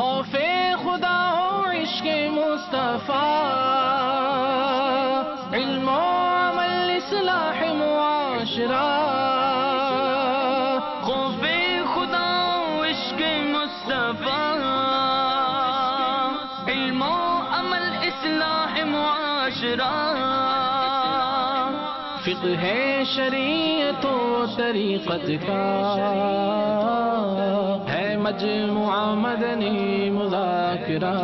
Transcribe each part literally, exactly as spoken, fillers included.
خوف خدا ہو عشق مصطفیٰ، علم و عمل اصلاح معاشرہ، خوف خدا ہو عشق مصطفیٰ، علم و عمل اصلاح معاشرہ، فقہ شریعت و طریقت کا ہے مجموعہ مدنی مذاکرہ،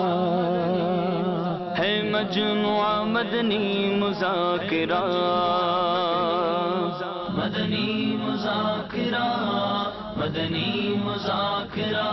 ہے مجموعہ مدنی مذاکرہ، مدنی مذاکرہ، مدنی مذاکرہ۔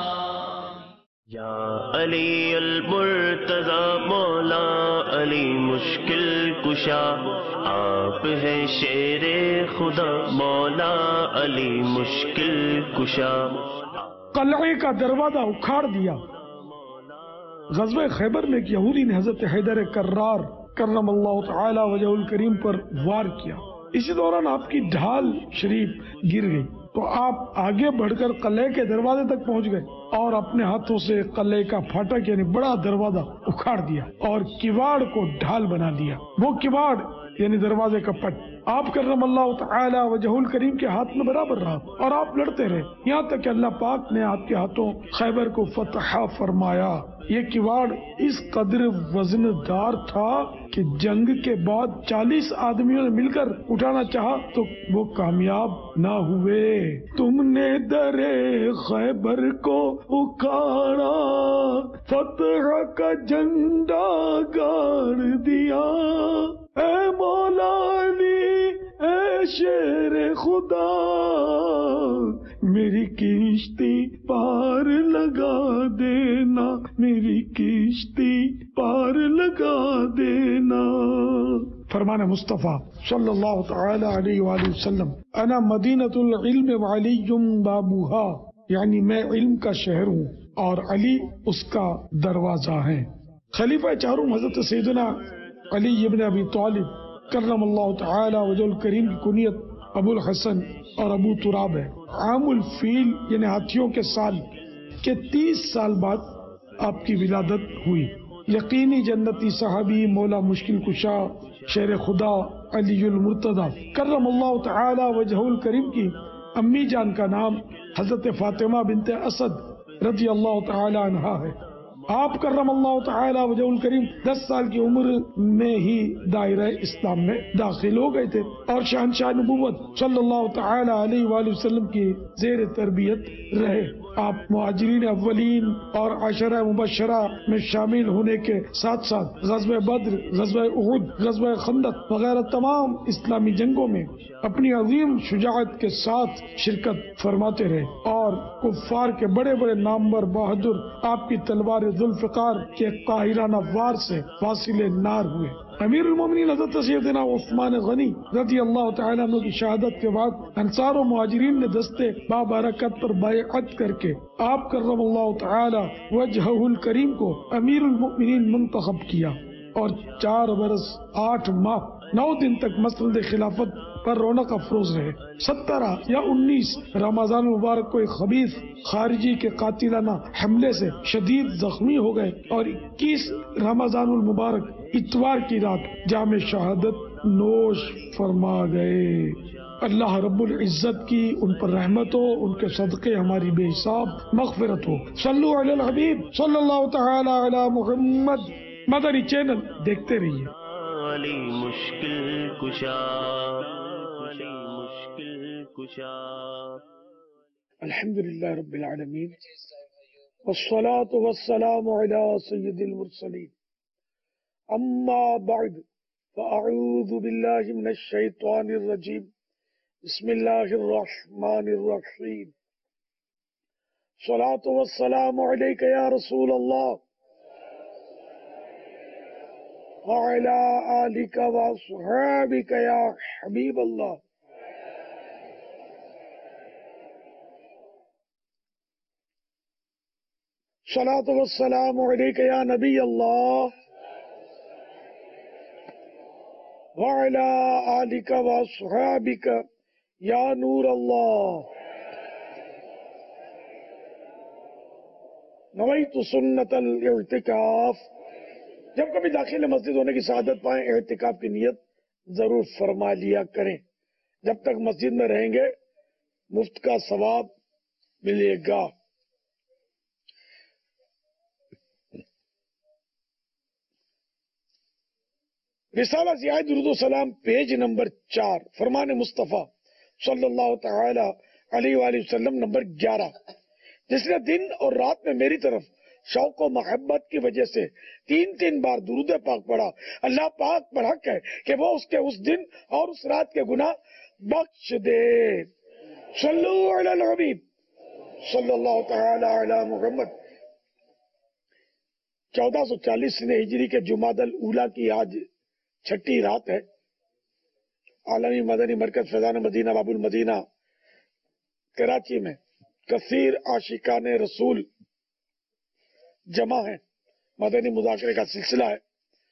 یا علی المرتضی مولا علی مشکل کشا، آپ ہے شیر خدا مولا علی مشکل کشا۔ قلعے کا دروازہ اکھاڑ دیا۔ غزوہ خیبر میں ایک یہودی نے حضرت حیدر کرار کرم اللہ تعالی وجہ الکریم پر وار کیا۔ اسی دوران آپ کی ڈھال شریف گر گئی تو آپ آگے بڑھ کر قلعے کے دروازے تک پہنچ گئے اور اپنے ہاتھوں سے قلعے کا پھاٹک یعنی بڑا دروازہ اکھاڑ دیا اور کواڑ کو ڈھال بنا دیا۔ وہ کواڑ یعنی دروازے کا پٹ آپ کرم اللہ تعالی وجہ الکریم کے ہاتھ میں برابر رہا اور آپ لڑتے رہے یہاں تک کہ اللہ پاک نے آپ کے ہاتھوں خیبر کو فتح فرمایا۔ یہ کواڑ اس قدر وزن دار تھا کہ جنگ کے بعد چالیس آدمیوں نے مل کر اٹھانا چاہا تو وہ کامیاب نہ ہوئے۔ تم نے درے خیبر کو اکھاڑا، فتح کا جھنڈا گاڑ دیا، اے مولا علی اے شیر خدا، میری کشتی پار لگا دینا، میری کشتی پار لگا دینا۔ فرمان مصطفیٰ صلی اللہ تعالی علیہ وآلہ وسلم، انا مدینۃ العلم وعلی بابوہا، یعنی میں علم کا شہر ہوں اور علی اس کا دروازہ ہے۔ خلیفہ چاروں حضرت سیدنا علی ابن ابی طالب کرم اللہ تعالی وجہ الکریم کی کنیت ابو الحسن اور ابو تراب ہے۔ عام الفیل یعنی ہاتھیوں کے سال کے تیس سال بعد آپ کی ولادت ہوئی۔ یقینی جنتی صحابی مولا مشکل کشا شیر خدا علی المرتضی کرم اللہ تعالی وجہ الکریم کی امی جان کا نام حضرت فاطمہ بنت اسد رضی اللہ تعالی عنہا ہے۔ آپ کرم اللہ تعالی وجہ الکریم دس سال کی عمر میں ہی دائرہ اسلام میں داخل ہو گئے تھے اور شہنشاہ نبوت صلی اللہ تعالی علیہ وآلہ وسلم کی زیر تربیت رہے۔ آپ مہاجرین اولین اور عشرہ مبشرہ میں شامل ہونے کے ساتھ ساتھ غزوہ بدر، غزوہ احد، غزوہ خندق وغیرہ تمام اسلامی جنگوں میں اپنی عظیم شجاعت کے ساتھ شرکت فرماتے رہے اور کفار کے بڑے بڑے نامور بہادر آپ کی تلوار ذوالفقار کے قاہرانہ وار سے فاصل نار ہوئے۔ امیر المومنین حضرت سیدنا عثمان غنی رضی اللہ تعالیٰ عنہ کی شہادت کے بعد انصار و مہاجرین نے دستے بابرکت پر بیعت کر کے آپ کرم اللہ تعالی وجہہ الکریم کو امیر المؤمنین منتخب کیا اور چار برس آٹھ ماہ نو دن تک مسند خلافت پر رونق افروز رہے۔ سترہ یا انیس رمضان مبارک کو ایک خبیث خارجی کے قاتلانہ حملے سے شدید زخمی ہو گئے اور اکیس رمضان المبارک اتوار کی رات جام شہادت نوش فرما گئے۔ اللہ رب العزت کی ان پر رحمت ہو، ان کے صدقے ہماری بے حساب مغفرت ہو۔ صلو علی الحبیب صلی اللہ تعالی علی محمد۔ مدنی چینل دیکھتے رہیے۔ علی مشکل کشا، علی مشکل کشا۔ الحمدللہ رب العالمین والصلاة والسلام علی سید المرسلین، اما بعد فاعوذ باللہ من الشیطان الرجیم، بسم اللہ الرحمن الرحیم۔ صلاة والسلام علیک یا رسول اللہ وعلی آلک واصحابک یا حبیب اللہ۔ صلاة والسلام علیک یا نبی اللہ وعلی آلک واصحابک یا نور اللہ۔ نویت سنت الاعتکاف. جب کبھی داخل مسجد ہونے کی سعادت پائیں اعتکاف کی نیت ضرور فرما لیا کریں. جب تک مسجد میں رہیں گے مفت کا ثواب ملے گا. رسالہ زیاد درود و سلام پیج نمبر چار، فرمان مصطفیٰ صلی اللہ تعالی علیہ وآلہ وسلم نمبر گیارہ. جس نے دن اور رات میں میری طرف شوق و محبت کی وجہ سے تین تین بار درود پاک پڑھا، اللہ پاک پر حق ہے کہ وہ اس کے اس دن اور اس رات کے گناہ بخش دے. صلو علی الحبیب صلی اللہ تعالی علی محمد. چودہ سو چالیس ہجری کے جمادی الاولیٰ کی آج چھٹی رات ہے. عالمی مدنی مرکز فیضان مدینہ باب المدینہ کراچی میں کثیر عاشقان رسول جمع ہیں. مدنی مذاکرے کا سلسلہ ہے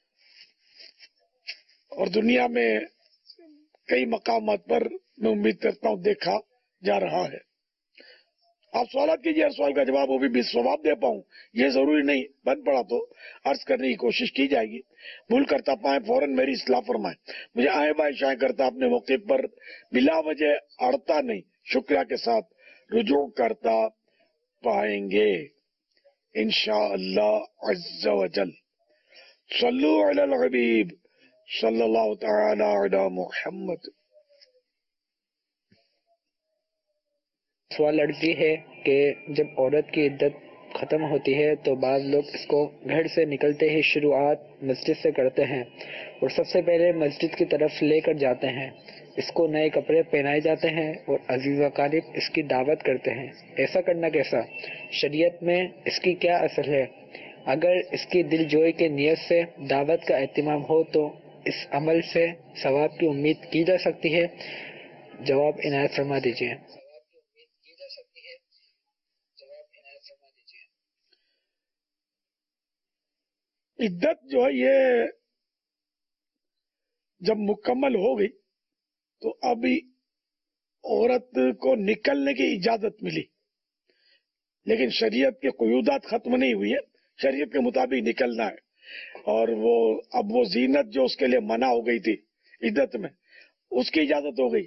اور دنیا میں کئی مقامات پر میں امید کرتا ہوں دیکھا جا رہا ہے. آپ سوالات کیجیے، ہر سوال کا جواب وہ بھی بے ثواب دے پاؤں یہ ضروری نہیں، بن پڑا تو عرض کرنے کی کوشش کی جائے گی. بھول کرتا پائیں فوراً میری اصلاح فرمائیں. مجھے آئے بائیں شائیں کرتا اپنے موقع پر بلا وجہ اڑتا نہیں، شکریہ کے ساتھ رجوع کرتا پائیں گے انشاءاللہ عز و جل. صلو علی الحبیب صلی اللہ تعالی علی محمد. سوال لڑکی ہے کہ جب عورت کی عدت ختم ہوتی ہے تو بعض لوگ اس کو گھر سے نکلتے ہی شروعات مسجد سے کرتے ہیں اور سب سے پہلے مسجد کی طرف لے کر جاتے ہیں. اس کو نئے کپڑے پہنائے جاتے ہیں اور عزیز اقارب اس کی دعوت کرتے ہیں. ایسا کرنا کیسا؟ شریعت میں اس کی کیا اثر ہے؟ اگر اس کی دل جوئی کے نیت سے دعوت کا اہتمام ہو تو اس عمل سے ثواب کی امید کی جا سکتی ہے؟ جواب عنایت فرما دیجیے. عدت جو ہے یہ جب مکمل ہو گئی تو اب عورت کو نکلنے کی اجازت ملی، لیکن شریعت کی قیودات ختم نہیں ہوئی ہے. شریعت کے مطابق نکلنا ہے اور وہ اب وہ زینت جو اس کے لیے منع ہو گئی تھی عدت میں اس کی اجازت ہو گئی.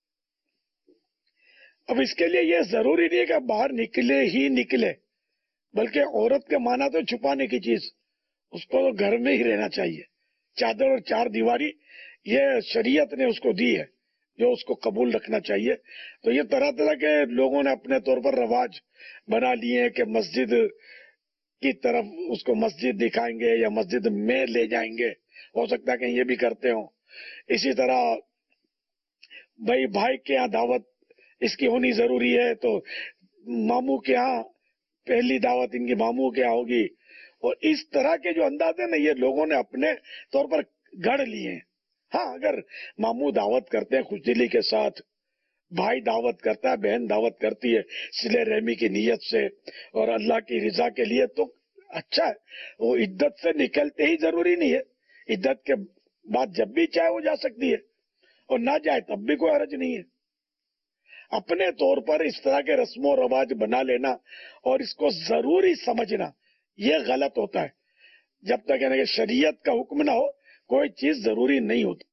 اب اس کے لیے یہ ضروری نہیں ہے کہ باہر نکلے ہی نکلے، بلکہ عورت کے معنی تو چھپانے کی چیز، اس کو گھر میں ہی رہنا چاہیے. چادر اور چار دیواری یہ شریعت نے اس کو دی ہے جو اس کو قبول رکھنا چاہیے. تو یہ طرح طرح کے لوگوں نے اپنے طور پر رواج بنا لیے ہیں کہ مسجد کی طرف اس کو مسجد دکھائیں گے یا مسجد میں لے جائیں گے، ہو سکتا ہے کہ یہ بھی کرتے ہوں. اسی طرح بھائی بھائی کے یہاں دعوت اس کی ہونی ضروری ہے تو ماموں کے یہاں پہلی دعوت ان کی ماموں کے یہاں ہوگی. اور اس طرح کے جو انداز ہیں نا یہ لوگوں نے اپنے طور پر گڑھ لیے ہیں. ہاں اگر ماموں دعوت کرتے ہیں خوش دلی کے ساتھ، بھائی دعوت کرتا ہے، بہن دعوت کرتی ہے صلہ رحمی کی نیت سے اور اللہ کی رضا کے لیے تو اچھا ہے. وہ عدت سے نکلتے ہی ضروری نہیں ہے، عدت کے بعد جب بھی چاہے وہ جا سکتی ہے اور نہ جائے تب بھی کوئی حرج نہیں ہے. اپنے طور پر اس طرح کے رسم و رواج بنا لینا اور اس کو ضروری سمجھنا یہ غلط ہوتا ہے. جب تک یعنی کہ شریعت کا حکم نہ ہو کوئی چیز ضروری نہیں ہوتی.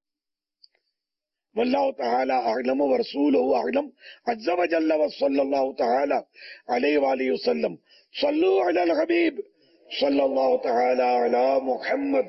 واللہ تعالی اعلم ورسولہ اعلم عز و جل وصلی اللہ تعالی علیہ وآلہ وسلم. صلو علی الحبیب صلی اللہ تعالی علی محمد.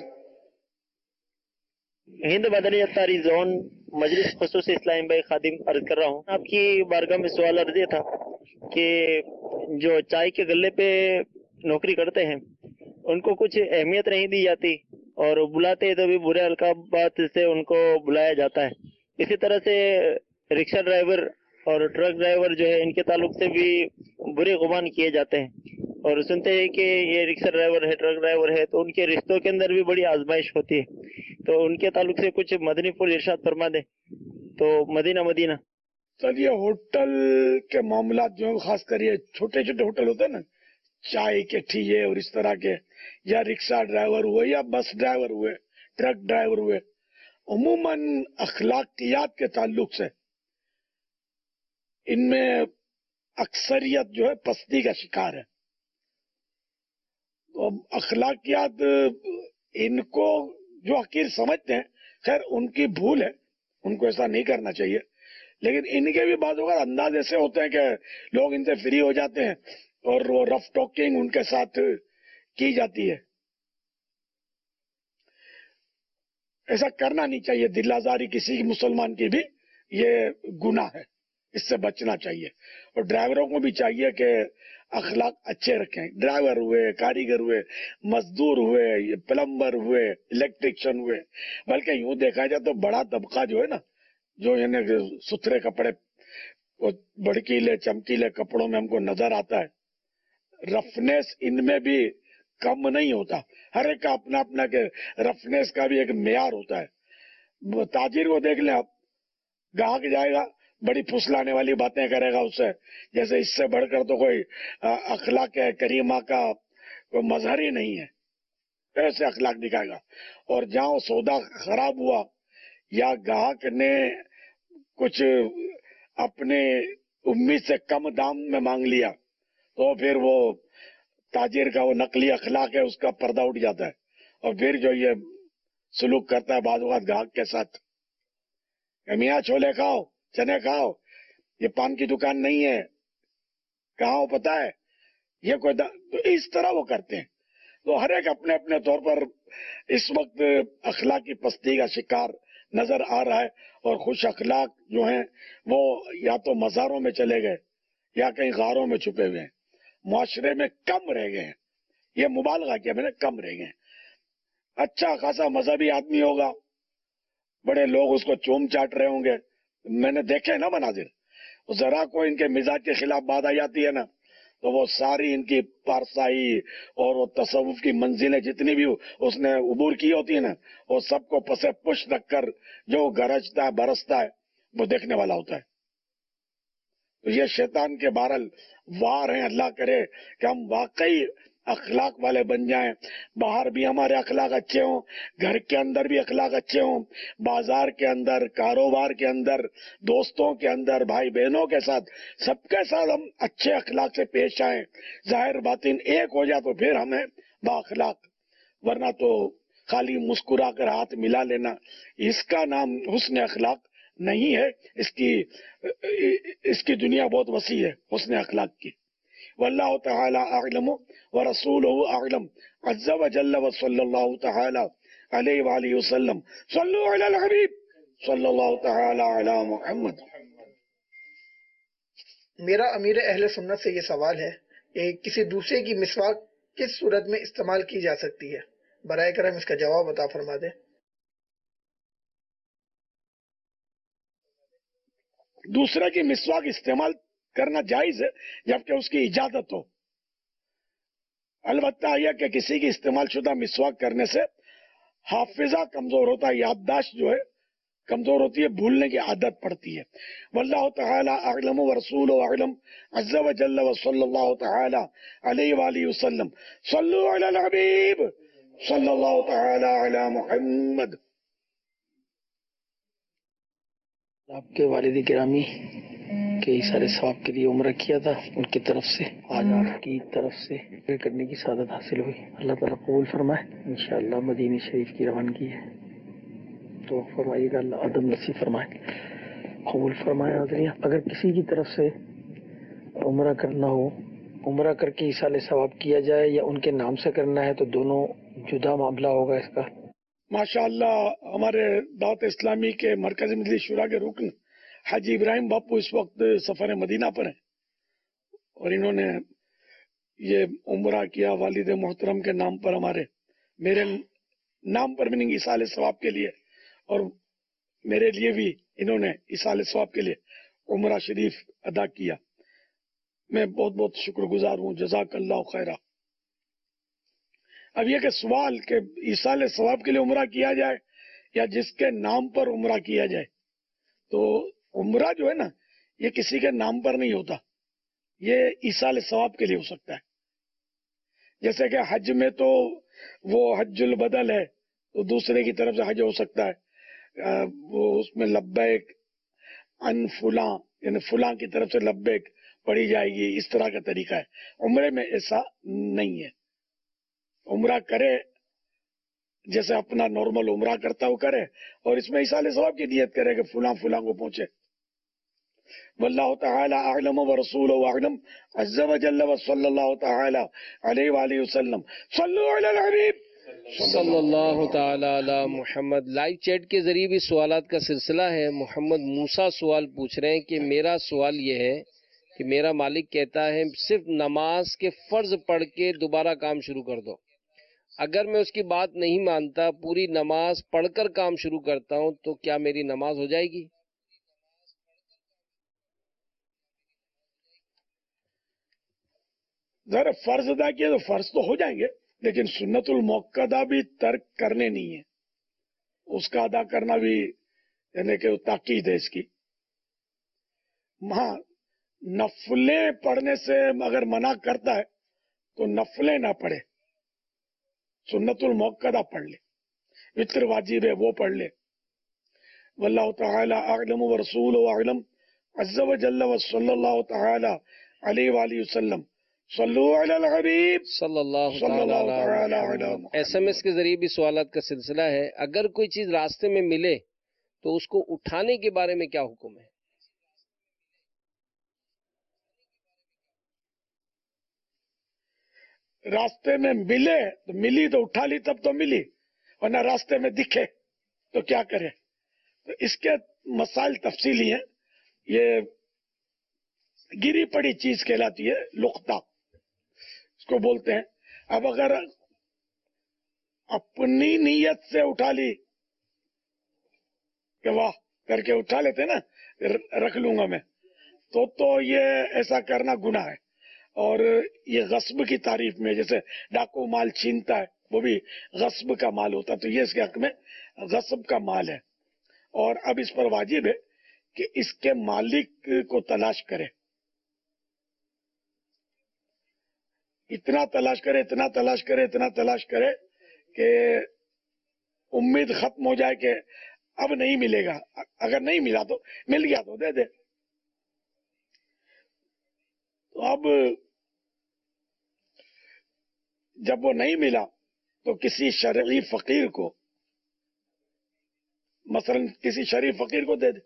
ہند مدنی اتاری زون مجلس خصوصی اسلامی بھائی خادم عرض کر رہا ہوں. آپ کی بارگاہ میں سوال عرض یہ تھا کہ جو چائے کے غلے پہ نوکری کرتے ہیں ان کو کچھ اہمیت نہیں دی جاتی اور بلاتے تو بھی برے القابات سے ان کو بلایا جاتا ہے. اسی طرح سے رکشہ ڈرائیور اور ٹرک ڈرائیور جو ہے ان کے تعلق سے بھی برے گمان کیے جاتے ہیں اور سنتے ہیں کہ یہ رکشہ ڈرائیور ہے ٹرک ڈرائیور ہے تو ان کے رشتوں کے اندر بھی بڑی آزمائش ہوتی ہے. تو ان کے تعلق سے کچھ مدنی پھول ارشاد فرما دیں تو مدینہ مدینہ. چلیے ہوٹل کے معاملات جو خاص کر یہ چھوٹے چھوٹے ہوٹل ہوتے ہیں نا، چائے کے ٹھیے اور اس طرح کے، یا رکشہ ڈرائیور ہوئے یا بس ڈرائیور ہوئے ٹرک ڈرائیور ہوئے، عموماً اخلاقیات کے تعلق سے ان میں اکثریت جو ہے پستی کا شکار ہے. تو اخلاقیات ان کو جو حقیر سمجھتے ہیں، خیر ان کی بھول ہے، ان کو ایسا نہیں کرنا چاہیے، لیکن ان کے بھی بعض اوقات انداز ایسے ہوتے ہیں کہ لوگ ان سے فری ہو جاتے ہیں اور وہ رف ٹاکنگ ان کے ساتھ کی جاتی ہے. ایسا کرنا نہیں چاہیے، دل آزاری کسی مسلمان کی بھی یہ گناہ ہے، اس سے بچنا چاہیے. اور ڈرائیوروں کو بھی چاہیے کہ اخلاق اچھے رکھیں. ڈرائیور ہوئے، کاریگر ہوئے، مزدور ہوئے، پلمبر ہوئے، الیکٹریشین ہوئے، بلکہ یوں دیکھا جائے تو بڑا طبقہ جو ہے نا، جو یعنی ستھرے کپڑے، بڑکیلے چمکیلے کپڑوں میں ہم کو نظر آتا ہے، رفنیس ان میں بھی کم نہیں ہوتا. ہر ایک کا اپنا اپنا کہ رفنیس کا بھی ایک معیار ہوتا ہے. تاجر کو دیکھ لیں آپ، گاہک جائے گا بڑی پھسلانے والی باتیں کرے گا اس سے، جیسے اس سے بڑھ کر تو کوئی اخلاق کریمہ کا کوئی مظہر ہی نہیں ہے، ایسے اخلاق دکھائے گا. اور جہاں سودا خراب ہوا یا گاہک نے کچھ اپنے امید سے کم دام میں مانگ لیا تو پھر وہ تاجر کا وہ نقلی اخلاق ہے، اس کا پردہ اٹھ جاتا ہے. اور پھر جو یہ سلوک کرتا ہے بعض اوقات گاہک کے ساتھ، میاں چھولے کھاؤ، چنے کھاؤ، یہ پان کی دکان نہیں ہے، کہاں ہو پتا ہے یہ کوئی دا... تو اس طرح وہ کرتے ہیں. تو ہر ایک اپنے اپنے طور پر اس وقت اخلاقی پستی کا شکار نظر آ رہا ہے. اور خوش اخلاق جو ہیں وہ یا تو مزاروں میں چلے گئے یا کہیں غاروں میں چھپے ہوئے ہیں، معاشرے میں کم رہ گئے ہیں. یہ مبالغہ کیا میں نے، کم رہ گئے ہیں. اچھا خاصا مذہبی آدمی ہوگا، بڑے لوگ اس کو چوم چاٹ رہے ہوں گے، میں نے دیکھے نا مناظر. ذرا کو ان کے مزاج کے خلاف بات آ جاتی ہے نا تو وہ ساری ان کی پارسائی اور وہ تصوف کی منزلیں جتنی بھی اس نے عبور کی ہوتی ہیں نا، وہ سب کو پسے پش رکھ کر جو گرجتا ہے برستا ہے وہ دیکھنے والا ہوتا ہے. تو یہ شیطان کے بہرحال وار ہیں. اللہ کرے کہ ہم واقعی اخلاق والے بن جائیں، باہر بھی ہمارے اخلاق اچھے ہوں، گھر کے اندر بھی اخلاق اچھے ہوں، بازار کے اندر، کاروبار کے اندر، دوستوں کے اندر، بھائی بہنوں کے ساتھ، سب کے ساتھ ہم اچھے اخلاق سے پیش آئیں. ظاہر باطن ایک ہو جائے تو پھر ہمیں با اخلاق، ورنہ تو خالی مسکرا کر ہاتھ ملا لینا اس کا نام حسن اخلاق نہیں ہے. اس کی اس کی دنیا بہت وسیع ہے حسن اخلاق کی. واللہ تعالی اعلم ورسولہ اعلم عز وجل وصلی اللہ تعالی علیہ وآلہ وسلم. صلو علی الحبیب صلی اللہ تعالی علی محمد. میرا امیر اہل سنت سے یہ سوال ہے کہ کسی دوسرے کی مسواک کس صورت میں استعمال کی جا سکتی ہے؟ برائے کرم اس کا جواب عطا فرما دیں. دوسرے کی مسواک استعمال کرنا جائز ہے جبکہ اس کی اجازت ہو. البتہ یہ کہ کسی کی استعمال شدہ مسواک کرنے سے حافظہ کمزور ہوتا ہے، یادداشت جو ہے کمزور ہوتی ہے، بھولنے کی عادت پڑتی ہے. واللہ تعالی اعلم ورسولہ اعلم عز وجل وصلی اللہ تعالی علیہ وآلہ وسلم. صلو علی الحبیب صلی اللہ تعالی علی محمد. آپ کے والد گرامی کے سارے ثواب کے لیے عمرہ کیا تھا، ان کی طرف سے آج آپ کی طرف سے کرنے کی سعادت حاصل ہوئی. اللہ تعالیٰ قبول فرمائے. انشاءاللہ مدینہ شریف کی روانگی ہے تو فرمائیے گا، اللہ عدم نصیب فرمائے، قبول فرمائے. حاضرین، اگر کسی کی طرف سے عمرہ کرنا ہو، عمرہ کر کے ایصال ثواب کیا جائے یا ان کے نام سے کرنا ہے تو دونوں جدا معاملہ ہوگا اس کا. ماشاءاللہ ہمارے دعوت اسلامی کے مرکزی مجلس شورا کے رکن حاجی ابراہیم باپو اس وقت سفر مدینہ پر ہیں اور انہوں نے یہ عمرہ کیا والد محترم کے نام پر، ہمارے میرے نام پر میننگ ایصال ثواب کے لیے، اور میرے لیے بھی انہوں نے ایصال ثواب کے لیے عمرہ شریف ادا کیا. میں بہت بہت شکر گزار ہوں. جزاک اللہ خیرہ. اب یہ کہ سوال کہ ایصال ثواب کے لیے عمرہ کیا جائے یا جس کے نام پر عمرہ کیا جائے، تو عمرہ جو ہے نا یہ کسی کے نام پر نہیں ہوتا، یہ ایصال ثواب کے لیے ہو سکتا ہے. جیسے کہ حج میں تو وہ حج البدل ہے تو دوسرے کی طرف سے حج ہو سکتا ہے، وہ اس میں لبیک ان فلاں یعنی فلاں کی طرف سے لبیک پڑھی جائے گی، اس طرح کا طریقہ ہے. عمرے میں ایسا نہیں ہے. عمرہ کرے جیسے اپنا نارمل عمرہ کرتا ہو کرے، اور اس میں ایصال ثواب کی نیت کرے کہ فلاں فلاں کو پہنچے. واللہ تعالی اعلم ورسولہ اعلم عز وجل وصلی اللہ تعالی علیہ وآلہ وسلم. صلوا علی الحبیب صلی اللہ تعالی علی محمد. لائیو چیٹ کے ذریعے بھی سوالات کا سلسلہ ہے. محمد موسیٰ سوال پوچھ رہے ہیں کہ میرا سوال یہ ہے کہ میرا مالک کہتا ہے صرف نماز کے فرض پڑھ کے دوبارہ کام شروع کر دو. اگر میں اس کی بات نہیں مانتا، پوری نماز پڑھ کر کام شروع کرتا ہوں، تو کیا میری نماز ہو جائے گی؟ ذرا فرض ادا کیے تو فرض تو ہو جائیں گے، لیکن سنت المؤکدہ بھی ترک کرنے نہیں ہے، اس کا ادا کرنا بھی یعنی کہ تاکید ہے اس کی. ہاں نفلیں پڑھنے سے اگر منع کرتا ہے تو نفلیں نہ پڑھے، سنت المؤکدہ پڑھ لے. وتر واجب ہے وہ پڑھ لے. واللہ تعالی اعلم ورسولہ اعلم عز وجل وصلی اللہ تعالی علیہ وآلہ وسلم. صلو علی الحبیب صلی اللہ صلی اللہ تعالی تعالی علی علی محمد. ایس ایم ایس کے ذریعے بھی سوالات کا سلسلہ ہے. اگر کوئی چیز راستے میں ملے تو اس کو اٹھانے کے بارے میں کیا حکم ہے؟ راستے میں ملے تو ملی تو اٹھا لی، تب تو ملی، ورنہ راستے میں دکھے تو کیا کرے. تو اس کے مسائل تفصیلی ہیں. یہ گری پڑی چیز کہلاتی ہے، لقطہ اس کو بولتے ہیں. اب اگر اپنی نیت سے اٹھا لی کہ واہ کر کے اٹھا لیتے نا، رکھ لوں گا میں، تو تو یہ ایسا کرنا گناہ ہے. اور یہ غصب کی تعریف میں، جیسے ڈاکو مال چھینتا ہے وہ بھی غصب کا مال ہوتا، تو یہ اس کے حق میں غصب کا مال ہے. اور اب اس پر واجب ہے کہ اس کے مالک کو تلاش کرے، اتنا تلاش کرے اتنا تلاش کرے اتنا تلاش کرے کہ امید ختم ہو جائے کہ اب نہیں ملے گا. اگر نہیں ملا تو مل گیا تو دے دے. تو اب جب وہ نہیں ملا تو کسی شرعی فقیر کو، مثلا کسی شرعی فقیر کو دے دے.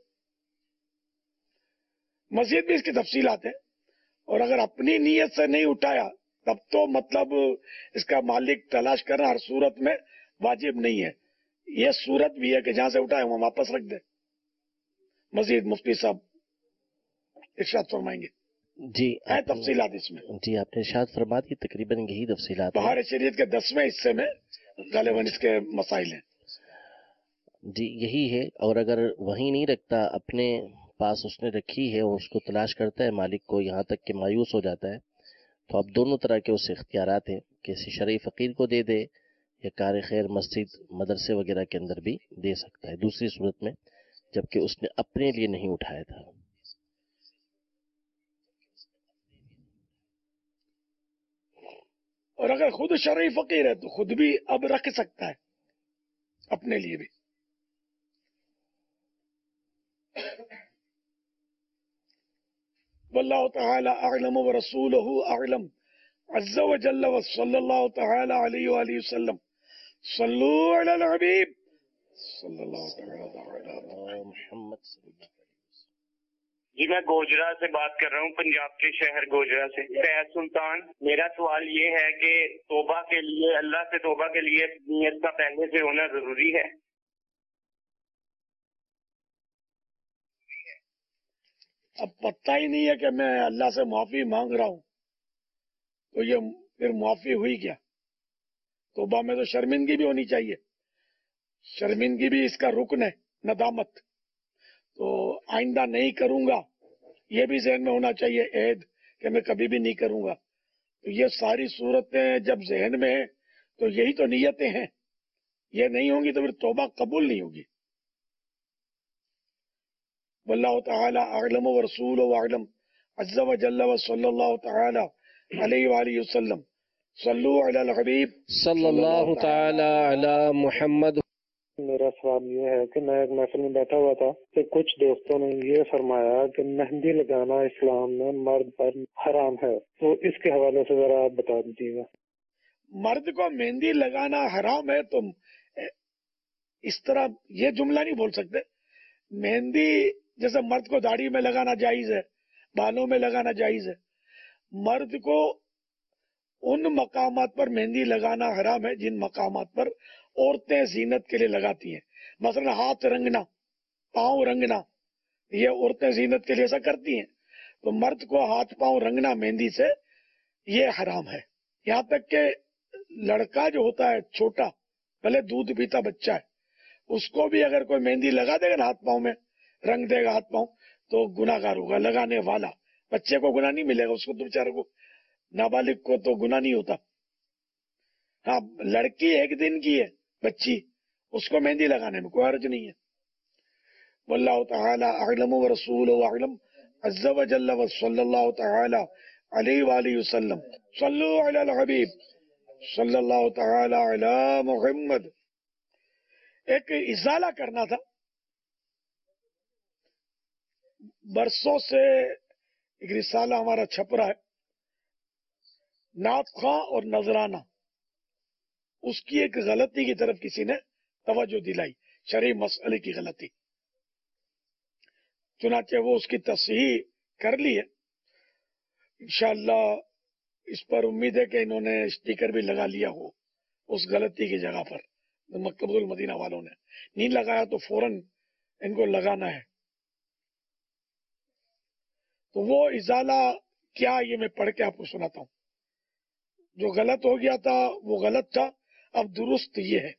مزید بھی اس کی تفصیلات ہیں. اور اگر اپنی نیت سے نہیں اٹھایا تب تو مطلب اس کا مالک تلاش کرنا ہر صورت میں واجب نہیں ہے. یہ صورت بھی ہے کہ جہاں سے اٹھائے وہاں واپس رکھ دے. مزید مفتی صاحب ارشاد فرمائیں گے. جی ہے تفصیلات اس میں. جی آپ نے ارشاد فرما دی، تقریباً یہی تفصیلات ہیں. بہار شریعت کے دسویں حصے میں غالباً اس کے مسائل ہیں. جی یہی ہے. اور اگر وہیں نہیں رکھتا، اپنے پاس اس نے رکھی ہے اور اس کو تلاش کرتا ہے مالک کو، یہاں تک کہ مایوس ہو جاتا ہے، تو اب دونوں طرح کے اس اختیارات ہیں. کسی شرعی فقیر کو دے دے یا کار خیر مسجد مدرسے وغیرہ کے اندر بھی دے سکتا ہے، دوسری صورت میں جبکہ اس نے اپنے لیے نہیں اٹھایا تھا. اور اگر خود شرعی فقیر ہے تو خود بھی اب رکھ سکتا ہے اپنے لیے بھی. واللہ تعالی اعلم ورسولہ اعلم عز وجل وصلی اللہ تعالی علیہ وآلہ وسلم. صلو علی الحبیب صلی اللہ تعالی علی محمد صلی اللہ علیہ وسلم. جی میں گوجرا سے بات کر رہا ہوں، پنجاب کے شہر گوجرا سے. فیض سلطان، میرا سوال یہ ہے کہ توبہ کے لیے، اللہ سے توبہ کے لیے نیت کا پہلے سے ہونا ضروری ہے؟ اب پتہ ہی نہیں ہے کہ میں اللہ سے معافی مانگ رہا ہوں تو یہ پھر معافی ہوئی کیا؟ توبہ میں تو شرمندگی بھی ہونی چاہیے. شرمندگی بھی اس کا رکن ہے، ندامت. تو آئندہ نہیں کروں گا یہ بھی ذہن میں ہونا چاہیے، عہد کہ میں کبھی بھی نہیں کروں گا. تو یہ ساری صورتیں جب ذہن میں ہیں تو یہی تو نیتیں ہیں. یہ نہیں ہوں گی تو پھر توبہ قبول نہیں ہوگی. واللہ تعالی اعلم ورسولہ اعلم عز وجل وصلی اللہ تعالی علیہ وآلہ وسلم. صلو علی الحبیب صلی اللہ تعالی علی محمد. میرا سوال یہ ہے کہ میں ایک محفل میں بیٹھا ہوا تھا کہ کچھ دوستوں نے یہ فرمایا کہ مہندی لگانا اسلام میں مرد پر حرام ہے، تو اس کے حوالے سے ذرا آپ بتا دیجیے گا. مرد کو مہندی لگانا حرام ہے تو اس طرح یہ جملہ نہیں بول سکتے. مہندی جیسے مرد کو داڑھی میں لگانا جائز ہے، بالوں میں لگانا جائز ہے، مرد کو ان مقامات پر مہندی لگانا حرام ہے جن مقامات پر عورتیں زینت کے لیے لگاتی ہیں. مثلا ہاتھ رنگنا، پاؤں رنگنا، یہ عورتیں زینت کے لیے ایسا کرتی ہیں، تو مرد کو ہاتھ پاؤں رنگنا مہندی سے یہ حرام ہے. یہاں تک کہ لڑکا جو ہوتا ہے چھوٹا، بھلے دودھ پیتا بچہ ہے، اس کو بھی اگر کوئی مہندی لگا دے گا نا ہاتھ پاؤں میں، رنگ دے گا ہاتھ پاؤں، تو گناہ گار ہوگا. لگانے والا بچے کو گناہ نہیں ملے گا، اس کو تو بیچارے کو، نابالغ کو تو گناہ نہیں ہوتا. ہاں لڑکی ایک دن کی ہے بچی، اس کو مہندی لگانے میں کوئی حرج نہیں ہے. واللہ تعالی اعلم ورسولہ اعلم عز وجل وصلی اللہ تعالی علیہ وآلہ وسلم. صلو علی الحبیب صلی اللہ تعالی علی محمد. ایک ازالہ کرنا تھا. برسوں سے ایک رسالہ ہمارا چھپ رہا ہے، نعت خواں اور نذرانہ، اس کی ایک غلطی کی طرف کسی نے توجہ دلائی، شرعی مسئلے کی غلطی. چنانچہ وہ اس کی تصحیح کر لی ہے. انشاءاللہ اس پر امید ہے کہ انہوں نے اسٹیکر بھی لگا لیا ہو اس غلطی کی جگہ پر. مکتبۃ المدینہ والوں نے نہیں لگایا تو فوراً ان کو لگانا ہے. تو وہ ازالہ کیا، یہ میں پڑھ کے آپ کو سناتا ہوں. جو غلط ہو گیا تھا وہ غلط تھا، اب درست یہ ہے.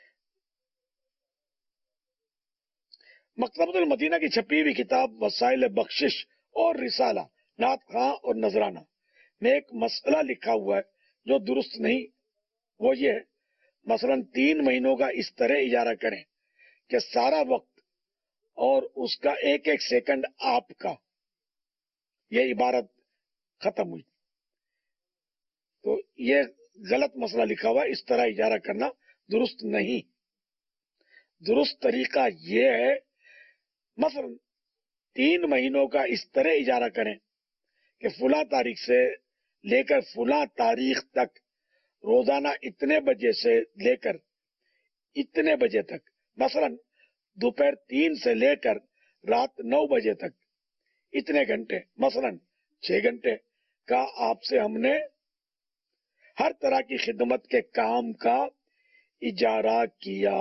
مکتبۃ المدینہ کی چھپی ہوئی کتاب وسائل بخشش اور رسالہ نعت خواں اور نذرانہ میں ایک مسئلہ لکھا ہوا ہے جو درست نہیں. وہ یہ ہے، مثلا تین مہینوں کا اس طرح اجارہ کریں کہ سارا وقت اور اس کا ایک ایک سیکنڈ آپ کا. یہ عبارت ختم ہوئی. تو یہ غلط مسئلہ لکھا ہوا ہے، اس طرح اجارہ کرنا درست نہیں. درست طریقہ یہ ہے، مثلا تین مہینوں کا اس طرح اجارہ کریں کہ فلاں تاریخ سے لے کر فلاں تاریخ تک روزانہ اتنے بجے سے لے کر اتنے بجے تک، مثلا دوپہر تین سے لے کر رات نو بجے تک اتنے گھنٹے، مثلا چھ گھنٹے کا آپ سے ہم نے ہر طرح کی خدمت کے کام کا اجارہ کیا.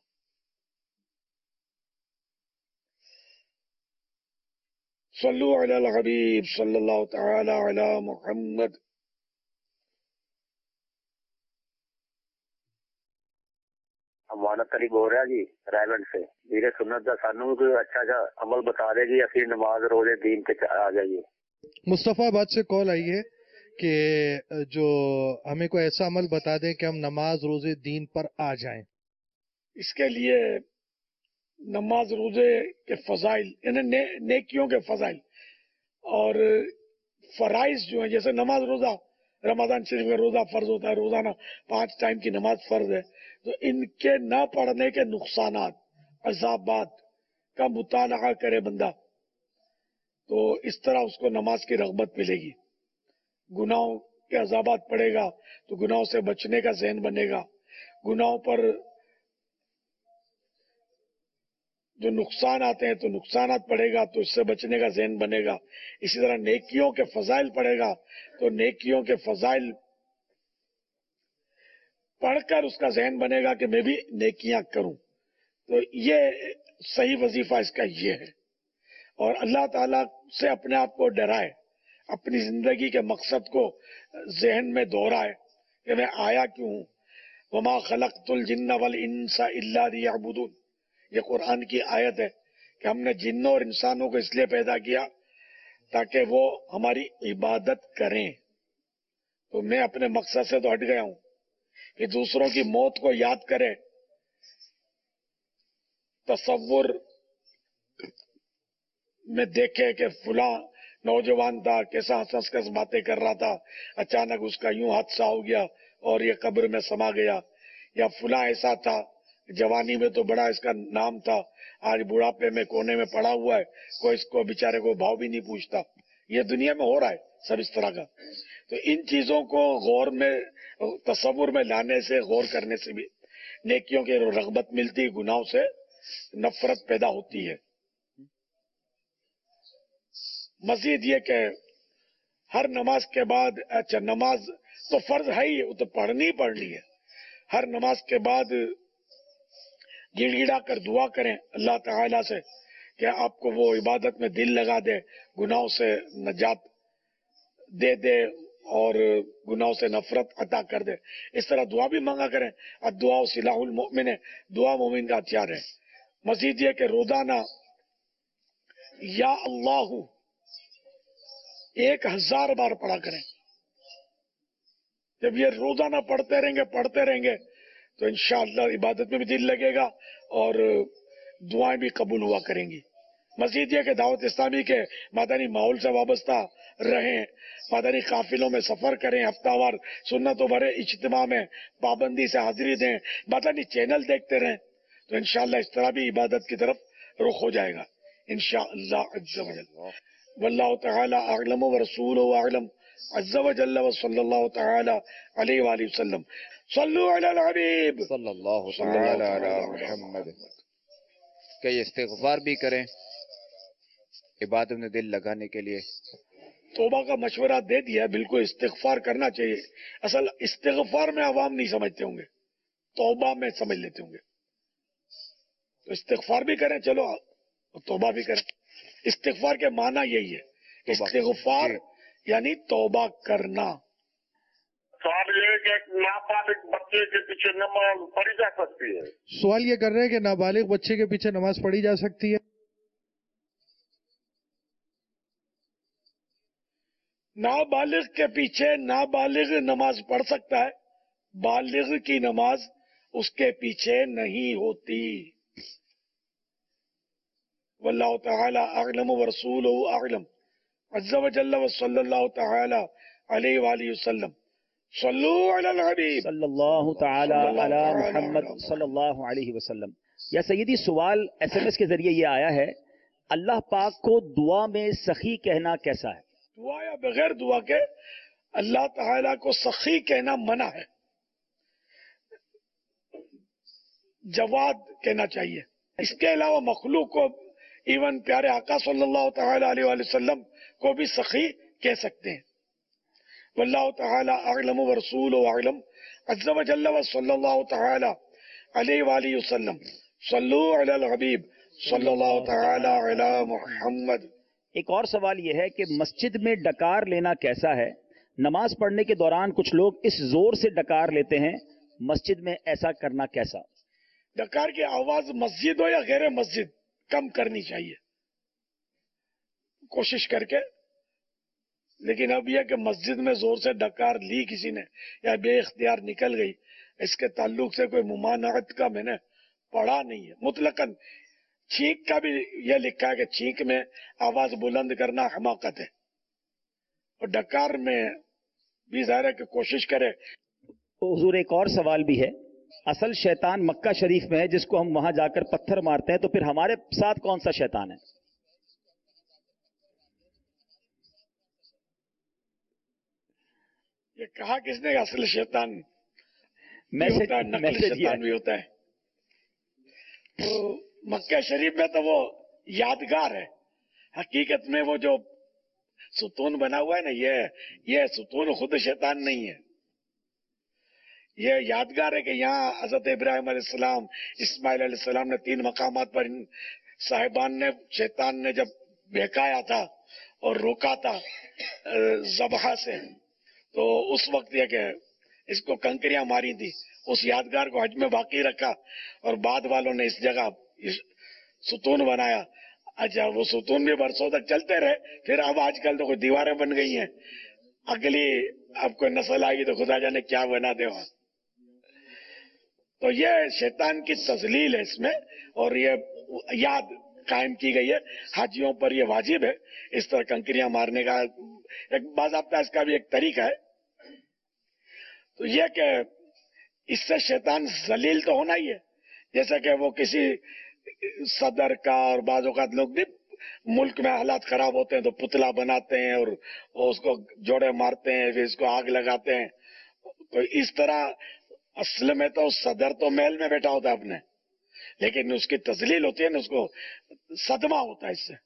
صلو علی الحبیب صلی اللہ تعالی علی محمد. امانت قریب ہو رہا جی رائلنڈ سے. میرے سنت کا سانو کوئی اچھا سا عمل بتا دے جی، اسی نماز روزے دین پہ آ جائیے. مصطفیٰ آباد سے کال آئی ہے کہ جو ہمیں کوئی ایسا عمل بتا دیں کہ ہم نماز روزے دین پر آ جائیں. اس کے لیے نماز روزے کے فضائل، یعنی نیکیوں کے فضائل اور فرائض جو ہیں، جیسے نماز روزہ، رمضان شریف میں روزہ فرض ہوتا ہے، روزانہ پانچ ٹائم کی نماز فرض ہے، تو ان کے نہ پڑھنے کے نقصانات، عذابات کا مطالعہ کرے بندہ تو اس طرح اس کو نماز کی رغبت ملے گی. گناہوں کے عذابات پڑے گا تو گناہوں سے بچنے کا ذہن بنے گا. گناہوں پر جو نقصان آتے ہیں تو نقصانات پڑے گا تو اس سے بچنے کا ذہن بنے گا. اسی طرح نیکیوں کے فضائل پڑے گا تو نیکیوں کے فضائل پڑھ کر اس کا ذہن بنے گا کہ میں بھی نیکیاں کروں. تو یہ صحیح وظیفہ اس کا یہ ہے. اور اللہ تعالیٰ سے اپنے آپ کو ڈرائے، اپنی زندگی کے مقصد کو ذہن میں دہرائے کہ میں آیا کیوں ہوں. وما خلقت الجن والانس الا لیعبدون، یہ قرآن کی آیت ہے کہ ہم نے جنوں اور انسانوں کو اس لیے پیدا کیا تاکہ وہ ہماری عبادت کریں. تو میں اپنے مقصد سے تو ہٹ گیا ہوں کہ دوسروں کی موت کو یاد کرے، تصور میں دیکھے کہ فلاں نوجوان تھا، کیسا ہنس ہنس کے باتیں کر رہا تھا، اچانک اس کا یوں حادثہ ہو گیا اور یہ قبر میں سما گیا. یا فلاں ایسا تھا، جوانی میں تو بڑا اس کا نام تھا، آج بڑھاپے میں کونے میں پڑا ہوا ہے، کوئی اس کو بیچارے کو بھاؤ بھی نہیں پوچھتا. یہ دنیا میں ہو رہا ہے سب اس طرح کا. تو ان چیزوں کو غور میں تصور میں لانے سے، غور کرنے سے بھی نیکیوں کی رغبت ملتی، گناہوں سے نفرت پیدا ہوتی ہے۔ مزید یہ کہ ہر نماز کے بعد، اچھا نماز تو فرض ہے ہی، وہ تو پڑھنی ہی پڑھنی ہے، ہر نماز کے بعد گڑ گڑا کر دعا کریں اللہ تعالیٰ سے کہ آپ کو وہ عبادت میں دل لگا دے، گناہوں سے نجات دے دے اور گناہوں سے نفرت عطا کر دے۔ اس طرح دعا بھی مانگا کریں، الدعاء سلاح المؤمن ہے، دعا مومن کا ہتھیار ہے۔ مزید یہ کہ روزانہ یا اللہ ایک ہزار بار پڑھا کریں۔ جب یہ روزانہ پڑھتے رہیں گے پڑھتے رہیں گے تو انشاءاللہ عبادت میں بھی دل لگے گا اور دعائیں بھی قبول ہوا کریں گی۔ مزید یہ کہ دعوت اسلامی کے مدنی ماحول سے وابستہ رہیں، مدنی قافلوں میں سفر کریں، ہفتہ وار سنت و بڑے اجتماع میں پابندی سے حاضری دیں، مدنی چینل دیکھتے رہیں تو انشاءاللہ اس طرح بھی عبادت کی طرف رخ ہو جائے گا انشاءاللہ عز و جل۔ واللہ تعالی اعلم ورسولہ اعلم عز و جل وصلی اللہ تعالی علیہ وآلہ وسلم۔ صلو علی الحبیب صلی اللہ تعالی علی محمد۔ کہ یہ استغفار بھی کریں عبادت میں دل لگانے کے لیے؟ توبہ کا مشورہ دے دیا، بالکل استغفار کرنا چاہیے۔ اصل استغفار میں عوام نہیں سمجھتے ہوں گے، توبہ میں سمجھ لیتے ہوں گے۔ تو استغفار بھی کریں، چلو توبہ بھی کریں۔ استغفار کے معنی یہی ہے، استغفار یعنی توبہ کرنا۔ سوال یہ ہے کہ نابالغ بچے کے پیچھے نماز پڑھی جا سکتی ہے؟ سوال یہ کر رہے ہیں کہ نابالغ بچے کے پیچھے نماز پڑھی جا سکتی ہے؟ نابالغ کے پیچھے نابالغ نماز پڑھ سکتا ہے، بالغ کی نماز اس کے پیچھے نہیں ہوتی۔ واللہ تعالی اعلم ورسولہ اعلم عز و جل وصلی اللہ تعالی علیہ وآلہ وسلم۔ صلو علی الحبیب صلی اللہ تعالی علی محمد صلی اللہ علیہ وسلم۔ یا سیدی سوال ایس ایم ایس کے ذریعے یہ آیا ہے، اللہ پاک کو دعا میں سخی کہنا کیسا ہے؟ دعا یا بغیر دعا کے اللہ تعالیٰ کو سخی کہنا منع ہے، جواد کہنا چاہیے۔ اس کے علاوہ مخلوق کو، ایون پیارے آقا صلی اللہ تعالی علیہ وآلہ وسلم کو بھی سخی کہہ سکتے ہیں۔ واللہ تعالی اعلم ورسولہ اعلم عز و جل وصلی اللہ تعالی علیہ وآلہ وسلم۔ صلو علی الحبیب صلی اللہ تعالی علی محمد۔ ایک اور سوال یہ ہے کہ مسجد میں ڈکار لینا کیسا ہے؟ نماز پڑھنے کے دوران کچھ لوگ اس زور سے ڈکار لیتے ہیں، مسجد میں ایسا کرنا کیسا؟ ڈکار کی آواز مسجد ہو یا غیر مسجد کم کرنی چاہیے کوشش کر کے، لیکن اب یہ کہ مسجد میں زور سے ڈکار لی کسی نے یا بے اختیار نکل گئی، اس کے تعلق سے کوئی ممانعت کا میں نے پڑھا نہیں ہے مطلقاً۔ چھینک کا بھی یہ لکھا ہے کہ چھینک میں آواز بلند کرنا حماقت ہے، اور ڈکار میں بھی ظاہر ہے کہ کوشش کرے۔ حضور ایک اور سوال بھی ہے، اصل شیطان مکہ شریف میں ہے جس کو ہم وہاں جا کر پتھر مارتے ہیں، تو پھر ہمارے ساتھ کون سا شیطان ہے؟ یہ کہا کس نے اصل شیطان بھی ہوتا ہے، نقل شیطان بھی ہوتا ہے؟ تو مکہ شریف میں تو وہ یادگار ہے، حقیقت میں وہ جو ستون بنا ہوا ہے نا، یہ یہ ستون خود شیطان نہیں ہے، یہ یادگار ہے کہ یہاں حضرت ابراہیم علیہ السلام، اسماعیل علیہ السلام نے تین مقامات پر ان صاحبان نے، شیطان نے جب بہکایا تھا اور روکا تھا ذبح سے، تو اس وقت یہ کہ اس کو کنکریاں ماری تھی، اس یادگار کو حج میں باقی رکھا، اور بعد والوں نے اس جگہ ستون بنایا۔ اچھا وہ ستون بھی برسوں تک چلتے رہے، پھر اب آج کل تو کوئی دیواریں بن گئی ہیں، اگلی اب کوئی نسل آئے گی تو خدا جانے کیا بنا دے وہاں۔ تو یہ شیطان کی تذلیل ہے اس میں، اور یہ یاد قائم کی گئی ہے، حاجیوں پر یہ واجب ہے اس طرح کنکریاں مارنے کا، ایک باضابطہ اس کا بھی ایک طریقہ ہے۔ تو یہ کہ اس سے شیطان ذلیل تو ہونا ہی ہے، جیسا کہ وہ کسی صدر کا اور بعض اوقات لوگ بھی ملک میں حالات خراب ہوتے ہیں تو پتلا بناتے ہیں اور اس کو جوڑے مارتے ہیں، پھر اس کو آگ لگاتے ہیں. تو اس طرح اصل میں تو صدر تو محل میں بیٹھا ہوتا ہے اپنے، لیکن اس کی تذلیل ہوتی ہے نا، اس کو صدمہ ہوتا ہے اس سے.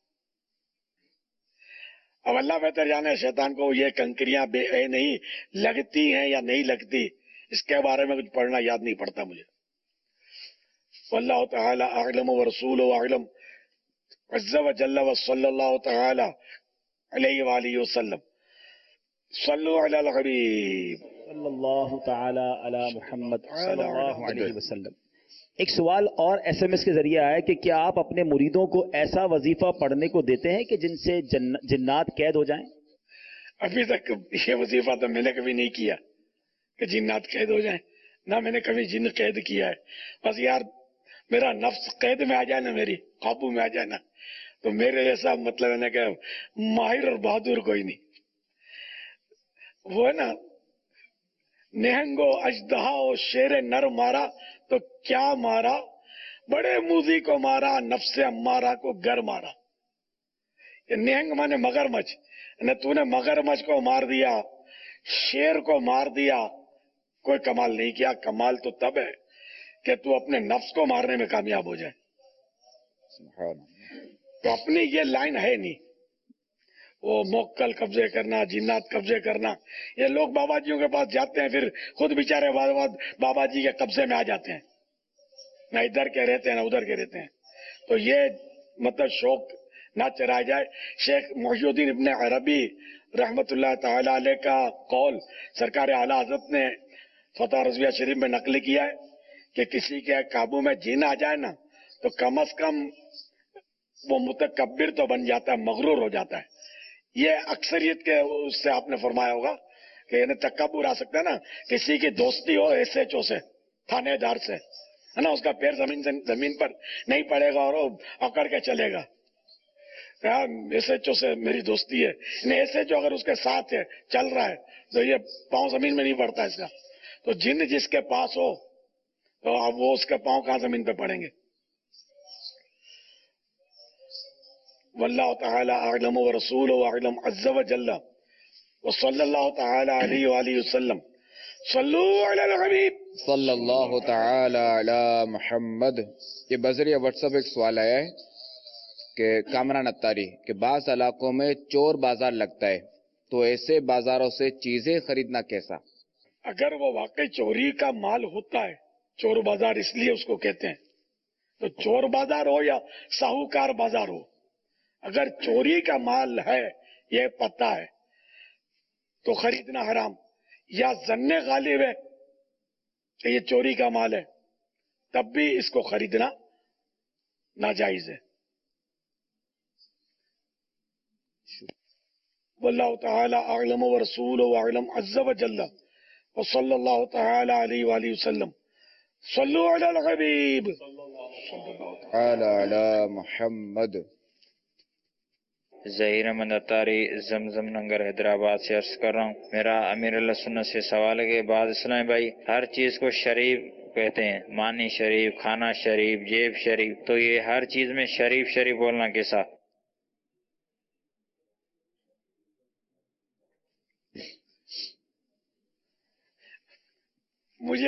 اب اللہ بہتر جانے شیطان کو یہ کنکریاں بے اے نہیں لگتی ہیں یا نہیں لگتی، اس کے بارے میں کچھ پڑھنا یاد نہیں پڑتا مجھے. واللہ تعالی اعلم ورسولہ اعلم عز وجل وصلی اللہ تعالی علیہ وآلہ وسلم. صلو علی الحبیب صلی اللہ تعالی علی محمد صلی اللہ علیہ وسلم. ایک سوال اور ایس ایم ایس کے ذریعے آیا کہ کیا آپ اپنے مریدوں کو ایسا وظیفہ پڑھنے کو دیتے ہیں کہ جن سے جن جنات قید ہو جائیں؟ ابھی تک یہ وظیفہ تو میں نے کبھی نہیں کیا کہ جنات قید ہو جائیں، نہ میں نے کبھی جن قید کیا ہے. بس یار میرا نفس قید میں آ جائے نا، میری قابو میں آ جائے نا، تو میرے جیسا مطلب ہے نا کہ ماہر اور بہادر کوئی نہیں. وہ ہے نا نہنگو اژدہا و شیر نر مارا تو کیا مارا، بڑے موذی کو مارا نفس امارہ کو گر مارا. یہ نہنگ مانے مگر مچھ، تو نے مگر مچھ کو مار دیا، شیر کو مار دیا، کوئی کمال نہیں کیا. کمال تو تب ہے کہ تو اپنے نفس کو مارنے میں کامیاب ہو جائے. تو اپنی یہ لائن ہے نہیں، وہ موکل قبضے کرنا، جنات قبضے کرنا. یہ لوگ بابا جیوں کے پاس جاتے ہیں، پھر خود بیچارے بعد بعد بابا جی کے قبضے میں آ جاتے ہیں، نہ ادھر کے رہتے ہیں نہ ادھر کے رہتے ہیں. تو یہ مطلب شوق نہ چرا جائے. شیخ محی الدین ابن عربی رحمت اللہ تعالی علیہ کا قول سرکار اعلیٰ حضرت نے فتح رضویہ شریف میں نقل کیا ہے کہ کسی کے قابو میں جن آ جائے نا تو کم از کم وہ متکبر تو بن جاتا ہے، مغرور ہو جاتا ہے. یہ اکثریت کے اس سے آپ نے فرمایا ہوگا کہ یعنی تکبر آ سکتا ہے نا، کسی کی دوستی ہو ایس ایچ او سے، تھانے دار سے، ہے نا، اس کا پیر زمین سے زمین پر نہیں پڑے گا اور وہ اکڑ کے چلے گا. ایس ایچ او سے میری دوستی ہے، ایس ایچ او اگر اس کے ساتھ ہے چل رہا ہے تو یہ پاؤں زمین میں نہیں پڑتا اس کا. تو جن جس کے پاس ہو تو اب وہ اس کے پاؤں کہاں زمین پہ پڑیں گے. واللہ تعالی اعلم ورسولہ اعلم عز وجل وصلی اللہ تعالی علیہ وآلہ وسلم. صلو علی الحبیب صلی اللہ تعالی علی محمد. یہ بذریعہ واٹس ایپ ایک سوال آیا ہے کہ کامران اتاری کہ بعض علاقوں میں چور بازار لگتا ہے، تو ایسے بازاروں سے چیزیں خریدنا کیسا؟ اگر وہ واقعی چوری کا مال ہوتا ہے، چور بازار اس لیے اس کو کہتے ہیں، تو چور بازار ہو یا ساہوکار بازار ہو، اگر چوری کا مال ہے یہ پتہ ہے تو خریدنا حرام. یا ظن غالب ہے کہ یہ چوری کا مال ہے تب بھی اس کو خریدنا ناجائز ہے. واللہ تعالی اعلم ورسولہ اعلم عز وجل وصلی اللہ تعالی علیہ وآلہ وسلم. صلو علی الحبیب تعالی علی محمد. ظہیر احمد اتاری زمزم نگر حیدرآباد سے عرض کر رہا ہوں. میرا امیر اللہ سنت سے سوال ہے کہ بعض اسلامی بھائی ہر چیز کو شریف کہتے ہیں، مانی شریف، کھانا شریف، جیب شریف، تو یہ ہر چیز میں شریف شریف بولنا کیسا؟ مجھے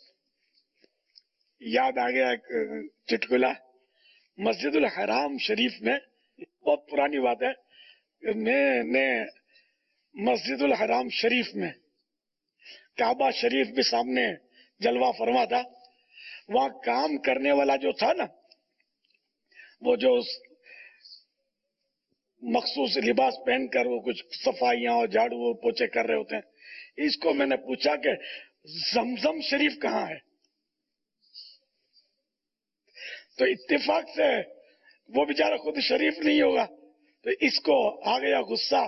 یاد آ گیا ایک چٹکلا. مسجد الحرام شریف میں بہت پرانی بات ہے، میں نے مسجد الحرام شریف میں کعبہ شریف بھی سامنے جلوہ فرما تھا. وہاں کام کرنے والا جو تھا نا، وہ جو مخصوص لباس پہن کر وہ کچھ صفائیاں اور جھاڑو پوچھے کر رہے ہوتے ہیں، اس کو میں نے پوچھا کہ زمزم شریف کہاں ہے؟ تو اتفاق سے وہ بیچارہ خود شریف نہیں ہوگا تو اس کو آ گیا غصہ،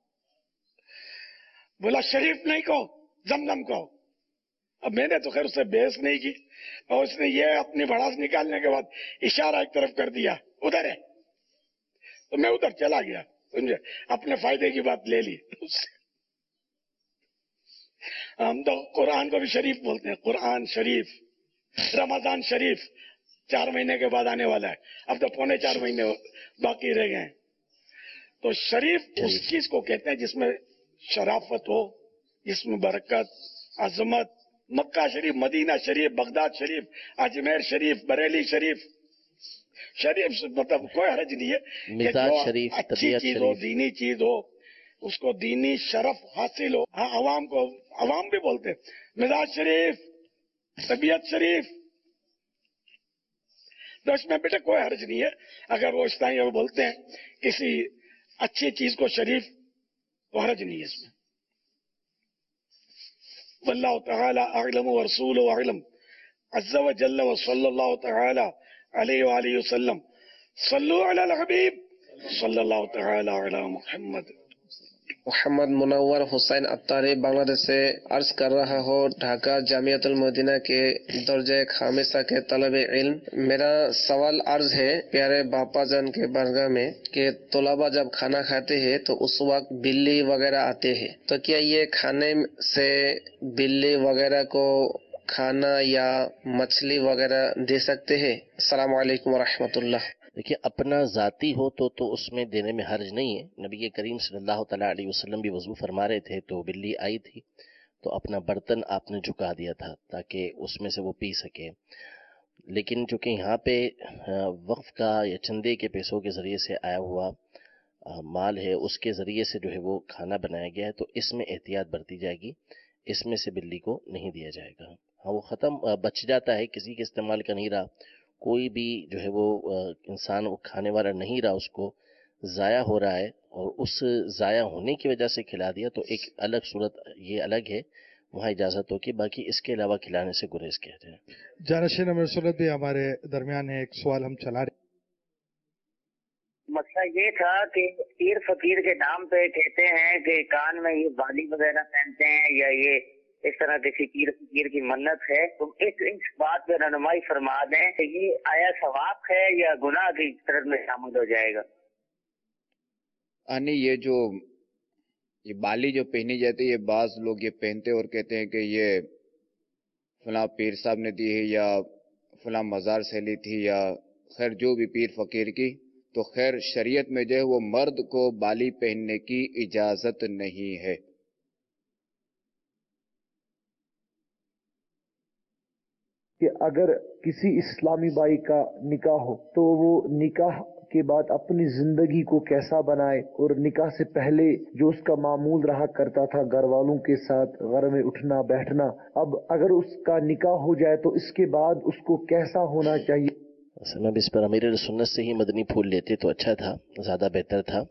بولا شریف نہیں کہو، زمزم کہو. اب میں نے تو خیر اس سے بحث نہیں کی، اور اس نے یہ اپنی بڑاس نکالنے کے بعد اشارہ ایک طرف کر دیا ادھر ہے، تو میں ادھر چلا گیا، سمجھے، اپنے فائدے کی بات لے لی اس سے. ہم تو قرآن کو بھی شریف بولتے ہیں، قرآن شریف، رمضان شریف، चार महीने के बाद आने वाला है, अब तो पौने चार महीने बाकी रह गए हैं। तो शरीफ उस चीज को कहते हैं जिसमें शराफत हो, जिसमें बरकत, अजमत। मक्का शरीफ, मदीना शरीफ, बगदाद शरीफ, अजमेर शरीफ, बरेली शरीफ, शरीफ मतलब कोई हर्ज नहीं है कि जो अच्छी चीज हो, दीनी चीज हो, उसको दीनी शरफ हासिल हो। हाँ, अवाम को अवाम भी बोलते हैं मिजाज शरीफ, तबीयत शरीफ, तो इसमें बेटा कोई हर्ज नहीं है अगर वो इस तरह वो बोलते हैं किसी अच्छी चीज को शरीफ, तो हर्ज नहीं है इसमें। वल्लाहु तआला अअलम व रसूलुहु अअलम अज़्ज़ा व जल्ल व सल्लल्लाहु तआला अलैहि व आलिहि वसल्लम सल्लु अलल हबीब सल्लल्लाहु तआला अला मुहम्मद। मोहम्मद मुनव्वर हुसैन अत्तारी बांग्लादेश से अर्ज कर रहा हो, ढाका जामियातुल मदीना के दर्जे खामिसा के तलबे इल्म। मेरा सवाल अर्ज है प्यारे बापा जान के बारगाह में कि तलबा जब खाना खाते हैं तो उस वक्त बिल्ली वगैरह आते हैं, तो क्या ये खाने से बिल्ली वगैरह को खाना या मछली वगैरह दे सकते हैं? अस्सलाम वालेकुम वरहमतुल्लाह। देखिए, अपना ज़ाती हो तो तो उसमें देने में हर्ज नहीं है। नबी करीम सल्लल्लाहु तआला अलैहि वसल्लम भी वज़ू फरमा रहे थे तो बिल्ली आई थी, तो अपना बर्तन आपने झुका दिया था ताकि उसमें से वो पी सके। लेकिन चूँकि यहाँ पे वक्फ का या चंदे के पैसों के ज़रिए से आया हुआ माल है, उसके ज़रिए से जो है वो खाना बनाया गया है, तो इसमें एहतियात बरती जाएगी, इसमें से बिल्ली को नहीं दिया जाएगा। हाँ, वो ख़त्म बच जाता है, किसी के इस्तेमाल का नहीं रहा, कोई भी जो है वो इंसान वो खाने वाला नहीं रहा, उसको ज़ाया हो रहा है और उस ज़ाया होने की वजह से खिला दिया, तो एक अलग सूरत ये अलग है, वहाँ इजाज़त हो कि बाकी इसके अलावा खिलाने से गुरेज किया जाए। जानशीन अमीर सुन्नत भी हमारे दरमियान है, एक सवाल हम चला रहे। मसला ये था कि पीर फकीर के नाम पे कहते हैं कि कान में ये बाली वगैरह पहनते हैं या ये इस तरह किसी पीर फकीर की मन्नत है, तो इस इस बात पे रहनुमाई फरमा दें कि ये आया सवाब है या गुनाह की तरफ में शामिल हो जाएगा। यानी ये जो ये बाली जो पहनी जाती है, ये बाज लोग ये पहनते और कहते हैं कि ये फला पीर साहब ने दी है या फला मज़ार से ली थी या खैर जो भी पीर फकीर की, तो खैर शरीयत में जो है वो मर्द को बाली पहनने की इजाजत नहीं है। कि अगर किसी इस्लामी भाई का निकाह हो तो वो निकाह के बाद अपनी जिंदगी को कैसा बनाए, और निकाह से पहले जो उसका मामूल रहा करता था घर वालों के साथ घर में उठना बैठना, अब अगर उसका निकाह हो जाए तो इसके बाद उसको कैसा होना चाहिए? असल में इस पर अमीर सुन्नत से ही मदनी फूल लेते तो अच्छा था, ज़्यादा बेहतर था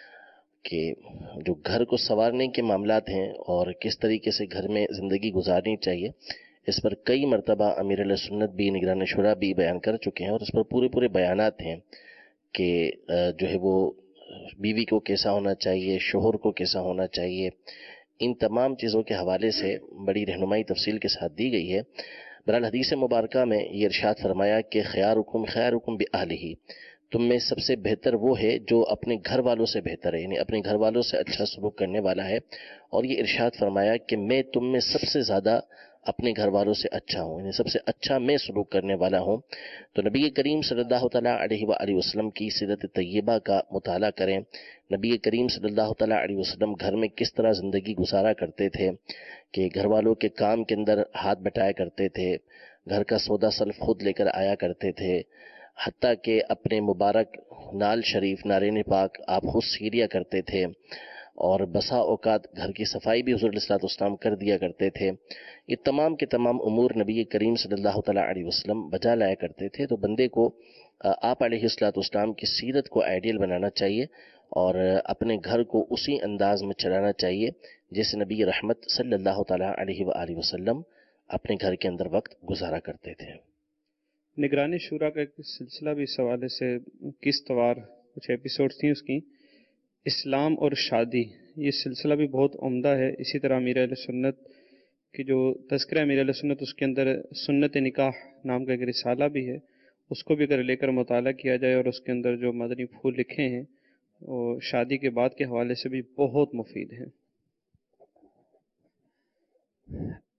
कि जो घर को संवारने के मामलात हैं और किस तरीके से घर में ज़िंदगी गुजारनी चाहिए, इस पर कई मरतबा अमीर सुन्नत भी निगरान शुरा भी बयान कर चुके हैं और इस पर पूरे पूरे बयानात हैं कि जो है वो बीवी को कैसा होना चाहिए, शोहर को कैसा होना चाहिए, इन तमाम चीज़ों के हवाले से बड़ी रहनुमाई तफसील के साथ दी गई है। बहरहाल हदीस मुबारका में ये इरशाद फरमाया कि खयारुकुम खयारुकुम बिअहलिही, तुम में सबसे बेहतर वो है जो अपने घर वालों से बेहतर है, यानी अपने घर वालों से अच्छा सलूक करने वाला है। और ये इरशाद फरमाया कि मैं तुम में सबसे ज़्यादा अपने घर वालों से अच्छा हूँ, यानी सबसे अच्छा मैं सलूक करने वाला हूँ। तो नबी करीम सल्लल्लाहु तआला अलैहि व आलिहि वसल्लम की सीरत तय्यबा का मुताला करें। नबी करीम सल्लल्लाहु तआला अलैहि वसल्लम घर में किस तरह ज़िंदगी गुजारा करते थे कि घर वालों के काम के अंदर हाथ बटाया करते थे, घर का सौदा सल्फ खुद लेकर आया करते थे, हत्ता कि अपने मुबारक नाल शरीफ नारेन पाक आप खुद सीरिया करते थे और बसा औकात घर की सफाई भी हुज़ूर अलैहिस्सलातु वस्सलाम कर दिया करते थे। ये तमाम के तमाम उमूर नबी करीम सल्लल्लाहु तआला अलैहि वसल्लम बजा लाया करते थे। तो बंदे को आप अलैहिस्सलातु वस्सलाम की सीरत को आइडियल बनाना चाहिए और अपने घर को उसी अंदाज में चलाना चाहिए जैसे नबी रहमत सल्लल्लाहु तआला अलैहि व आलिहि वसल्लम अपने घर के अंदर वक्त गुजारा करते थे। निगरानी शुरा का एक सिलसिला भी इस हवाले से किस्तवार कुछ एपिसोड थी उसकी, इस्लाम और शादी, ये सिलसिला भी बहुत उम्दा है। इसी तरह अमीर अहले सुन्नत की जो तज़किरा अमीर अहले सुन्नत, उसके अंदर सुन्नत निकाह नाम का एक रिसाला भी है, उसको भी अगर लेकर मुताला किया जाए और उसके अंदर जो मदनी फूल लिखे हैं वो शादी के बाद के हवाले से भी बहुत मुफीद हैं।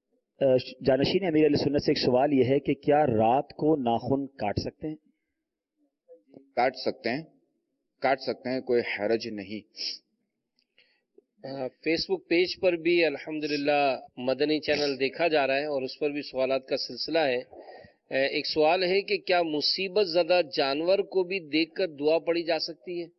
جانشین امیر علیہ سنت سے ایک سوال یہ ہے کہ کیا رات کو ناخن کاٹ سکتے ہیں؟ کاٹ سکتے ہیں کاٹ سکتے ہیں کوئی حرج نہیں۔ فیس بک پیج پر بھی الحمدللہ مدنی چینل دیکھا جا رہا ہے اور اس پر بھی سوالات کا سلسلہ ہے۔ ایک سوال ہے کہ کیا مصیبت زدہ جانور کو بھی دیکھ کر دعا پڑھی جا سکتی ہے؟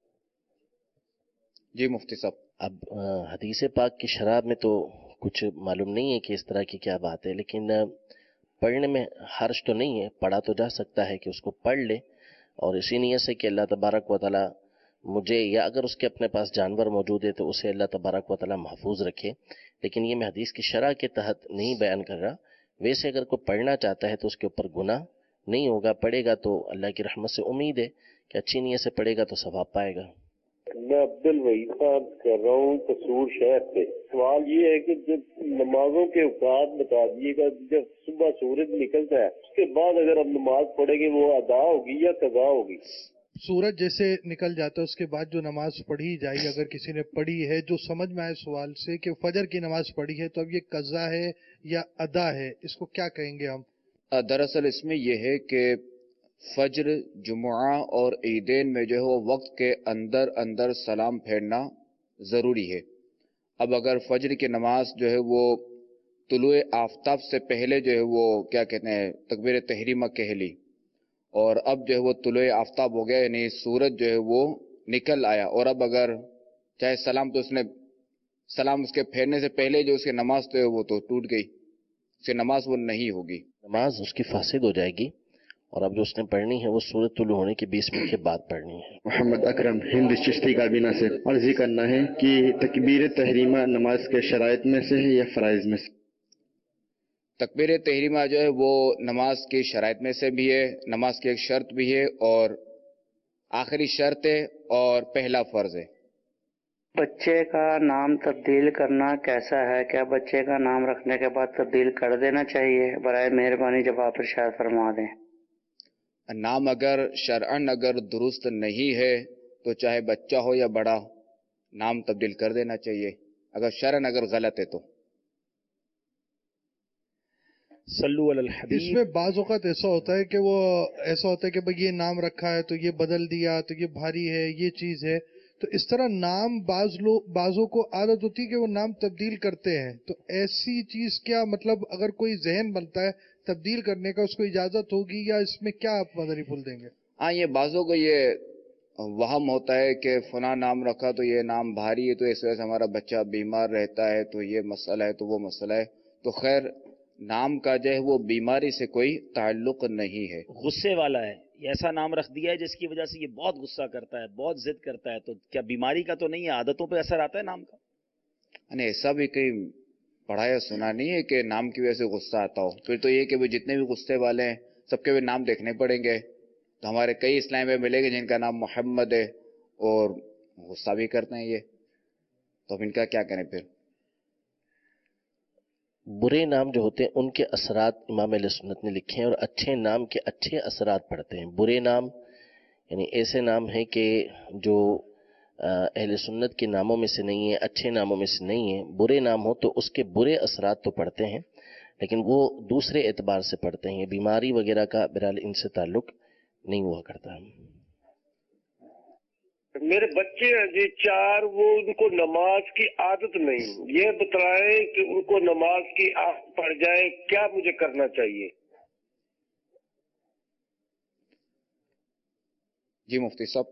جی مفتی صاحب، اب حدیث پاک کی شرح میں تو کچھ معلوم نہیں ہے کہ اس طرح کی کیا بات ہے، لیکن پڑھنے میں حرج تو نہیں ہے، پڑھا تو جا سکتا ہے کہ اس کو پڑھ لے، اور اسی نیت سے کہ اللہ تبارک و تعالی مجھے یا اگر اس کے اپنے پاس جانور موجود ہے تو اسے اللہ تبارک و تعالی محفوظ رکھے۔ لیکن یہ میں حدیث کی شرح کے تحت نہیں بیان کر رہا۔ ویسے اگر کوئی پڑھنا چاہتا ہے تو اس کے اوپر گناہ نہیں ہوگا، پڑھے گا تو اللہ کی رحمت سے امید ہے کہ اچھی نیت سے پڑھے گا تو ثواب پائے گا۔ میں عبد الوحید صاحب کر رہا ہوں قصور شہر سے۔ سوال یہ ہے کہ جب نمازوں کے اوقات بتا دیے گا، جب صبح سورج نکلتا ہے اس کے بعد اگر ہم نماز پڑھیں گے وہ ادا ہوگی یا قضا ہوگی؟ سورج جیسے نکل جاتا ہے اس کے بعد جو نماز پڑھی جائے، اگر کسی نے پڑھی ہے، جو سمجھ میں آئے سوال سے کہ فجر کی نماز پڑھی ہے تو اب یہ قضا ہے یا ادا ہے، اس کو کیا کہیں گے ہم؟ دراصل اس میں یہ ہے کہ فجر، جمعہ اور عیدین میں جو ہے وہ وقت کے اندر اندر سلام پھیرنا ضروری ہے۔ اب اگر فجر کی نماز جو ہے وہ طلوع آفتاب سے پہلے جو ہے وہ کیا کہتے ہیں تکبیر تحریمہ کہہ لی، اور اب جو ہے وہ طلوع آفتاب ہو گیا، یعنی سورج جو ہے وہ نکل آیا، اور اب اگر چاہے سلام تو اس نے سلام اس کے پھیرنے سے پہلے جو اس کی نماز تو ہے وہ تو ٹوٹ گئی، اس کی نماز وہ نہیں ہوگی، نماز اس کی فاسد ہو جائے گی، اور اب جو اس نے پڑھنی ہے وہ سورج طلوع ہونے کے بیس منٹ کے بعد پڑھنی ہے۔ محمد اکرم ہند چشتی کابینہ سے عرض کرنا ہے کہ تکبیر تحریمہ نماز کے شرائط میں سے ہے یا فرائض میں سے؟ تکبیر تحریمہ جو ہے وہ نماز کی شرائط میں سے بھی ہے، نماز کی ایک شرط بھی ہے اور آخری شرط ہے اور پہلا فرض ہے۔ بچے کا نام تبدیل کرنا کیسا ہے؟ کیا بچے کا نام رکھنے کے بعد تبدیل کر دینا چاہیے؟ برائے مہربانی جواب ارشاد فرما دیں۔ نام اگر شرعن اگر درست نہیں ہے تو چاہے بچہ ہو یا بڑا، نام تبدیل کر دینا چاہیے، اگر شرعن اگر غلط ہے تو۔ صلو علی الحبیب۔ اس میں بعض اوقات ایسا ہوتا ہے کہ وہ ایسا ہوتا ہے کہ بھئی یہ نام رکھا ہے تو یہ بدل دیا تو یہ بھاری ہے، یہ چیز ہے، تو اس طرح نام بعض لوگ بعضوں کو عادت ہوتی ہے کہ وہ نام تبدیل کرتے ہیں، تو ایسی چیز کیا مطلب اگر کوئی ذہن بنتا ہے تبدیل کرنے کا اس کو اجازت ہوگی یا اس میں کیا آپ مدنی پھول دیں گے؟ ہاں، یہ بعضوں کو یہ وہم ہوتا ہے کہ فلاں نام رکھا تو یہ نام بھاری ہے تو اس وجہ سے ہمارا بچہ بیمار رہتا ہے، تو یہ مسئلہ ہے تو وہ مسئلہ ہے، تو خیر نام کا جو ہے وہ بیماری سے کوئی تعلق نہیں ہے۔ غصے والا ہے، ایسا نام رکھ دیا ہے جس کی وجہ سے یہ بہت غصہ کرتا ہے، بہت ضد کرتا ہے، تو کیا بیماری کا تو نہیں ہے، عادتوں پہ اثر آتا ہے نام کا؟ نہیں، ایسا بھی کہیں پڑھا یا سنا نہیں ہے کہ نام کی وجہ سے غصہ آتا ہو، پھر تو یہ کہ وہ جتنے بھی غصے والے ہیں سب کے بھی نام دیکھنے پڑیں گے، تو ہمارے کئی اسلام میں ملے گے جن کا نام محمد ہے اور غصہ بھی کرتے ہیں یہ، تو ان کا کیا کریں پھر؟ برے نام جو ہوتے ہیں ان کے اثرات امام علیہ سنت نے لکھے ہیں، اور اچھے نام کے اچھے اثرات پڑتے ہیں۔ برے نام یعنی ایسے نام ہیں کہ جو اہل سنت کے ناموں میں سے نہیں ہیں، اچھے ناموں میں سے نہیں ہیں، برے نام ہو تو اس کے برے اثرات تو پڑتے ہیں، لیکن وہ دوسرے اعتبار سے پڑتے ہیں، بیماری وغیرہ کا بہرحال ان سے تعلق نہیں ہوا کرتا۔ میرے بچے ہیں جی چار، وہ ان کو نماز کی عادت نہیں، یہ بتائیں کہ ان کو نماز کی عادت پڑ جائے کیا مجھے کرنا چاہیے؟ جی مفتی صاحب۔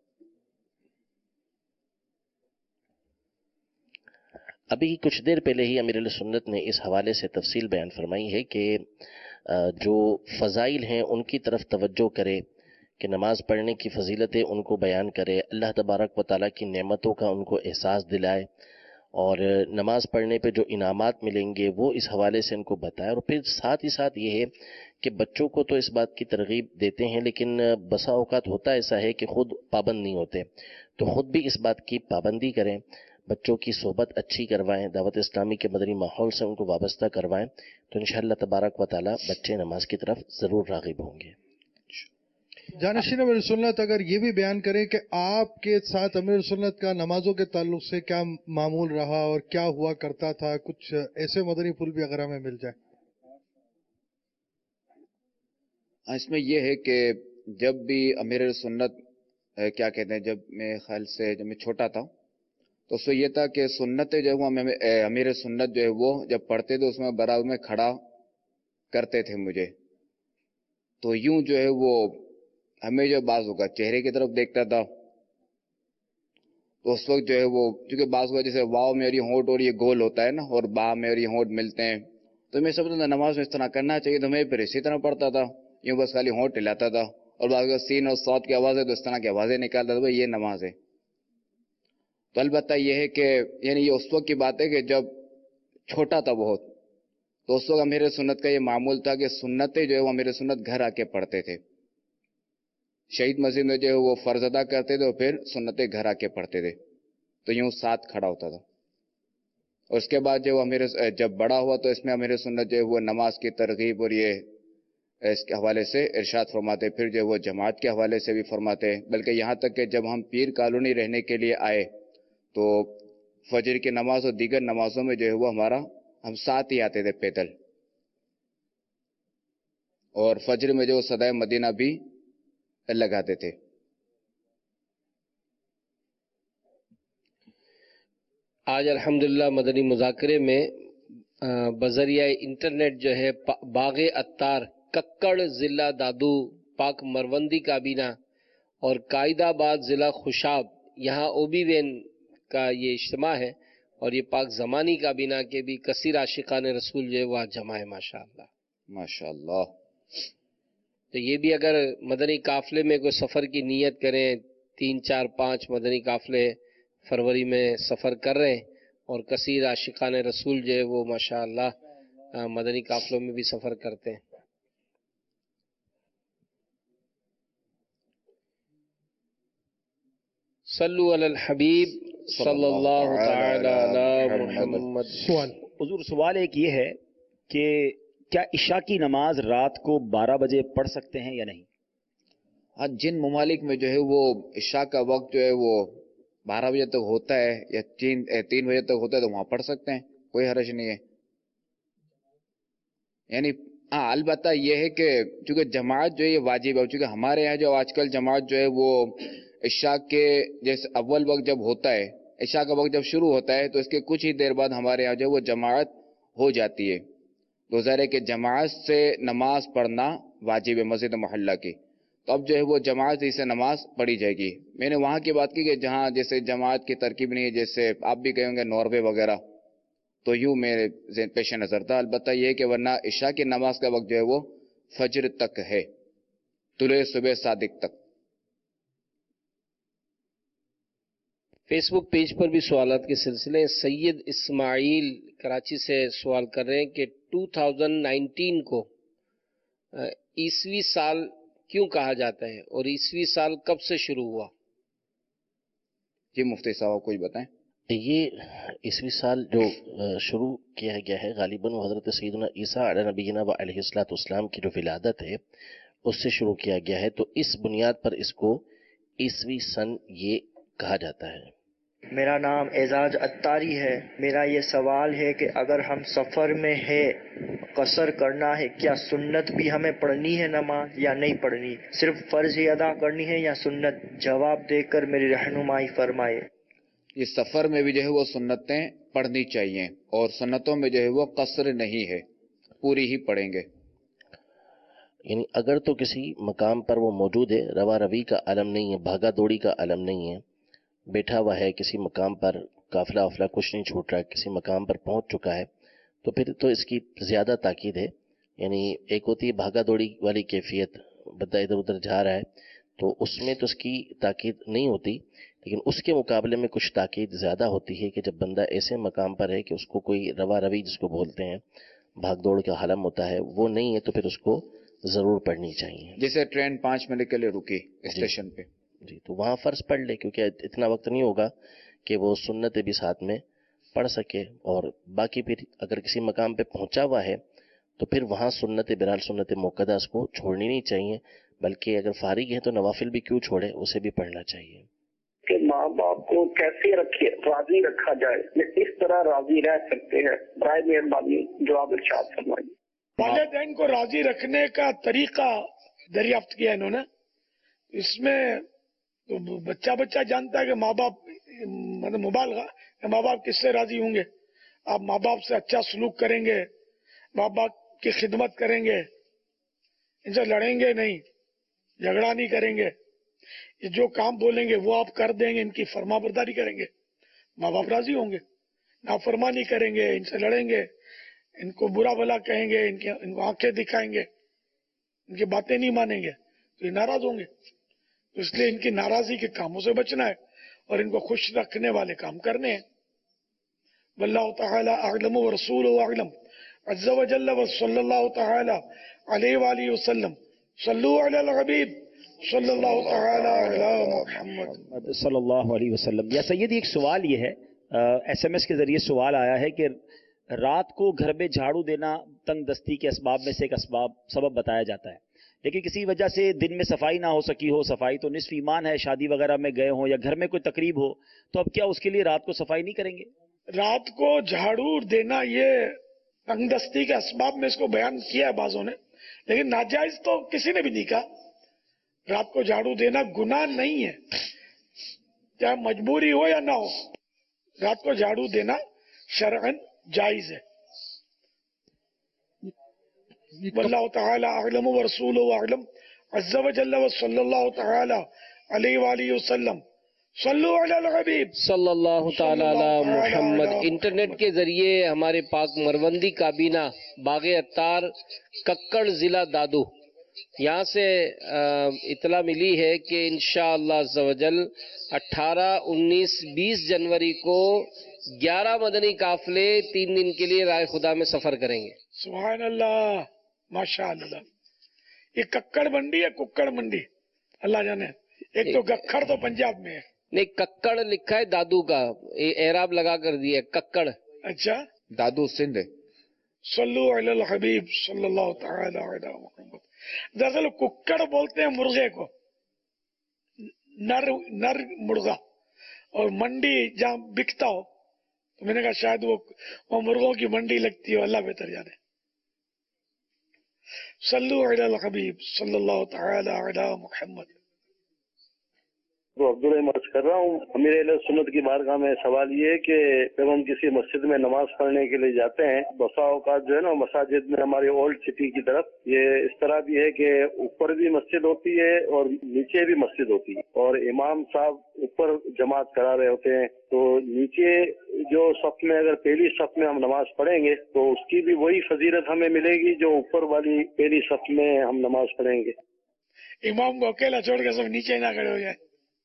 ابھی کچھ دیر پہلے ہی امیر علیہ سنت نے اس حوالے سے تفصیل بیان فرمائی ہے کہ جو فضائل ہیں ان کی طرف توجہ کرے، کہ نماز پڑھنے کی فضیلتیں ان کو بیان کرے، اللہ تبارک و تعالیٰ کی نعمتوں کا ان کو احساس دلائے، اور نماز پڑھنے پہ جو انعامات ملیں گے وہ اس حوالے سے ان کو بتائے، اور پھر ساتھ ہی ساتھ یہ ہے کہ بچوں کو تو اس بات کی ترغیب دیتے ہیں، لیکن بسا اوقات ہوتا ایسا ہے کہ خود پابند نہیں ہوتے، تو خود بھی اس بات کی پابندی کریں، بچوں کی صحبت اچھی کروائیں، دعوت اسلامی کے مدنی ماحول سے ان کو وابستہ کروائیں، تو انشاءاللہ تبارک و تعالیٰ بچے نماز کی طرف ضرور راغب ہوں گے۔ जानशीन अमीर सुन्नत अगर ये भी बयान करें कि आपके साथ अमीर सुन्नत का नमाजों के ताल्लुक से क्या मामूल रहा और क्या हुआ करता था, कुछ ऐसे मदनी फूल भी अगर हमें मिल जाए। इसमें यह है कि जब भी अमीर सुन्नत क्या कहते हैं, जब मैं ख्याल से जब मैं छोटा था तो उसमें यह था कि सुन्नत जो है वो अमीर सुन्नत जो है वो जब पढ़ते थे उसमें बराबर में खड़ा करते थे मुझे, तो यूं जो है वो हमें जो बाज होगा चेहरे की तरफ देखता था, तो उस वक्त जो है वो क्योंकि बाज होगा जैसे वाव में और ये होंठ और ये गोल होता है ना, और बा में और ये होंठ मिलते हैं, तो मैं समझता नमाज में इस तरह करना चाहिए, तो मैं फिर इसी तरह पढ़ता था, यूं बस खाली होंठ हिलाता था और बाद सीन और सौत की आवाज़ है तो इस तरह की आवाज़ें निकालता था, भाई ये नमाज है। तो अलबत्ता यह है कि यानी ये उस वक्त की बात है कि जब छोटा था बहुत, तो उस वक्त अमीर सुन्नत का ये मामूल था कि सुन्नतें जो है वो अमीर सुन्नत घर आके पढ़ते थे, शहीद मस्जिद में जो है वो फर्ज अदा करते थे और फिर सुन्नतें घर आके पढ़ते थे, तो यूं साथ खड़ा होता था। और उसके बाद जो अमीर जब बड़ा हुआ तो इसमें अमीर सुन्नत जो है वो नमाज की तरगीब और ये इसके हवाले से इरशाद फरमाते, फिर जो वो जमात के हवाले से भी फरमाते, बल्कि यहाँ तक कि जब हम पीर कॉलोनी रहने के लिए आए तो फजर की नमाज और दीगर नमाजों में जो है वो हमारा हम साथ ही आते थे पैदल, और फजर में जो सदाए मदीना भी लगाते थे। आज अल्हम्दुलिल्लाह मदनी मुज़ाकरे में बजरिया इंटरनेट जो है बाग़े अत्तार, कक्कड़ ज़िला दादू, पाक मरवंदी काबीना और कायदाबाद ज़िला खुशाब, यहाँ ओबी वैन का ये इज्तिमा है, और ये पाक ज़मानी काबीना के भी कसीर आशिकान रसूल जो है वह जमा है। माशाअल्लाह माशाअल्लाह। तो ये भी अगर मदनी काफले में कोई सफ़र की नीयत करें, तीन चार पाँच मदनी काफले फरवरी में सफ़र कर रहे हैं और कसीर आशिकान रसूल जो है वो माशाअल्लाह मदनी काफलों में भी सफ़र करते हैं। सल्लु अलल हबीब सल्लल्लाहु तआला अला मुहम्मद। सवाल हुजूर, सवाल एक ये है कि क्या इशा की नमाज रात को बारह बजे पढ़ सकते हैं या नहीं? हाँ, जिन ममालिक में जो है वो इशा का वक्त जो है वो बारह बजे तक होता है या तीन तीन बजे तक होता है तो वहां पढ़ सकते हैं, कोई हर्ज नहीं है। यानी हाँ, अलबत्ता ये है कि चूंकि जमात जो है ये वाजिब है, चूंकि हमारे यहाँ जो आजकल जमात जो है वो इशा के जैसे अव्वल वक्त जब होता है, इशा का वक्त जब शुरू होता है तो इसके कुछ ही देर बाद हमारे यहाँ जो है वो जमात हो जाती है। तो ज़ाहिर है कि जमात से नमाज पढ़ना वाजिब है मस्जिद मोहल्ला की, तो अब जो है वो जमात से नमाज पढ़ी जाएगी। मैंने वहाँ की बात की कि जहाँ जैसे जमात की तरकीब नहीं है, जैसे आप भी कहेंगे नॉर्वे वगैरह, तो यूँ मेरे पेश नज़र था। अलबत्ता ये है कि वरना इशा की नमाज का वक्त जो है वो फजर तक है, तुले सुबह सादिक तक। फेसबुक पेज पर भी सवालात के सिलसिले, सैयद इस्माइल कराची से सवाल कर रहे हैं कि दो हज़ार उन्नीस को ईसवी साल क्यों कहा जाता है और ईसवी साल कब से शुरू हुआ? जी मुफ्ती साहब कुछ बताएं। ये ईसवी साल जो शुरू किया गया है गालिबन हज़रत सैयदना ईसा अला नबीना व अलैहिस्सलातु वस्सलाम की जो विलादत है उससे शुरू किया गया है, तो इस बुनियाद पर इसको ईसवी सन ये कहा जाता है। मेरा नाम एजाज अत्तारी है। मेरा ये सवाल है कि अगर हम सफ़र में है, कसर करना है, क्या सुन्नत भी हमें पढ़नी है नमाज या नहीं पढ़नी, सिर्फ फ़र्ज ही अदा करनी है या सुन्नत? जवाब देकर मेरी रहनुमाई फरमाए। ये सफ़र में भी जो है वो सुन्नतें पढ़नी चाहिए और सुन्नतों में जो है वो कसर नहीं है, पूरी ही पढ़ेंगे। यानी अगर तो किसी मकाम पर वो मौजूद है, रवा रवी का आलम नहीं है, भागा दौड़ी का आलम नहीं है, बैठा हुआ है किसी मकाम पर, काफिला वाफिला कुछ नहीं छूट रहा है, किसी मकाम पर पहुंच चुका है, तो फिर तो इसकी ज़्यादा ताकीद है। यानी एक होती है भागा दौड़ी वाली कैफियत, बंदा इधर उधर जा रहा है तो उसमें तो इसकी ताकीद नहीं होती, लेकिन उसके मुकाबले में कुछ ताकीद ज़्यादा होती है कि जब बंदा ऐसे मकाम पर है कि उसको कोई रवा रवी जिसको बोलते हैं, भाग दौड़ का हालम होता है, वो नहीं है, तो फिर उसको ज़रूर पढ़नी चाहिए। जैसे ट्रेन पाँच मिनट के लिए रुकी स्टेशन पे, जी, तो वहाँ फ़र्ज पढ़ ले, क्योंकि इतना वक्त नहीं होगा कि वो सुन्नत भी साथ में पढ़ सके। और बाकी फिर अगर किसी मकाम पे पहुंचा हुआ है तो फिर वहाँ सुन्नत बहरहाल सुन्नत मुक्कदा को छोड़नी नहीं चाहिए, بلکہ اگر فارغ ہیں تو نوافل بھی کیوں چھوڑے، اسے بھی پڑھنا چاہیے. کہ ماں باپ کو کیسے رکھے راضی رکھا جائے، اس طرح راضی رہ سکتے ہیں؟ برائے مہربانی جواب ارشاد فرمائیے. والدین کو راضی رکھنے کا طریقہ دریافت کیا انہوں نے. اس میں تو بچہ بچہ جانتا ہے کہ ماں باپ مطلب مبالغہ کہ ماں باپ کس سے راضی ہوں گے. آپ ماں باپ سے اچھا سلوک کریں گے، ماں باپ کی خدمت کریں گے، ان سے لڑیں گے نہیں، جھگڑا نہیں کریں گے، جو کام بولیں گے وہ آپ کر دیں گے، ان کی فرما برداری کریں گے، ماں باپ راضی ہوں گے. نافرمانی کریں گے، ان سے لڑیں گے، ان کو برا بھلا کہیں گے، ان کی ان کو آنکھیں دکھائیں گے، ان کی باتیں نہیں مانیں گے تو یہ ناراض ہوں گے. تو اس لیے ان کی ناراضی کے کاموں سے بچنا ہے اور ان کو خوش رکھنے والے کام کرنے ہیں. واللہ تعالی اعلم ورسولہ اعلم عز وجل وصلی اللہ تعالی علیہ وآلہ وسلم. صلو علی الحبیب صلی اللہ تعالی علی محمد صلی اللہ علیہ وسلم. یا سیدی ایک سوال یہ ہے، ایس ایم ایس کے ذریعے سوال آیا ہے کہ رات کو گھر میں جھاڑو دینا تنگ دستی کے اسباب میں سے ایک اسباب سبب بتایا جاتا ہے، لیکن کسی وجہ سے دن میں صفائی نہ ہو سکی ہو، صفائی تو نصف ایمان ہے، شادی وغیرہ میں گئے ہوں یا گھر میں کوئی تقریب ہو، تو اب کیا اس کے لیے رات کو صفائی نہیں کریں گے؟ رات کو جھاڑو دینا یہ تنگ دستی کے اسباب میں اس کو بیان کیا ہے بعضوں نے، لیکن ناجائز تو کسی نے بھی نہیں کہا. رات کو جھاڑو دینا گناہ نہیں ہے، چاہے مجبوری ہو یا نہ ہو، رات کو جھاڑو دینا شرعاً جائز ہے. واللہ تعالی اعلم ورسولہ اعلم عز وجل وصلی اللہ تعالی علیہ وآلہ وسلم. صلو علی الحبیب صلی اللہ تعالی علی محمد. انٹرنیٹ کے ذریعے ہمارے پاک مروندی کابینہ باغ اتار ککڑ ضلع دادو، یہاں سے اطلاع ملی ہے کہ انشاءاللہ عز و جل اٹھارہ انیس بیس جنوری کو گیارہ مدنی قافلے تین دن کے لیے رائے خدا میں سفر کریں گے. سبحان اللہ، ماشاء اللہ. یہ ککڑ منڈی ہے ککڑ منڈی، اللہ جانے. ایک تو گکھڑ تو پنجاب میں ہے. نہیں، ککڑ لکھا ہے دادو کا، اعراب لگا کر دیا ککڑ. اچھا، دادو سندھ. صلو علی الحبیب صلی اللہ تعالی علی محمد. دراصل ککڑ بولتے ہیں مرغے کو، نر نر مرغا، اور منڈی جہاں بکتا ہو تو میں نے کہا شاید وہ وہ مرغوں کی منڈی لگتی ہو، اللہ بہتر جانے. صلو علی الحبیب صلی اللہ تعالی علی محمد. تو عبدالرحیم عرض کر رہا ہوں، امیر اہل سنت کی بارگاہ میں سوال یہ ہے کہ جب ہم کسی مسجد میں نماز پڑھنے کے لیے جاتے ہیں، بسا اوقات جو ہے نا مساجد میں ہماری اولڈ سٹی کی طرف یہ اس طرح بھی ہے کہ اوپر بھی مسجد ہوتی ہے اور نیچے بھی مسجد ہوتی ہے، اور امام صاحب اوپر جماعت کرا رہے ہوتے ہیں، تو نیچے جو صف میں اگر پہلی صف میں ہم نماز پڑھیں گے تو اس کی بھی وہی فضیلت ہمیں ملے گی جو اوپر والی پہلی صف میں ہم نماز پڑھیں گے. امام کو اکیلا چھوڑ کے سب نیچے نہ کھڑے ہو جائے.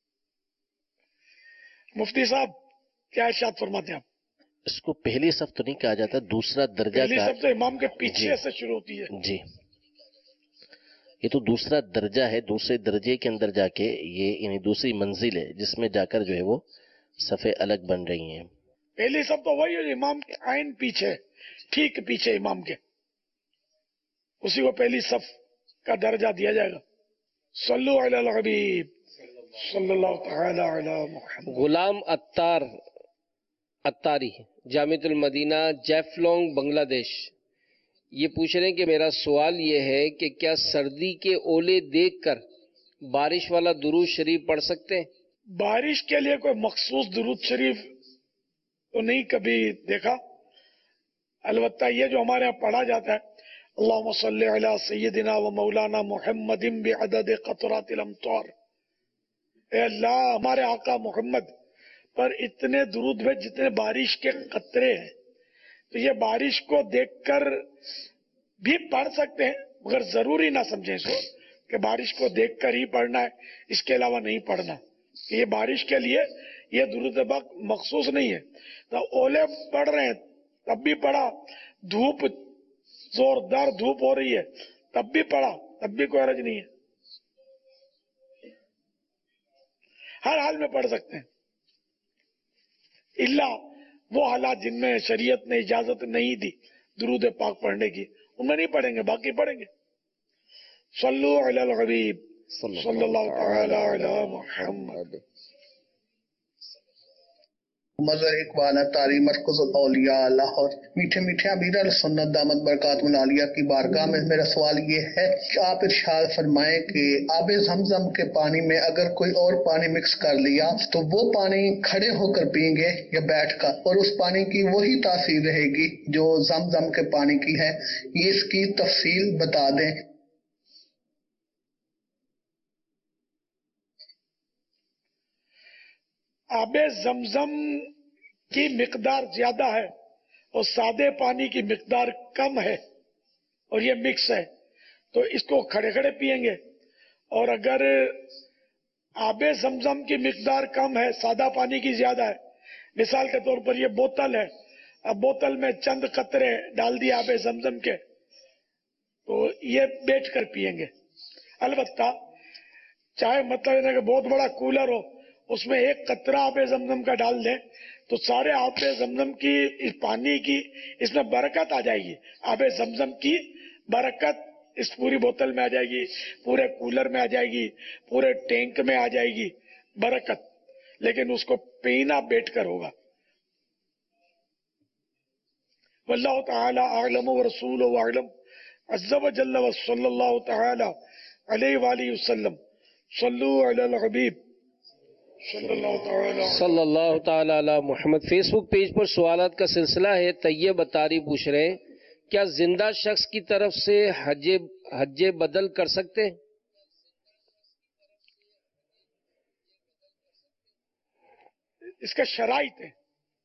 مفتی صاحب کیا ارشاد فرماتے ہیں آپ؟ اس کو پہلی صف تو نہیں کہا جاتا، دوسرا درجہ. پہلی صف تو امام کے پیچھے سے شروع ہوتی ہے. جی، یہ تو دوسرا درجہ ہے، دوسرے درجے کے اندر جا کے یہ یعنی دوسری منزل ہے جس میں جا کر جو ہے وہ صفیں الگ بن رہی ہیں. پہلی صف تو وہی ہے امام کے عین پیچھے، ٹھیک پیچھے امام کے، اسی کو پہلی صف کا درجہ دیا جائے گا. صلو علی الحبیب صلی اللہ تعالی علی محمد. غلام اتار اتاری جامعۃ المدینہ جیفلونگ بنگلہ دیش، یہ پوچھ رہے ہیں کہ میرا سوال یہ ہے کہ کیا سردی کے اولے دیکھ کر بارش والا درود شریف پڑھ سکتے ہیں؟ بارش کے لیے کوئی مخصوص درود شریف تو نہیں کبھی دیکھا، البتہ یہ جو ہمارے یہاں پڑھا جاتا ہے اللہم صلی علی سیدنا و مولانا محمد بعدد قطرات الامطار، اے اللہ ہمارے آقا محمد پر اتنے درود بھیج جتنے بارش کے قطرے ہیں. تو یہ بارش کو دیکھ کر بھی پڑھ سکتے ہیں، مگر ضروری نہ سمجھیں اس کو کہ بارش کو دیکھ کر ہی پڑھنا ہے، اس کے علاوہ نہیں پڑھنا. یہ بارش کے لیے یہ درود پاک مخصوص نہیں ہے. تو اولے پڑھ رہے ہیں تب بھی پڑھا، دھوپ زوردار دھوپ ہو رہی ہے تب بھی پڑھا، تب بھی کوئی حرج نہیں ہے، ہر حال میں پڑھ سکتے ہیں. الا وہ حالات جن میں شریعت نے اجازت نہیں دی درود پاک پڑھنے کی، ان میں نہیں پڑھیں گے، باقی پڑھیں گے. सल्लु अलल हबीब सल्लल्लाहु तआला अला मुहम्मद। मजहर इकबाल अत्तारी मरकज़ुल औलिया लाहौर। मीठे मीठे अमीर अहले सुन्नत दामत बरकातुहुल आलिया की बारगाह में मेरा सवाल ये है कि आप इरशाद फरमाएं कि आबे ज़मज़म के पानी में अगर कोई और पानी मिक्स कर लिया तो वो पानी खड़े होकर पिएंगे या बैठकर, और उस पानी की वही तासीर रहेगी जो ज़मज़म के पानी की है। ये इसकी तफसील बता दें। आबे ज़मज़म की मिकदार ज्यादा है और सादे पानी की मिकदार कम है और ये मिक्स है, तो इसको खड़े खड़े पिएंगे। और अगर आबे ज़मज़म की मिकदार कम है, सादा पानी की ज्यादा है, मिसाल के तौर पर ये बोतल है, अब बोतल में चंद कतरे डाल दिए आबे ज़मज़म के, तो ये बैठ कर पिएंगे। अलबत्ता चाहे मतलब है कि बहुत बड़ा कूलर हो, उसमें एक कतरा आबे ज़मज़म का डाल दें तो सारे आबे ज़मज़म की इस पानी की इसमें बरकत आ जाएगी। आबे ज़मज़म की बरकत इस पूरी बोतल में आ जाएगी, पूरे कूलर में आ जाएगी, पूरे टैंक में आ जाएगी बरकत, लेकिन उसको पीना बैठकर होगा। वल्लाहु तआला अअलम व रसूलुहु अअलम। अज़्ज़ा व जल्ल व सल्लल्लाहु तआला अलैहि व आलिहि वसल्लम। सल्लु अलल हबीब सल्लल्लाहु ताला अला मुहम्मद। फेसबुक पेज पर सवालात का सिलसिला है। तैयब अतारी पूछ रहे हैं, क्या जिंदा शख्स की तरफ से हज्जे हज्जे बदल कर सकते हैं? इसका शराइत है,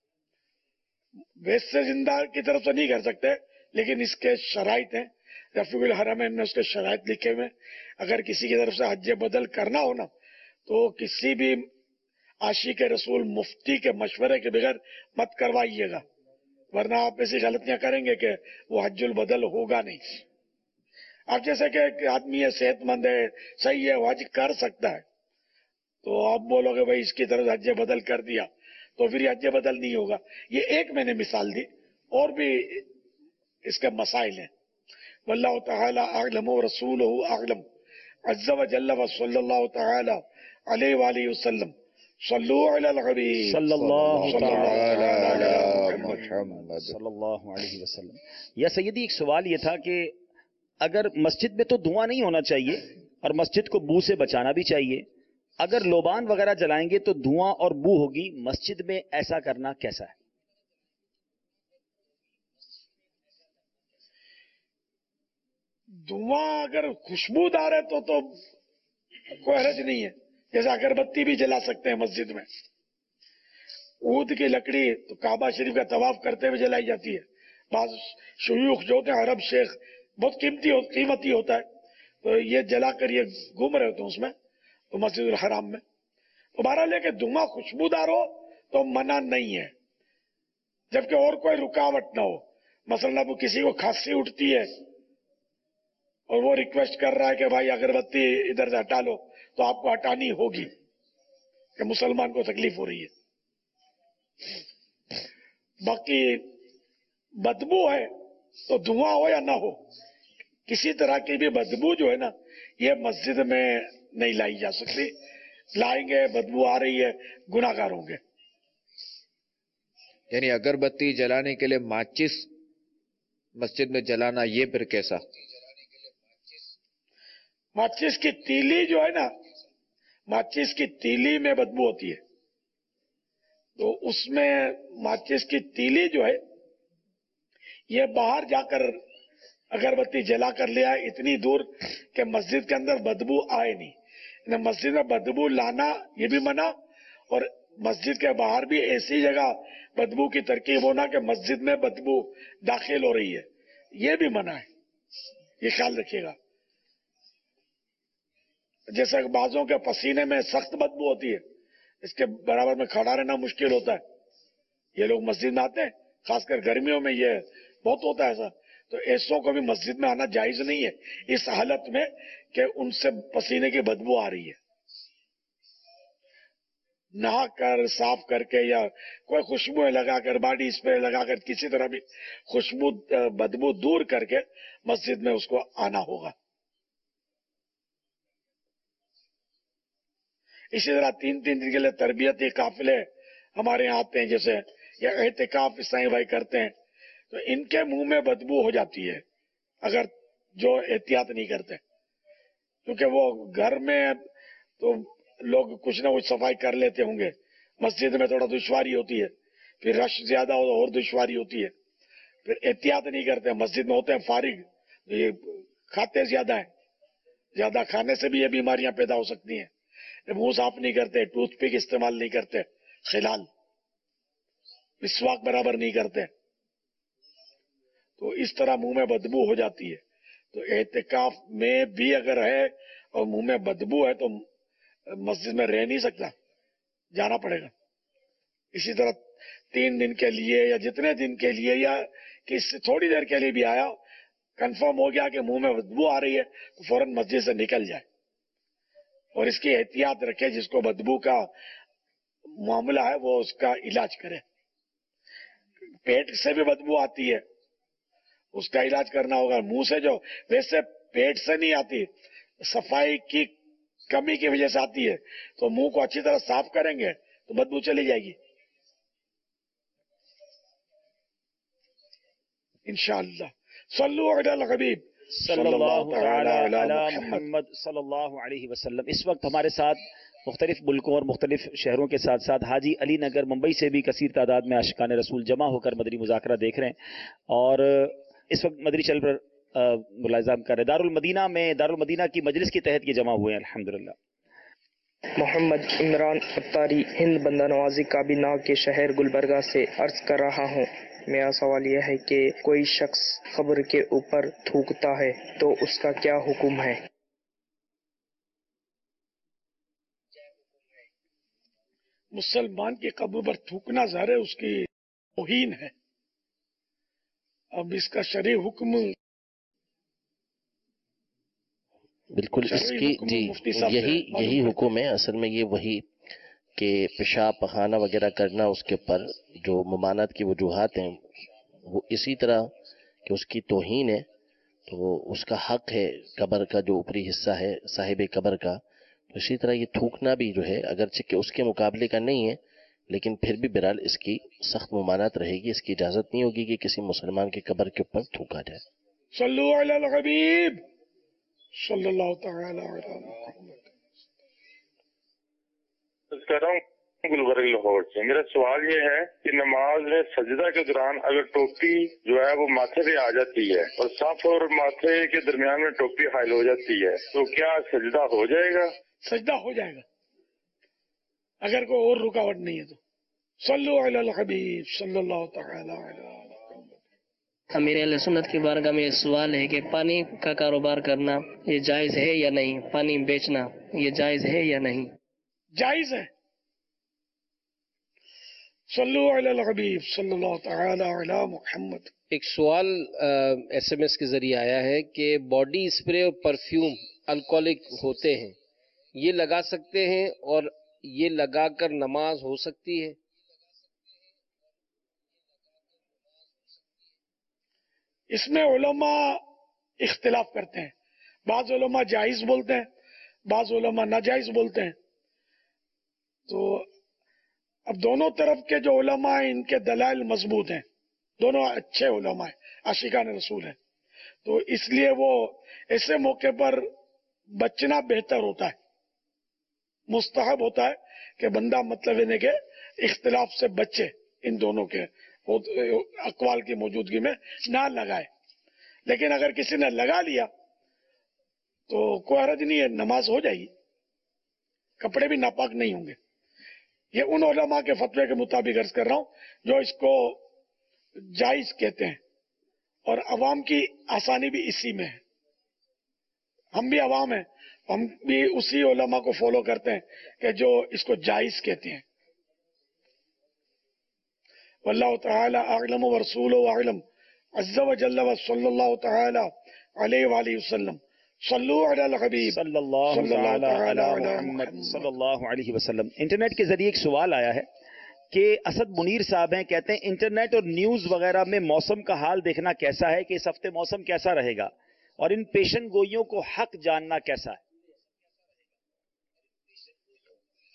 वैसे जिंदा की तरफ से नहीं कर सकते, लेकिन इसके शराइत हैं। रफीकुल हरमैन ने उसके शराइत लिखे हुए। अगर किसी की तरफ से हज्जे बदल करना हो ना, तो किसी भी आशिक रसूल मुफ्ती के मशवरे के बगैर मत करवाइएगा, वरना आप ऐसी गलतियां करेंगे कि वो हज्जुल बदल होगा नहीं। अब जैसे कि आदमी है, सेहतमंद है, सही है, वो हज कर सकता है, तो आप बोलोगे भाई इसकी तरफ हज्जे बदल कर दिया, तो फिर हज्जे बदल नहीं होगा। ये एक मैंने मिसाल दी, और भी इसके मसाइल हैं। वल्लाहु तआला अअलम व रसूलुहु अअलम। अज़्ज़ा व जल्ल व सल्लल्लाहु तआला अलैहि व आलिहि वसल्लम। सल्लु अलल हबीब सल्लल्लाहु तआला अला मुहम्मद सल्लल्लाहु अलैहि वसल्लम। या सैयदी, एक सवाल ये था कि अगर मस्जिद में तो धुआं नहीं होना चाहिए और मस्जिद को बू से बचाना भी चाहिए, अगर लोबान वगैरह जलाएंगे तो धुआं और बू होगी, मस्जिद में ऐसा करना कैसा है? धुआं अगर खुशबूदार है तो तो कोई हर्ज नहीं है। जैसे अगरबत्ती भी जला सकते हैं मस्जिद में। ऊद की लकड़ी तो काबा शरीफ का तवाफ करते हुए जलाई जाती है। बाज शुयूख जो होते हैं, अरब शेख, बहुत कीमती हो, कीमती होता है, तो ये जलाकर ये घूम रहे होते हैं उसमें, तो मस्जिद हराम में। तो बहरहाल लेके धुआं खुशबूदार हो तो मना नहीं है, जबकि और कोई रुकावट ना हो। मसलन अब किसी को खांसी उठती है और वो रिक्वेस्ट कर रहा है कि भाई अगरबत्ती इधर से हटा लो, तो आपको हटानी होगी कि मुसलमान को तकलीफ हो रही है। बाकी बदबू है तो धुआं हो या ना हो, किसी तरह की भी बदबू जो है ना, ये मस्जिद में नहीं लाई जा सकती। लाएंगे, बदबू आ रही है, गुनाहगार होंगे। यानी अगरबत्ती जलाने के लिए माचिस मस्जिद में जलाना, ये फिर कैसा? माचिस की तीली जो है ना, माचिस की तीली में बदबू होती है, तो उसमें माचिस की तीली जो है, ये बाहर जाकर अगरबत्ती जला कर ले आए इतनी दूर कि मस्जिद के अंदर बदबू आए नहीं। न मस्जिद में बदबू लाना ये भी मना, और मस्जिद के बाहर भी ऐसी जगह बदबू की तरकीब होना कि मस्जिद में बदबू दाखिल हो रही है, ये भी मना है। ये ख्याल रखिएगा। जैसे बाजों के पसीने में सख्त बदबू होती है, इसके बराबर में खड़ा रहना मुश्किल होता है। ये लोग मस्जिद में आते हैं, खासकर गर्मियों में ये बहुत होता है ऐसा, तो ऐसों को भी मस्जिद में आना जायज नहीं है इस हालत में कि उनसे पसीने की बदबू आ रही है। नहा कर साफ करके या कोई खुशबू लगाकर, बॉडी स्प्रे लगाकर, किसी तरह भी खुशबू बदबू दूर करके मस्जिद में उसको आना होगा। इसी तरह तीन तीन दिन के लिए तरबियती काफिले हमारे यहाँ आते हैं, जैसे या एहतिकाफ ईसाई भाई करते हैं, तो इनके मुंह में बदबू हो जाती है अगर जो एहतियात नहीं करते, क्योंकि वो घर में तो लोग कुछ ना कुछ सफाई कर लेते होंगे, मस्जिद में थोड़ा दुश्वारी होती है, फिर रश ज्यादा हो तो और दुश्वारी होती है, फिर एहतियात नहीं करते, मस्जिद में होते हैं फारिग, ये खाते ज्यादा है, ज्यादा खाने से भी ये बीमारियां पैदा हो सकती हैं, मुंह साफ नहीं करते, टूथपिक इस्तेमाल नहीं करते, खिलाल मिसवाक बराबर नहीं करते, तो इस तरह मुंह में बदबू हो जाती है। तो एहतिकाफ में भी अगर है और मुंह में बदबू है तो मस्जिद में रह नहीं सकता, जाना पड़ेगा। इसी तरह तीन दिन के लिए या जितने दिन के लिए या किसी थोड़ी देर के लिए भी आया, कंफर्म हो गया कि मुंह में बदबू आ रही है तो फौरन मस्जिद से निकल जाए और इसकी एहतियात रखे, जिसको बदबू का मामला है वो उसका इलाज करे। पेट से भी बदबू आती है, उसका इलाज करना होगा। मुंह से जो वैसे पेट से नहीं आती, सफाई की कमी की वजह से आती है, तो मुंह को अच्छी तरह साफ करेंगे तो बदबू चली जाएगी इंशाअल्लाह। सल्लु अलल हबीब सल्लल्लाहु अला मुहम्मद सल्लल्लाहु अलैहि वसल्लम। इस वक्त हमारे साथ मुख्तलिफ मुल्कों और मुख्तलिफ शहरों के साथ साथ हाजी अली नगर मुंबई से भी कसीर तादाद में आशिकान रसूल जमा होकर मदनी मुज़ाकरा देख रहे हैं, और इस वक्त मदनी चैनल पर मुलाज़म कर रहे हैं। दारुल मदीना में दारुल मदीना की मजलिस के तहत ये जमा हुए हैं अल्हम्दुलिल्लाह। मोहम्मद इमरान अत्तारी हिंद बंदा नवाजी काबीना के शहर गुलबर्गा से अर्ज कर रहा हूँ। मेरा सवाल यह है कि कोई शख्स कब्र के ऊपर थूकता है तो उसका क्या हुक्म है? मुसलमान की कब्र पर थूकना ज़ाहिर है उसकी तौहीन है। अब इसका शरई हुक्म बिल्कुल इसकी जी यही यही हुक्म है। असल में ये वही कि पेशाब पखाना वगैरह करना, उसके ऊपर जो ममानत की वजूहात हैं वो इसी तरह कि उसकी तौहीन है, तो उसका हक है कब्र का जो ऊपरी हिस्सा है साहिब कब्र का। तो इसी तरह ये थूकना भी जो है अगरचे कि उसके मुकाबले का नहीं है, लेकिन फिर भी बहरहाल इसकी सख्त ममानत रहेगी। इसकी इजाजत नहीं होगी कि किसी मुसलमान की कब्र के ऊपर थूका जाए। सल्लु अलल हबीब सल्लल्लाहु तआला अलैहि वसल्लम। कर रहा हूँ गुलबर्ग लाहौर से। मेरा सवाल ये है कि नमाज में सजदा के दौरान अगर टोपी जो है वो माथे पे आ जाती है और सफ और माथे के दरमियान में टोपी हाइल हो जाती है, तो क्या सजदा हो जाएगा? सजदा हो जाएगा अगर कोई और रुकावट नहीं है तो। सल्लु अलल हबीब सल्लल्लाहु तआला अलैहि वसल्लम। मेरे अहले सुन्नत की बारगाह में सवाल है कि पानी का कारोबार करना ये जायज है या नहीं? पानी बेचना ये जायज है या नहीं? जायज है। सल्लु अलल हबीब सल्लल्लाहु तआला अला मुहम्मद। एक सवाल एसएमएस के जरिए आया है कि बॉडी स्प्रे और परफ्यूम अल्कोहलिक होते हैं, ये लगा सकते हैं और ये लगाकर नमाज हो सकती है? इसमें उलमा इख्तिलाफ करते हैं। बाज उलमा जायज बोलते हैं, बाज उलमा नाजायज बोलते हैं। तो अब दोनों तरफ के जो उलमा हैं इनके दलाइल मजबूत हैं, दोनों अच्छे उलमा हैं, आशिकान रसूल हैं। तो इसलिए वो ऐसे मौके पर बचना बेहतर होता है, मुस्तहब होता है कि बंदा मतलब इन्हें के इख्तिलाफ से बचे, इन दोनों के अकवाल की मौजूदगी में ना लगाए। लेकिन अगर किसी ने लगा लिया तो कोई हरज नहीं है, नमाज हो जाएगी, कपड़े भी नापाक नहीं होंगे। ये उन उलमा के फतवे के मुताबिक अर्ज कर रहा हूं जो इसको जायज कहते हैं, और अवाम की आसानी भी इसी में है। हम भी अवाम हैं, हम भी उसी उलमा को फॉलो करते हैं कि जो इसको जायज कहते हैं। वल्लाहु तआला अअलम व रसूलुहु अअलम अज़्ज़ा व जल्ला व सल्लल्लाहु तआला अलैहि व आलिहि वसल्लम। सल्लु अलल हबीब सल्लल्लाहु अलैहि वसल्लम। इंटरनेट के जरिए एक सवाल आया है कि असद मुनीर साहब हैं, कहते हैं इंटरनेट और न्यूज वगैरह में मौसम का हाल देखना कैसा है, कि इस हफ्ते मौसम कैसा रहेगा, और इन पेशन गोइयों को हक जानना कैसा है?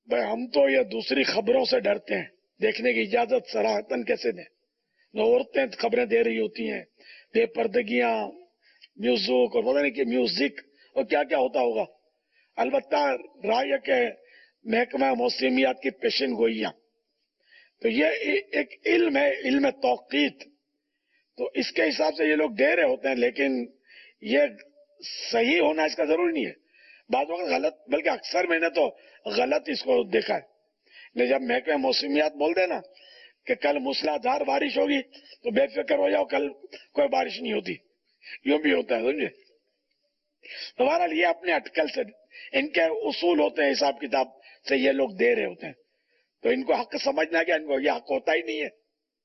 भाई हम तो ये दूसरी खबरों से डरते हैं, देखने की इजाजत सराहतन कैसे दें। न औरतें खबरें दे रही होती हैं, बेपर्दगियां, म्यूजिक और पता नहीं कि म्यूजिक और क्या क्या होता होगा। अलबत्ता राय के महकमा मौसमियात की पेशन गोइयां, तो ये एक इल्म है, इल्म तौकीत। तो इसके हिसाब से ये लोग दे रहे होते हैं, लेकिन ये सही होना इसका जरूरी नहीं है। बाद वक्त गलत, बल्कि अक्सर मैंने तो गलत इसको देखा है। लेकिन जब महकमा मौसमियात बोल देना कि कल मूसलाधार बारिश होगी तो बेफिक्र हो जाओ, कल कोई बारिश नहीं होती, यूं भी होता है, समझे। तो बहरहाल ये अपने अटकल से, इनके उसूल होते हैं, हिसाब किताब से ये लोग दे रहे होते हैं। तो इनको हक समझना क्या, इनको ये हक होता ही नहीं है।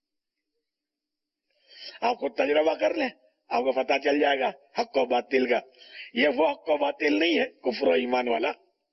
आप खुद तजुर्बा कर लें, आपको पता चल जाएगा हक और बातिल का। ये वो हक और बातिल नहीं है कुफ्र और ईमान वाला।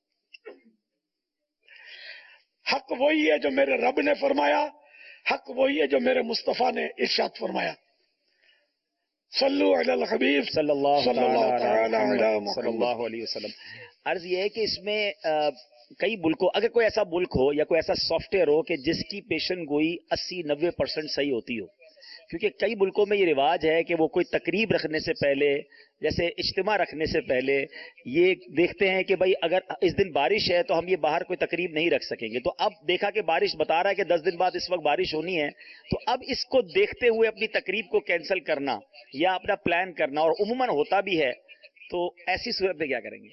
हक वही है जो मेरे रब ने फरमाया, हक वही है जो मेरे मुस्तफा ने इरशाद फरमाया। सल्लु अलल हबीब सल्लल्लाहु सल्लल्लाहु अलैहि वसल्लम। अर्ज ये है कि इसमें आ, कई मुल्कों, अगर कोई ऐसा मुल्क हो या कोई ऐसा सॉफ्टवेयर हो कि जिसकी पेशन गोई अस्सी नब्बे परसेंट सही होती हो, क्योंकि कई मुल्कों में ये रिवाज है कि वो कोई तकरीब रखने से पहले, जैसे इज्तिमा रखने से पहले, ये देखते हैं कि भाई अगर इस दिन बारिश है तो हम ये बाहर कोई तकरीब नहीं रख सकेंगे। तो अब देखा कि बारिश बता रहा है कि दस दिन बाद इस वक्त बारिश होनी है, तो अब इसको देखते हुए अपनी तकरीब को कैंसिल करना या अपना प्लान करना, और उम्मन होता भी है, तो ऐसी सूरत में क्या करेंगे?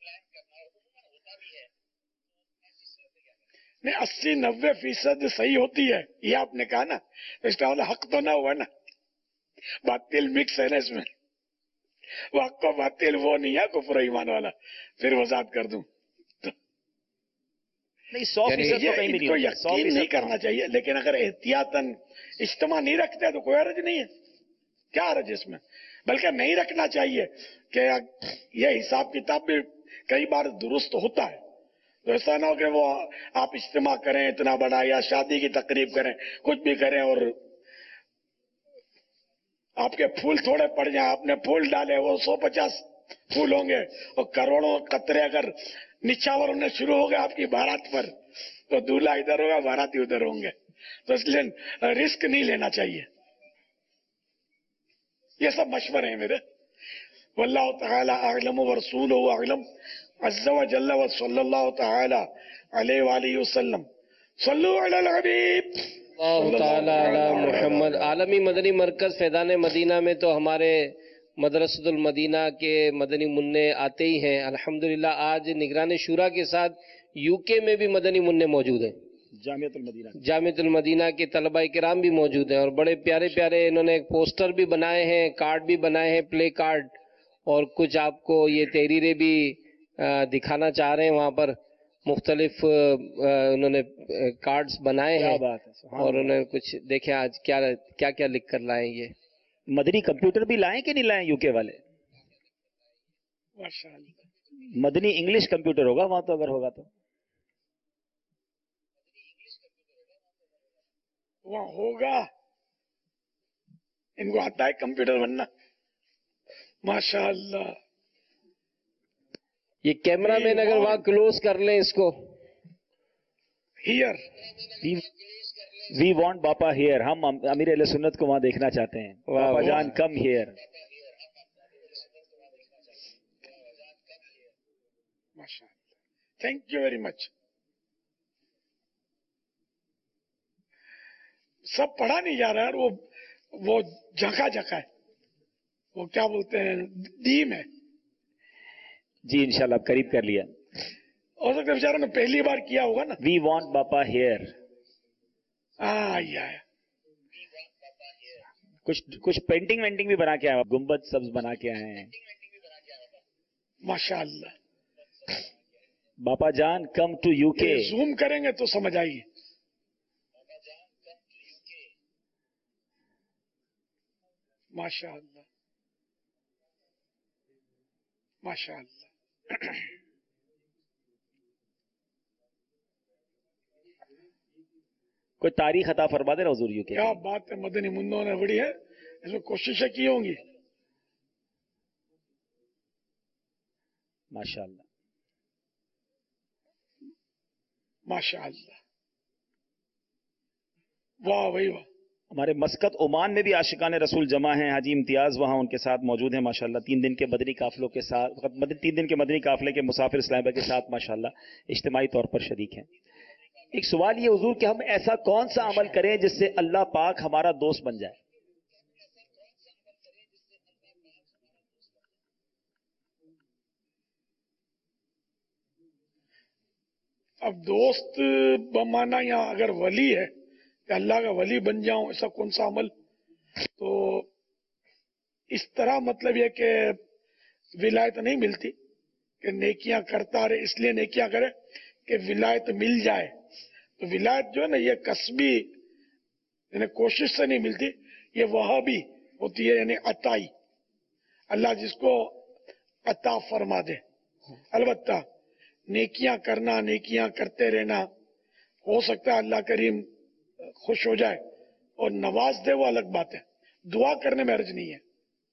नहीं, अस्सी नब्बे फीसद सही होती है, ये आपने कहा ना, तो इसका मतलब हक तो ना हुआ ना, बातिल मिक्स है ना इसमें। वो हक को बातिल वो नहीं है कुफ्र ईमान वाला, फिर वजात कर दूं तो नहीं, सौ फीसद तो कहीं भी इनको यकीन नहीं करना चाहिए। लेकिन अगर एहतियातन इज्तिमा नहीं रखते तो कोई हर्ज नहीं है, क्या हर्ज इसमें। बल्कि नहीं रखना चाहिए कि ये हिसाब किताब भी कई बार दुरुस्त होता है। तो ऐसा ना हो कि वो आप इज्तिमा करें इतना बड़ा, या शादी की तकरीब करें, कुछ भी करें और आपके फूल थोड़े पड़ जाए, आपने फूल डाले वो सौ पचास फूल होंगे और करोड़ों कतरे अगर निछावर होने शुरू हो गए आपकी बारात पर, तो दूल्हा इधर होगा, बाराती उधर होंगे। तो इसलिए रिस्क नहीं लेना चाहिए। ये सब मशवरे हैं मेरे। वल्लाहु तआला अअलम व रसूलुहु अअलम अज़्ज़ा व जल्ला व सल्लल्लाहु तआला अलैहि व आलिहि वसल्लम। सल्लु अलल हबीब मोहम्मद। आलमी मदनी मरकज फैज़ान मदीना में तो हमारे मदरसतुल मदीना के मदनी मुन्ने आते ही हैं। अल्हम्दुलिल्लाह आज निगरान शुरा के साथ यूके में भी मदनी मुन्ने मौजूद हैं। जामियतुल मदीना जामियतुल मदीना के तलबा किराम भी मौजूद हैं और बड़े प्यारे प्यारे इन्होंने एक पोस्टर भी बनाए हैं, कार्ड भी बनाए हैं, प्ले कार्ड, और कुछ आपको ये तहरीरें भी दिखाना चाह रहे हैं। वहाँ पर मुख्तलिफ उन्होंने कार्ड्स बनाए हैं और उन्होंने कुछ देखे आज क्या क्या क्या लिख कर लाए। ये मदनी कंप्यूटर भी लाए कि नहीं लाए यूके वाले? मदनी इंग्लिश कंप्यूटर होगा वहां तो, अगर होगा तो वहां होगा। इनको आता है कंप्यूटर बनना, माशाअल्लाह। ये कैमरा मैन अगर वहां क्लोज कर लें इसको, here we want Bapa here, हम अमीर अहले सुन्नत को वहां देखना चाहते हैं। बापा जान कम हियर। माशाअल्लाह, थैंक यू वेरी मच। सब पढ़ा नहीं जा रहा है, वो वो झका झका है, वो क्या बोलते हैं, दीम है जी। इंशाल्लाह आप करीब कर लिया। हो सकता है बेचारा ने पहली बार किया होगा ना। We want Bapa here. आया कुछ कुछ पेंटिंग वेंटिंग भी बना के आए, गुम्बद सब्ज बना के आए हैं। माशाअल्लाह। बापा जान कम टू यूके। जूम करेंगे तो समझ आएगी। माशाअल्लाह माशाअल्लाह। कोई तारीख अता फरमा दे हुजूर यूके। क्या बात है, मदनी मुन्नों ने बड़ी है, इसमें कोशिशें की होंगी। माशाअल्लाह। माशाअल्लाह, वाह भाई वाह। हमारे मस्कत ओमान में भी आशिकान रसूल जमा हैं। हाजी इम्तियाज वहां उनके साथ मौजूद हैं माशाल्लाह। तीन दिन के मदनी काफिलों के साथ, तीन दिन के मदनी काफिले के मुसाफिर इस्लामाबाद के साथ माशाल्लाह इज्तिमाई तौर पर शरीक हैं। एक सवाल ये हुजूर कि हम ऐसा कौन सा अमल करें जिससे अल्लाह पाक हमारा दोस्त बन जाए? अब दोस्त बमाना या अगर वली है कि अल्लाह का वली बन जाऊं, ऐसा कौन सा अमल? तो इस तरह मतलब ये कि विलायत नहीं मिलती कि नेकियां करता रहे इसलिए नेकियां करे कि विलायत मिल जाए। तो विलायत जो है ना ये कसबी यानी कोशिश से नहीं मिलती, ये वहाबी होती है यानी अताई। अल्लाह जिसको अता फरमा दे। अलबत्ता नेकियां करना, नेकियां करते रहना, हो सकता है अल्लाह करीम खुश हो जाए और नवाज दे, वो अलग बात है। दुआ करने में अर्ज नहीं है,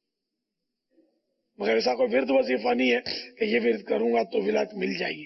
मगर ऐसा कोई विर्द वजीफा नहीं है कि ये विर्द करूंगा तो विलायत मिल जाएगी।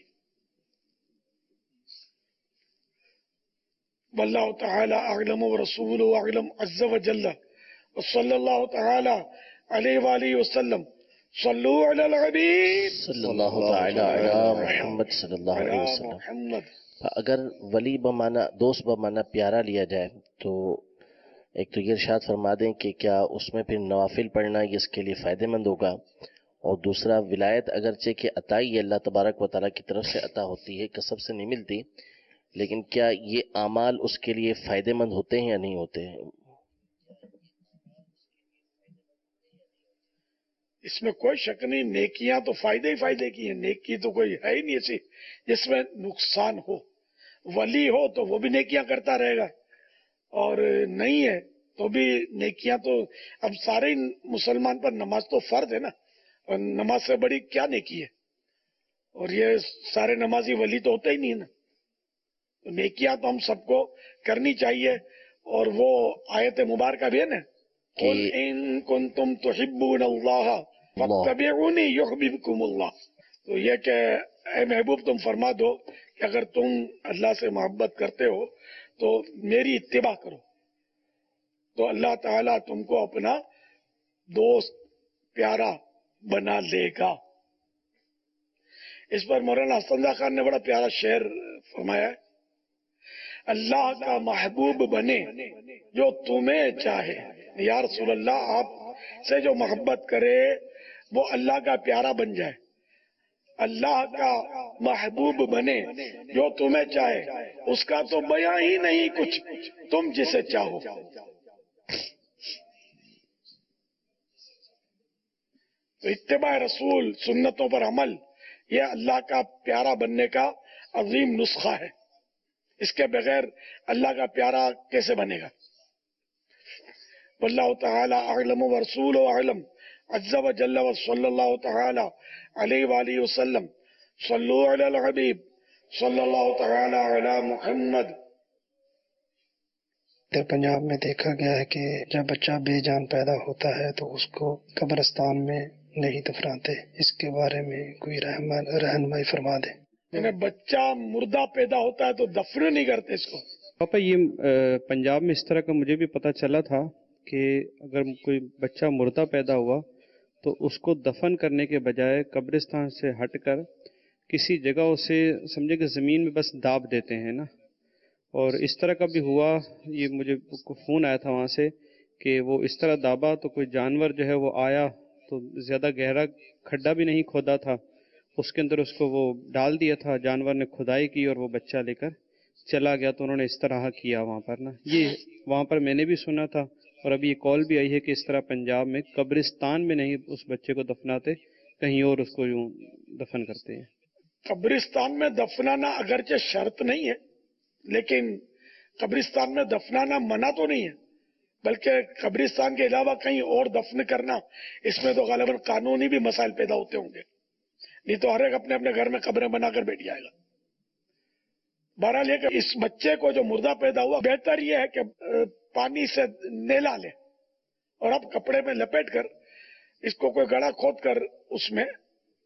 वल्लाहु तआला अअलम व रसूलुहु अअलम अज़्ज़ व जल्ल व सल्लल्लाहु तआला अलैहि व आलिहि वसल्लम। सल्लु अलल हबीब सल्लल्लाहु तआला अला मुहम्मद सल्लल्लाहु अलैहि वसल्लम। अगर वली बमाना, दोस्त बमाना प्यारा लिया जाए तो एक तो ये इरशाद फरमा दें कि क्या उसमें फिर नवाफिल पढ़ना ये इसके लिए फ़ायदेमंद होगा, और दूसरा विलायत अगरचे कि अताई अल्लाह तबारक व तआला की तरफ से अता होती है, कसब से नहीं मिलती, लेकिन क्या ये आमाल उसके लिए फ़ायदेमंद होते हैं या नहीं होते हैं? इसमें कोई शक नहीं, नेकियां तो फायदे ही फायदे की है। नेकी तो कोई है ही नहीं ऐसी जिसमें नुकसान हो। वली हो तो वो भी नेकियां करता रहेगा, और नहीं है तो भी नेकियां तो, अब सारे ही मुसलमान पर नमाज तो फर्ज है ना, और नमाज से बड़ी क्या नेकी है? और ये सारे नमाजी वली तो होते ही नहीं है ना। तो नेकियां तो हम सबको करनी चाहिए, और वो आयत मुबारक भी है ना, कुल इन कुंतुम तुहिब्बूनल्लाह फत्तबिऊनी युहब्बिबकुमुल्लाह। तो ये कि ऐ महबूब तुम फरमा दो कि अगर तुम अल्लाह से मोहब्बत करते हो तो मेरी इत्तिबा करो, तो अल्लाह ताला तुमको अपना दोस्त प्यारा बना लेगा। इस पर मौलाना हसन खान ने बड़ा प्यारा शेर फरमाया है, अल्लाह का महबूब बने जो तुम्हें चाहे। या रसूल अल्लाह, आप से जो मोहब्बत करे वो अल्लाह का प्यारा बन जाए। अल्लाह का महबूब बने जो तुम्हें चाहे, उसका तो बयां ही नहीं कुछ, तुम जिसे चाहो। तो इत्तिबा रसूल, सुन्नतों पर अमल, यह अल्लाह का प्यारा बनने का अजीम नुस्खा है। इसके बगैर अल्लाह का प्यारा कैसे बनेगा? वल्लाहु तआला अअलम व रसूलुहु अअलम अज़्ज़ व जल्ल व सल्लल्लाहु तआला अलैहि व आलिहि वसल्लम। सल्लु अलल हबीब सल्लल्लाहु तआला अला मुहम्मद। इधर पंजाब में देखा गया है कि जब बच्चा बेजान पैदा होता है तो उसको कब्रिस्तान में नहीं दफनाते, इसके बारे में कोई रहनुमाई फरमा दे। यानी बच्चा मुर्दा पैदा होता है तो दफन नहीं करते इसको? पापा ये पंजाब में इस तरह का मुझे भी पता चला था कि अगर कोई बच्चा मुर्दा पैदा हुआ तो उसको दफन करने के बजाय कब्रिस्तान से हटकर किसी जगह उसे समझे कि ज़मीन में बस दाब देते हैं ना। और इस तरह का भी हुआ, ये मुझे फ़ोन आया था वहाँ से कि वो इस तरह दाबा तो कोई जानवर जो है वो आया तो ज़्यादा गहरा खड्डा भी नहीं खोदा था, उसके अंदर उसको वो डाल दिया था, जानवर ने खुदाई की और वो बच्चा लेकर चला गया। तो उन्होंने इस तरह किया वहाँ पर ना, ये वहाँ पर मैंने भी सुना था। और अभी ये कॉल भी आई है कि इस तरह पंजाब में कब्रिस्तान में नहीं उस बच्चे को दफनाते, कहीं और उसको यूं दफन करते हैं। कब्रिस्तान में दफनाना अगरचे शर्त नहीं है, लेकिन कब्रिस्तान में दफनाना मना तो नहीं है, बल्कि कब्रिस्तान के अलावा कहीं और दफन करना, इसमें तो गालिबन कानूनी भी मसाइल पैदा होते होंगे। नहीं तो हर एक अपने अपने घर में कब्रें बनाकर बैठ जाएगा। बहरहाल ये कि इस बच्चे को जो मुर्दा पैदा हुआ, बेहतर यह है कि पानी से नेला ले और अब कपड़े में लपेट कर इसको कोई गड़ा खोद कर उसमें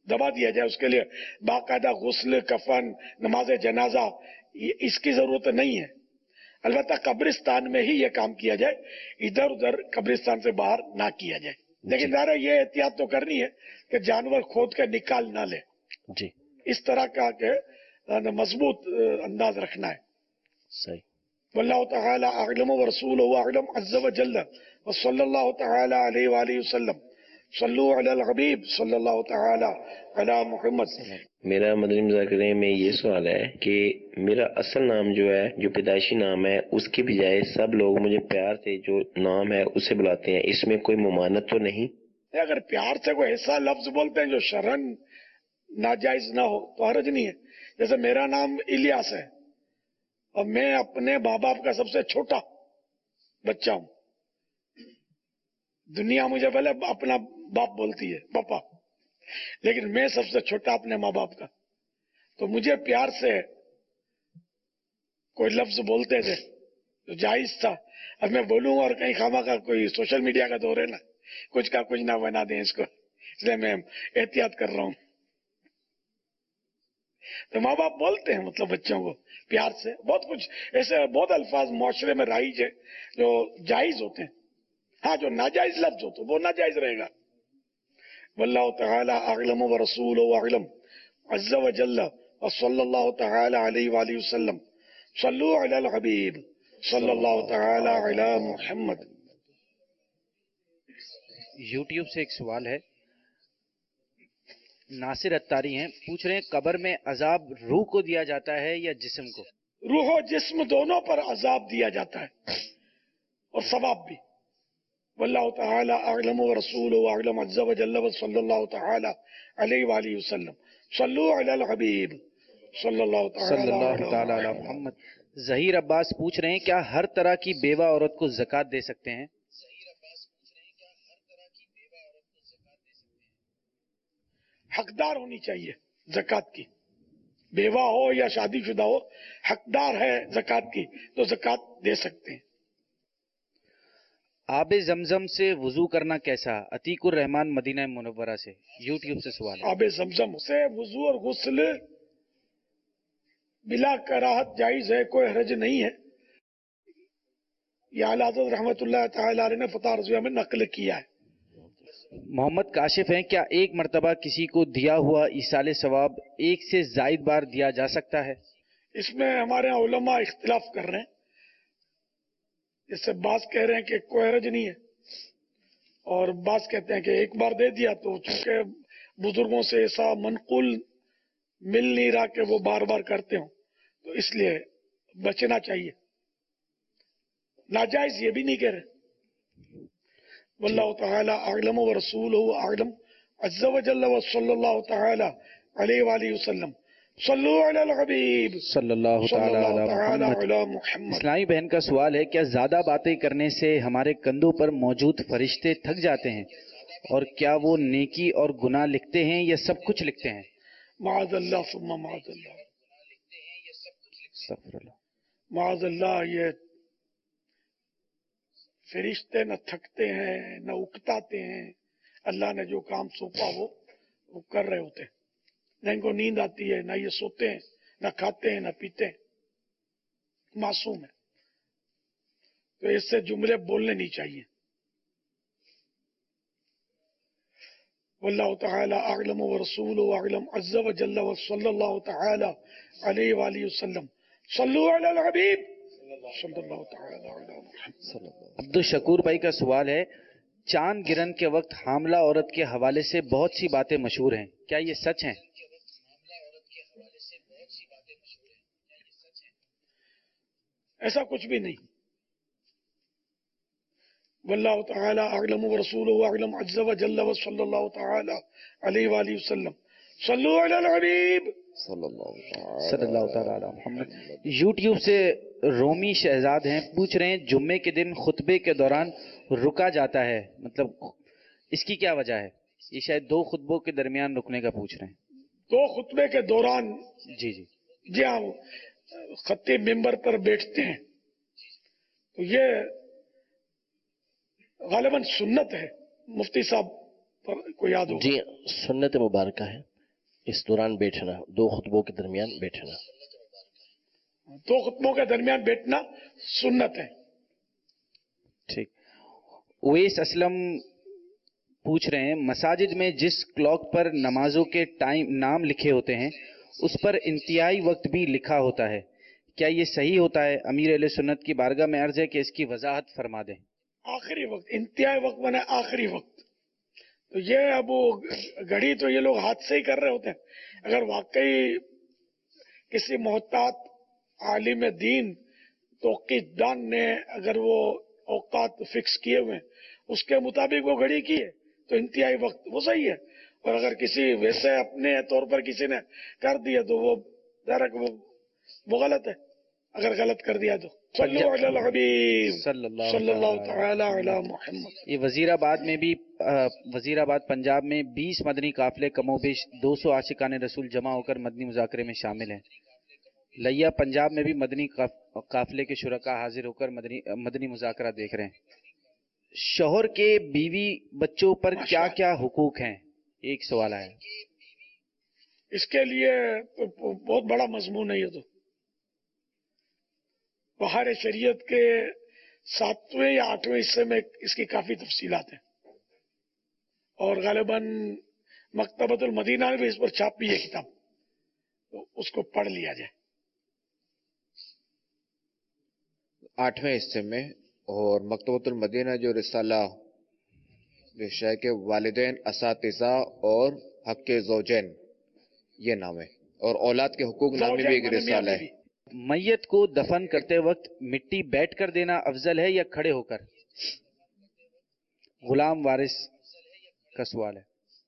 दबा दिया जाए, उसके लिए बाकायदा गुस्ल, कफन, नमाज जनाजा, इसकी जरूरत नहीं है। अलबत्ता कब्रिस्तान में ही ये काम किया जाए, इधर उधर कब्रिस्तान से बाहर ना किया जाए। लेकिन ज़रा ये एहतियात तो करनी है कि जानवर खोद के निकाल ना ले जी, इस तरह का के मजबूत अंदाज रखना है। सही। वल्लाहु तआला अअलम व रसूलुहु अअलम अज़्ज़ व जल्ल व सल्लल्लाहु तआला अलैहि व आलिहि वसल्लम सल्लु अलल हबीब सल्लल्लाहु तआला अला मुहम्मद। मेरा मदनी मुज़ाकरे में ये सवाल है कि मेरा असल नाम जो है, जो पैदाइशी नाम है, उसके बजाय सब लोग मुझे प्यार से जो नाम है उसे बुलाते हैं, इसमें कोई मुमानत तो नहीं? अगर प्यार से कोई ऐसा लफ्ज बोलते हैं जो शरन नाजायज ना हो तो हर्ज नहीं है। जैसे मेरा नाम इलियास है और मैं अपने माँ बाप का सबसे छोटा बच्चा हूं। दुनिया मुझे पहले अपना बाप बोलती है, पापा, लेकिन मैं सबसे छोटा अपने माँ बाप का, तो मुझे प्यार से कोई लफ्ज बोलते थे तो जायज था। अब मैं बोलूंगा और कहीं खामा का कोई सोशल मीडिया का दौर है ना, कुछ का कुछ ना बना दें इसको, इसलिए मैं एहतियात कर रहा हूं। तो माँ बाप बोलते हैं मतलब बच्चों को प्यार से, बहुत कुछ ऐसे बहुत अल्फाज मुआशरे में राइज है जो जायज होते हैं। हाँ, जो नाजायज लफ्ज हो तो वो नाजायज रहेगा। वल्लाहु तआला अअलम व रसूलुहु अअलम अज़्ज़ व जल्ल व सल्लल्लाहु तआला अलैहि व आलिहि वसल्लम सल्लु अलल हबीब सल्लल्लाहु तआला अला मुहम्मद। यूट्यूब से एक सवाल है, नासिर अत्तारी हैं, पूछ रहे हैं कब्र में अजाब रूह को दिया जाता है या जिस्म को? रूह और जिस्म दोनों पर अजाब दिया जाता है और सवाब भी। वल्लाहु तआला अअलम व रसूलुहु अअलम अज़्ज़ व जल्ल व सल्लल्लाहु तआला अलैहि व आलिहि वसल्लम सल्लु अलल हबीब सल्लल्लाहु तआला अला मुहम्मद। ज़हीर अब्बास पूछ रहे हैं क्या हर तरह की बेवा औरत को ज़कात दे सकते हैं? हकदार होनी चाहिए ज़कात की, बेवा हो या शादीशुदा हो, हकदार है ज़कात की तो ज़कात दे सकते हैं। आबे जमजम से वुजू करना कैसा? अतीकुर रहमान मदीना मुनव्वरा से यूट्यूब से सवाल है। आबे जमजम से वुजू और गुस्ल बिला कराहत जायज है, कोई हरज नहीं है। यह आला हज़रत रहमतुल्लाह तआला अलैह ने फतह रज़िया में नकल किया है। मोहम्मद काशिफ हैं, क्या एक मर्तबा किसी को दिया हुआ ईसाले सवाब एक से जायद बार दिया जा सकता है? इसमें हमारे यहाँ उलमा इख्तिलाफ कर रहे हैं। इससे बास कह रहे हैं कि कोई हरज नहीं है और बास कहते हैं कि एक बार दे दिया तो चूंकि बुजुर्गों से ऐसा मनकुल मिल नहीं रहा कि वो बार बार करते हो, तो इसलिए बचना चाहिए। नाजायज ये भी नहीं कह रहे। वल्लाहु तआला अअलम व रसूलुहु अअलम अज़्ज़ व जल्ल व सल्लल्लाहु तआला अलैहि व आलिहि वसल्लम सल्लु अलल हबीब सल्लल्लाहु तआला अला मुहम्मद। इस्लामी बहन का सवाल है, क्या ज्यादा बातें करने से हमारे कंधों पर मौजूद फरिश्ते थक जाते हैं और क्या वो नेकी और गुनाह लिखते हैं या सब कुछ लिखते हैं? माअज़ल्लाह सुम्मा माअज़ल्लाह, माअज़ल्लाह, ये फरिश्ते न थकते हैं न उकताते हैं। अल्लाह ने जो काम सौंपा वो वो कर रहे होते हैं। न इनको नींद आती है, न ये सोते हैं, न खाते हैं, न पीते हैं, मासूम है। तो इससे जुमले बोलने नहीं चाहिए। वल्लाहु तआला अअलम व रसूलुहु अअलम अज़्ज़ व जल्ल व सल्लल्लाहु तआला अलैहि व आलिहि वसल्लम सल्लु अलल हबीब सल्लल्लाहु तआला अला मुहम्मद। अब्दुल शकूर भाई का सवाल है, चांद गिरन के वक्त हामला औरत के हवाले से बहुत सी बातें मशहूर हैं, क्या ये सच हैं? ऐसा कुछ भी नहीं। वल्लाहु तआला अअलम व रसूलुहु अअलम अज़्ज़ व जल्ल व सल्लल्लाहु तआला अलैहि व आलिहि वसल्लम सल्लु अलल हबीब सल्लल्लाहु तआला अला मुहम्मद। यूट्यूब से रोमी शहजाद हैं, पूछ रहे हैं जुम्मे के दिन खुतबे के दौरान रुका जाता है, मतलब इसकी क्या वजह है? ये शायद दो खुतबों के दरमियान रुकने का पूछ रहे हैं। दो खुतबे के दौरान? जी जी जी हाँ, खतीब मिंबर पर बैठते हैं तो ये गालिबन सुन्नत है। मुफ्ती साहब को याद होगा। जी, सुन्नत मुबारक है। इस दौरान बैठना, दो खुतबों के दरमियान बैठना। दो खुतबों के दरमियान बैठना सुन्नत है। ठीक। उवैस असलम पूछ रहे हैं, मसाजिद में जिस क्लॉक पर नमाजों के टाइम नाम लिखे होते हैं उस पर इंतहाई वक्त भी लिखा होता है, क्या ये सही होता है? अमीर अहले सुन्नत की बारगाह में अर्ज है कि इसकी वजाहत फरमा दें। आखिरी वक्त, इंतहाई वक्त माने आखिरी वक्त। तो ये अब वो घड़ी तो ये लोग हाथ से ही कर रहे होते हैं। अगर वाकई किसी मोहतात आलिम दीन तौक़ीदान ने अगर वो औकात फिक्स किए हुए उसके मुताबिक वो घड़ी की है तो इंतहाई वक्त वो सही है। और अगर किसी वैसे अपने तौर पर किसी ने कर दिया तो वो दरक वो, वो गलत है, अगर गलत कर दिया तो। ये वजीराबाद में भी वजीराबाद पंजाब में बीस मदनी काफिले कमोबेश दो सौ आशिकान रसूल जमा होकर मदनी मुजाकरे में शामिल हैं। लिया पंजाब में भी मदनी काफिले के शुरका हाजिर होकर मदनी मदनी मुजाकरा देख रहे हैं। शोहर के बीवी बच्चों पर क्या क्या हुकूक हैं, एक सवाल है। इसके लिए तो बहुत बड़ा मजमून है। ये तो बाहर शरीयत के सातवें या आठवें हिस्से में इसकी काफी तफसीलात हैं और गालिबन मकतबतुल मदीना में भी इस पर छाप भी है किताब, तो उसको पढ़ लिया जाए। आठवें हिस्से में और मकतबतुल मदीना जो रिसाला जो शेख के वालिदैन असातिज़ा और हक के ज़ौजैन ये नाम है, और औलाद के हुकूक नाम में भी एक रिसाला है। मैयत को दफन करते वक्त मिट्टी बैठ कर देना अफजल है या खड़े होकर? गुलाम वारिस का सवाल है।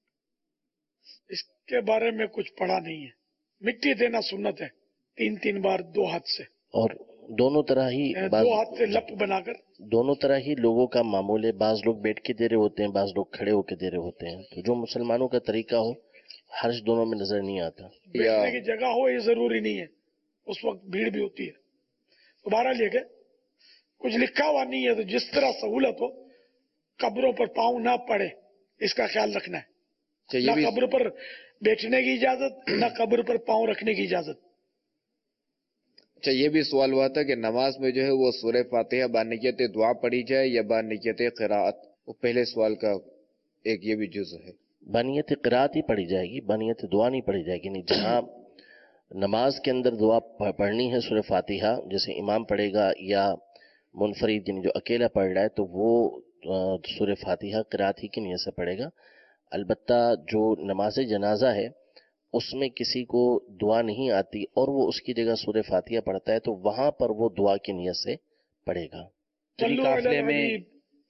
इसके बारे में कुछ पढ़ा नहीं है। मिट्टी देना सुन्नत है, तीन तीन बार दो हाथ से, और दोनों तरह ही दो हाथ से लप बनाकर। दोनों तरह ही लोगों का मामूल है, बाज लोग बैठ के दे रहे होते हैं, बाज लोग खड़े होके दे रहे होते हैं। तो जो मुसलमानों का तरीका हो, हर्ष दोनों में नजर नहीं आता। बैठने की जगह हो ये जरूरी नहीं है, उस वक्त भीड़ भी होती है। तो बहरहाल ये कुछ लिखा हुआ नहीं है, तो जिस तरह सहूलत हो, कब्रों पर पांव ना पड़े इसका ख्याल रखना है। ना कब्र पर बैठने की इजाजत, ना कब्र पर पांव रखने की इजाजत। अच्छा, ये भी सवाल हुआ था कि नमाज में जो है वो सूरह फातिहा बानियत दुआ पढ़ी जाए या बानियत क़िराअत। वो पहले सवाल का एक ये भी जुज़ है। बानियत क़िराअत ही पढ़ी जाएगी, बानियत दुआ नहीं पढ़ी जाएगी। नहीं, जहाँ नमाज के अंदर दुआ पढ़नी है सूरह फातिहा, जैसे इमाम पढ़ेगा या मुनफरिद यानी जो अकेला पढ़ रहा है, तो वो सूरह फातिहा क़िराअत ही की नियत से पढ़ेगा। अलबत्ता जो नमाज जनाजा है उसमें किसी को दुआ नहीं आती और वो उसकी जगह सूरह फातिहा पढ़ता है, तो वहां पर वो दुआ की नियत से पढ़ेगा। काफिले में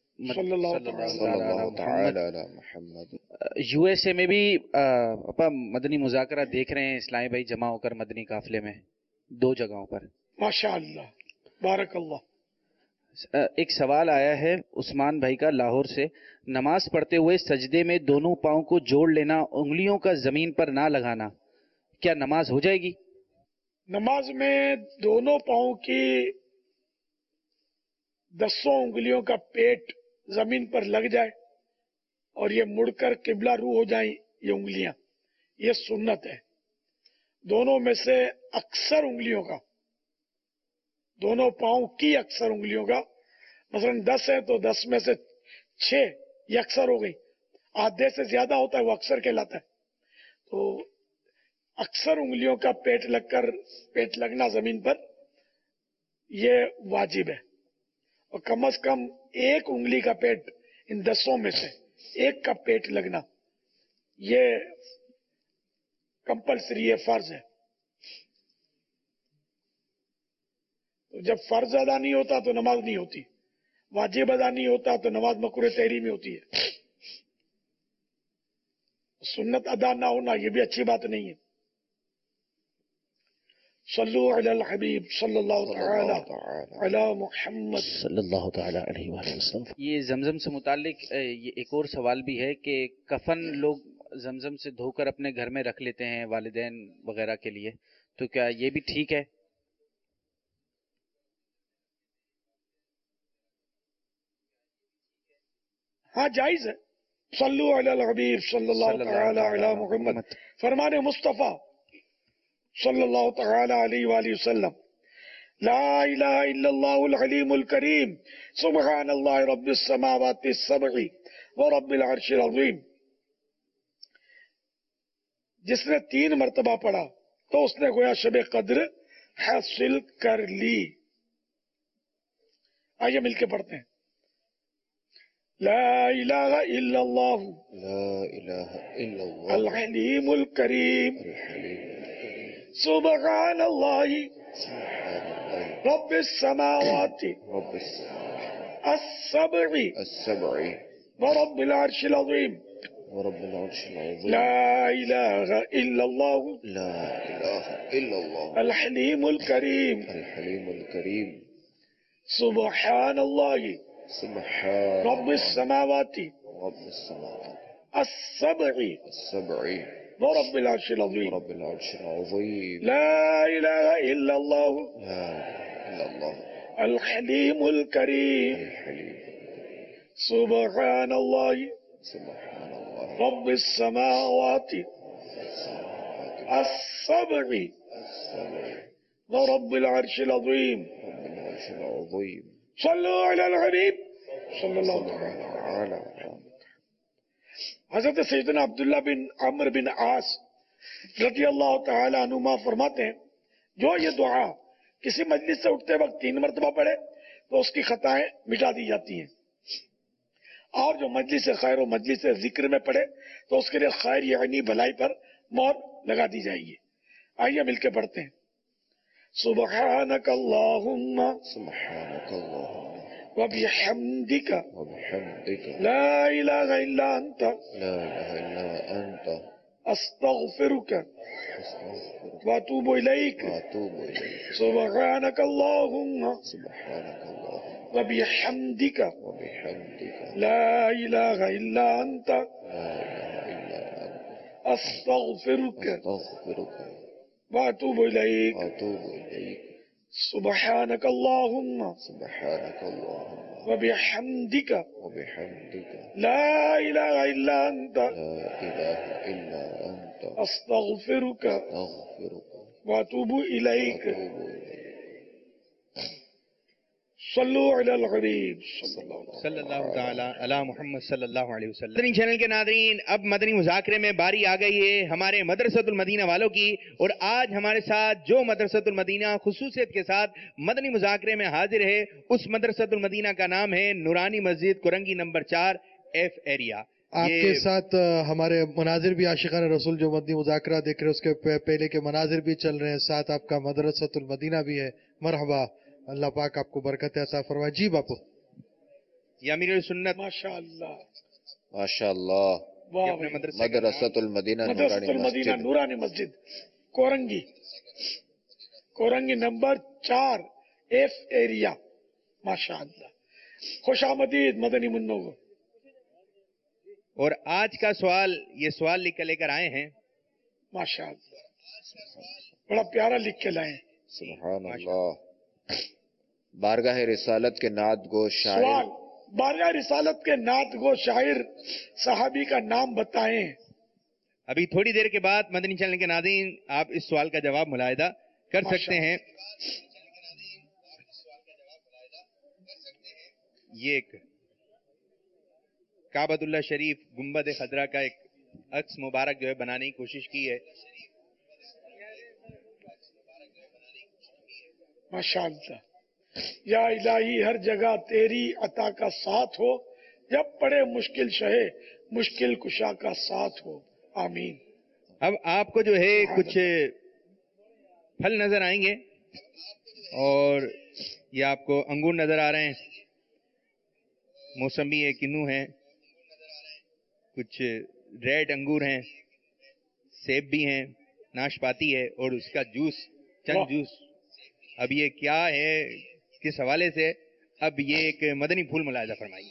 यूएसए में भी अपा मदनी मुजाकरा देख रहे हैं, इस्लामी भाई जमा होकर मदनी काफिले में दो जगहों पर। माशाअल्लाह, बारकल्लाह। एक सवाल आया है उस्मान भाई का लाहौर से, नमाज पढ़ते हुए सजदे में दोनों पांव को जोड़ लेना, उंगलियों का जमीन पर ना लगाना, क्या नमाज हो जाएगी? नमाज में दोनों पांव की दसों उंगलियों का पेट जमीन पर लग जाए और ये मुड़कर किबला रू हो जाए ये उंगलियां, ये सुन्नत है। दोनों में से अक्सर उंगलियों का, दोनों पांव की अक्सर उंगलियों का, मसलन दस है तो दस में से छह ये अक्सर हो गई। आधे से ज्यादा होता है वो अक्सर कहलाता है। तो अक्सर उंगलियों का पेट लगकर पेट लगना जमीन पर ये वाजिब है, और कम अज कम एक उंगली का पेट, इन दसों में से एक का पेट लगना ये कंपल्सरी है, फर्ज है। तो जब फर्ज अदा नहीं होता तो नमाज नहीं होती, वाजिब अदा नहीं होता तो नमाज मकरूह तहरीमी होती है। सुन्नत अदा ना होना ये भी अच्छी बात नहीं है। सल्लु अलल हबीब सल्लल्लाहु तआला अला मुहम्मद सल्लल्लाहु तआला अलैहि वसल्लम। ये जमजम से मुतालिक ये एक और सवाल भी है कि कफन लोग जमजम से धोकर अपने घर में रख लेते हैं वालिदैन वगैरह के लिए, तो क्या ये भी ठीक है? हाँ, जायज है। صلو علی الحبیب صلی اللہ تعالی علی محمد. فرمان مصطفیٰ صلی اللہ تعالی علیہ وآلہ وسلم. لا الہ الا اللہ العلیم الکریم سبحان اللہ رب السماوات السبع ورب العرش العظیم. جس نے تین مرتبہ پڑھا تو اس نے گویا شب قدر حاصل کر لی. آئیے مل کے پڑھتے ہیں. لا الہ الا اللہ لا الہ الا اللہ العلیم الکریم سبحان اللہ رب السماوات رب السبع السبع ورب العرش العظیم. ورب العرش العظیم. لا الہ الا اللہ لا الہ الا اللہ الحلیم الکریم الحلیم الکریم سبحان اللہ سبحان رب السماوات رب السماوات السبع السبع ورب العرش العظیم. رب العرش العظیم. لا الہ الا اللہ لا الہ الا اللہ الحلیم الکریم الحلیم سبحان اللہ سبحان اللہ رب السماوات السبع ورب العرش العظیم. رب العرش العظیم. صلو علی الحبیب صلی اللہ علیہ وسلم. حضرت سیدنا عبداللہ بن عمر بن عاص رضی اللہ تعالی عنہما فرماتے ہیں جو یہ دعا کسی مجلس سے اٹھتے وقت تین مرتبہ پڑھے تو اس کی خطائیں مٹا دی جاتی ہیں، اور جو مجلس سے خیر و مجلس سے ذکر میں پڑھے تو اس کے لیے خیر یعنی بھلائی پر مہر لگا دی جائے گی. آئیے مل کے پڑھتے ہیں. سبحانک اللہم سبحانک اللہم وبحمدک وبحمدک لا الہ الا انت لا الہ الا انت استغفرک استغفرک واتوب الیک. واتوب الیک. سبحانک اللہم سبحانک اللہم وبحمدک وبحمدک لا الہ الا انت لا الہ الا انت استغفرک استغفرک واتوب الیک. واتوب الیک. سبحانک اللہم سبحانک اللہم وبحمدک وبحمدک لا الہ الا انت لا الہ الا انت استغفرک استغفرک واتوب الیک. واتوب الیک. صلو علی الحبیب صلی اللہ تعالی علی محمد صلی اللہ علیہ وسلم. مدنی چینل کے ناظرین، اب مدنی مذاکرے میں باری آ گئی ہے ہمارے مدرسۃ المدینہ والوں کی، اور آج ہمارے ساتھ جو مدرسۃ المدینہ خصوصیت کے ساتھ مدنی مذاکرے میں حاضر ہے اس مدرسۃ المدینہ کا نام ہے نورانی مسجد کورنگی نمبر چار ایف ایریا. آپ کے ساتھ ہمارے مناظر بھی عاشقان رسول جو مدنی مذاکرہ دیکھ رہے ہیں اس کے پہلے کے مناظر بھی چل رہے ہیں، ساتھ آپ کا مدرسۃ المدینہ بھی ہے. مرحبا، اللہ پاک آپ کو برکت عطا فرمائے. جی باپو. یا امیر سنت. ماشاء اللہ ماشاء اللہ. مدرسۃ المدینہ مدرسۃ المدینہ نورانی مسجد کورنگی کورنگی نمبر چار ایف ایریا. ماشاء اللہ. خوش آمدید مدنی منو. اور آج کا سوال، یہ سوال لکھ کر لے کر آئے ہیں. ماشاء اللہ بڑا پیارا لکھ کے لائے. سبحان اللہ. بارگاہ رسالت کے نعت گو شاعر. سوال: بارگاہ رسالت کے نعت گو شاعر صحابی کا نام بتائیں. ابھی تھوڑی دیر کے بعد مدنی چینل کے ناظرین آپ اس سوال کا جواب ملاحظہ کر سکتے ہیں. یہ ایک کعبۃ اللہ شریف گنبد خضرا کا ایک عکس مبارک جو ہے بنانے کی کوشش کی ہے. ماشاء اللہ. یا الہی ہر جگہ تیری عطا کا ساتھ ہو، جب پڑے مشکل شہے مشکل کشا کا ساتھ ہو. آمین. اب آپ کو جو ہے کچھ پھل نظر آئیں گے، اور یہ آپ کو انگور نظر آ رہے ہیں، موسمی ہے، کنو ہے، کچھ ریڈ انگور ہیں، سیب بھی ہیں، ناشپاتی ہے، اور اس کا جوس، چند جوس. اب یہ کیا ہے کس حوالے سے، اب یہ ایک مدنی پھول ملاحظہ فرمائیے.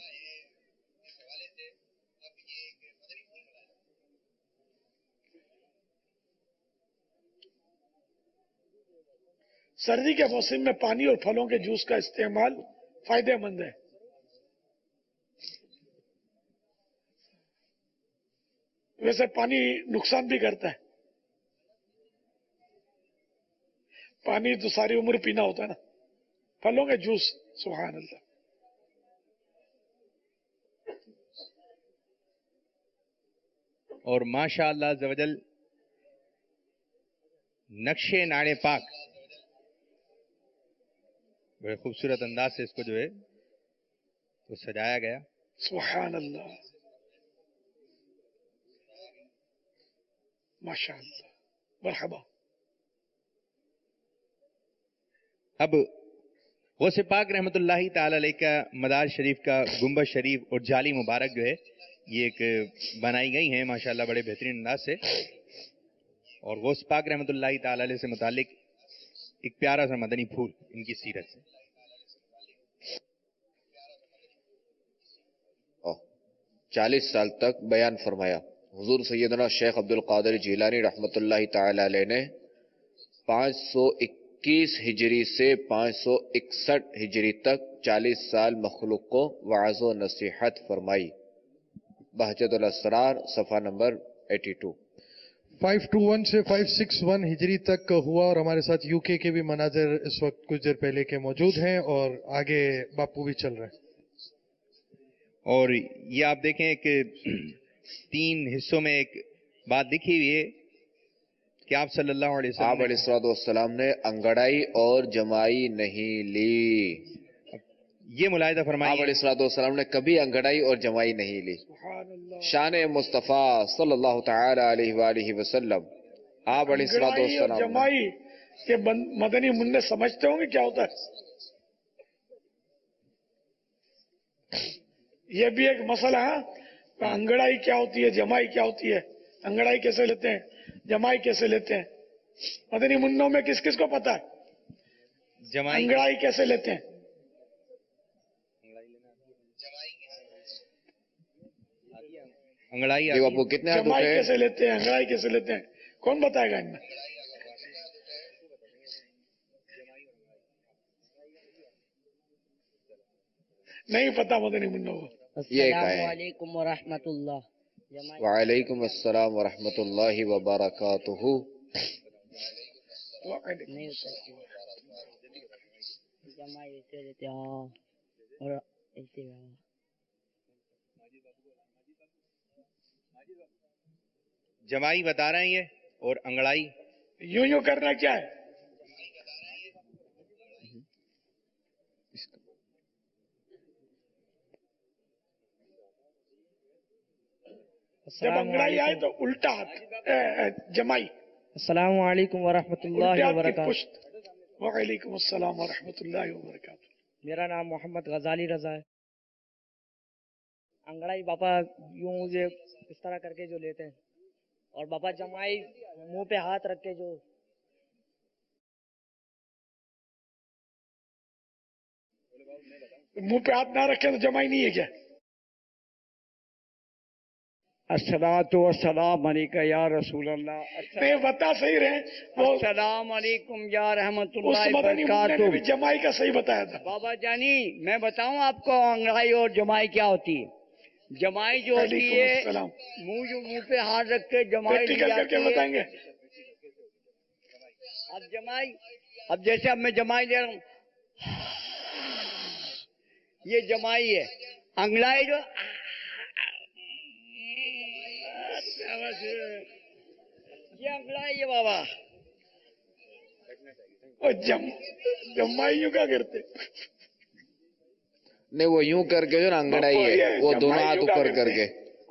سردی کے موسم میں پانی اور پھلوں کے جوس کا استعمال فائدہ مند ہے. वैसे पानी नुकसान भी करता है। पानी तो सारी उम्र पीना होता है ना, फलों के जूस। सुभान अल्लाह। और माशा अल्लाह ज़वजल नक्शे नाड़े पाक बड़े खूबसूरत अंदाज से इसको जो है तो सजाया गया। सुभान अल्लाह, माशा अल्लाह, मरहबा। अब गौसे पाक रहमतुल्लाहि ताला अलैह का मदार शरीफ का गुंबद शरीफ और जाली मुबारक जो है ये एक बनाई गई हैं माशाअल्लाह बड़े बेहतरीन अंदाज से। और गौस पाक रहमतुल्लाहि ताला अलैह से मुतालिक एक प्यारा सा मदनी फूल इनकी सीरत से। चालीस साल तक बयान फरमाया हुजूर सैयदना शेख अब्दुल कादिर जिलानी रहमतुल्लाहि ताला अलैह ने पाँच सौ इक्कीस हिजरी से पाँच सौ इकसठ हिजरी तक चालीस साल मखलूक को वाज़ व नसीहत फरमाई। बहजतुल असरार सफ़ा नंबर बयासी। पाँच सौ इक्कीस से पाँच सौ इकसठ हिजरी तक हुआ और हमारे साथ यूके के भी मनाजिर इस वक्त कुछ देर पहले के मौजूद हैं और आगे बापू भी चल रहे हैं। और ये आप देखें कि तीन हिस्सों में एक बात लिखी हुई है कि आप सल्लल्लाहु अलैहि आप अलैहिस्सलाम ने अंगड़ाई और जमाई नहीं ली। ये मुलाहिदा फरमाइए आप अलैहिस्सलाम ने कभी अंगड़ाई और जमाई नहीं ली। शान मुस्तफ़ा सल्लल्लाहु तआला अलैहि वसल्लम। आप अलैहिस्सलाम जमाई के मदनी मुन्ने समझते होंगे क्या होता है। ये भी एक मसला है, अंगड़ाई क्या होती है, जमाई क्या होती है, अंगड़ाई कैसे लेते हैं, जमाई कैसे लेते हैं। मदनी मुन्नों में किस किस को पता है जमाई अंगड़ाई कैसे लेते हैं। अंगड़ाई आपको कितने हाथ जमाई कैसे लेते हैं, अंगड़ाई कैसे लेते हैं, कौन बताएगा इनमें। नहीं पता मदनी मुन्नों को। अस्सलामुअलैकुम व रहमतुल्लाह। वालेकुम अस्सलाम व रहमतुल्लाहि व बरकातुहू। नहीं जमाई ऐसे लेते हैं और ऐसे जमाई बता रहे हैं ये और अंगड़ाई यूं यूं करना क्या है। जब अंगड़ाई आए तो उल्टा हाथ जमाई। अस्सलामु अलैकुम व रहमतुल्लाहि व बरकातुहू। वालेकुम अस्सलाम व रहमतुल्लाहि व बरकातुहू। मेरा नाम मोहम्मद गजाली रजा है। अंगड़ाई बापा यूं मुझे इस तरह करके जो लेते हैं और बापा जमाई मुंह पे हाथ रख के जो मुंह पे हाथ ना रखे तो जमाई नहीं है क्या। अस्सलातु वस्सलाम अलैका या रसूल अल्लाह। नहीं बता सही रहे वो। अस्सलाम अलैकुम या रहमतुल्लाहि व बरकातुहू। भी जमाई का सही बताया था बाबा जानी। मैं बताऊं आपको अंगड़ाई और जमाई क्या होती है। जमाई जो होती है मुंह जो मुंह पे हाथ रख के जमाई करके बताएंगे। अब जमाई अब जैसे अब मैं जमाई ले रहा हूँ, ये जमाई है। अंगड़ाई जो ये अंगड़ाई है बाबा। और जम जमाई यूं क्या करते। नहीं वो यूं करके जो ना अंगड़ाई है वो दोनों हाथ ऊपर करके।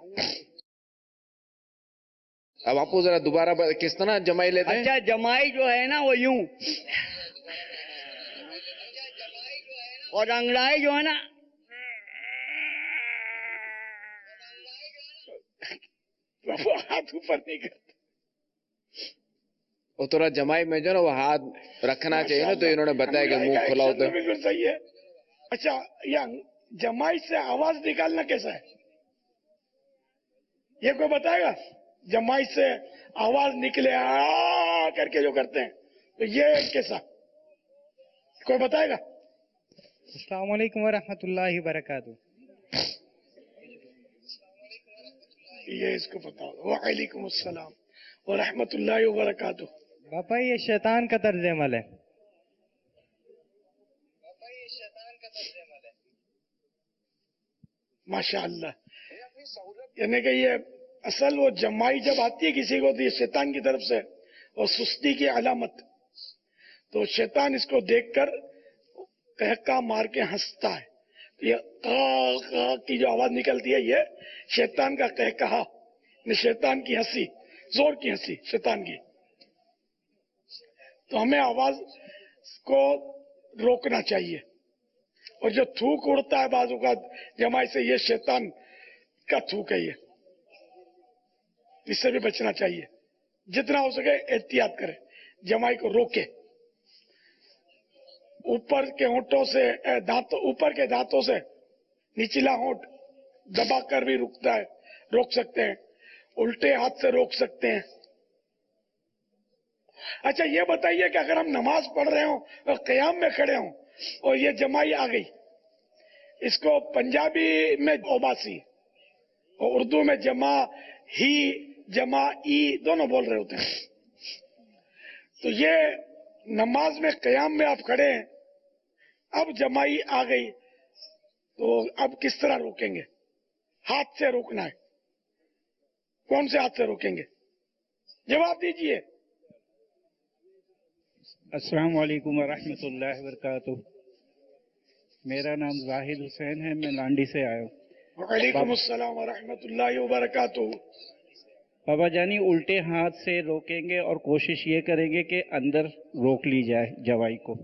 अब आपको जरा दोबारा किस तरह जमाई लेते हैं। अच्छा जमाई जो है ना वो यूं और अंगड़ाई जो है ना वो हाथ ऊपर नहीं करते। वो थोड़ा जमाई में जो ना वो हाथ रखना चाहिए ना, तो इन्होंने बताया कि मुंह खुला होता है। बिल्कुल सही है। अच्छा ये जमाई से आवाज निकालना कैसा है, ये कोई बताएगा। जमाई से आवाज निकले आ करके जो करते हैं तो ये कैसा, कोई बताएगा। अस्सलाम वालेकुम व रहमतुल्लाहि व बरकातुहू। یہ اس کو پتا ہوگا. وعلیکم السلام ورحمۃ اللہ وبرکاتہ. باپا یہ شیطان کا طرز عمل ہے. ماشاء اللہ. یعنی کہ یہ اصل وہ جمائی جب آتی ہے کسی کو تو یہ شیطان کی طرف سے اور سستی کی علامت. تو شیطان اس کو دیکھ کر کہکا مار کے ہنستا ہے. یہ قا قا کی جو آواز نکلتی ہے یہ شیطان کا کہکہا، شیطان کی ہنسی، زور کی ہنسی شیطان کی. تو ہمیں آواز کو روکنا چاہیے. اور جو تھوک اڑتا ہے بعض اوقات جمائی سے، یہ شیطان کا تھوک ہے. یہ اس سے بھی بچنا چاہیے. جتنا ہو سکے احتیاط کرے، جمائی کو روکے. اوپر کے ہونٹوں سے دانتوں اوپر کے دانتوں سے نچلا ہونٹ دبا کر بھی رکتا ہے، روک سکتے ہیں. الٹے ہاتھ سے روک سکتے ہیں. اچھا یہ بتائیے کہ اگر ہم نماز پڑھ رہے ہوں اور قیام میں کھڑے ہوں اور یہ جمائی آ گئی، اس کو پنجابی میں اوباسی اور اردو میں جمع ہی جمع ای دونوں بول رہے ہوتے ہیں. تو یہ نماز میں قیام میں آپ کھڑے ہیں، اب جمائی آ گئی تو اب کس طرح روکیں گے؟ ہاتھ سے روکنا ہے. کون سے ہاتھ سے روکیں گے؟ جواب دیجئے. السلام علیکم ورحمۃ اللہ وبرکاتہ. میرا نام زاہد حسین ہے، میں لانڈی سے آیا ہوں. وعلیکم السلام ورحمۃ اللہ وبرکاتہ. بابا جانی الٹے ہاتھ سے روکیں گے اور کوشش یہ کریں گے کہ اندر روک لی جائے جوائی کو.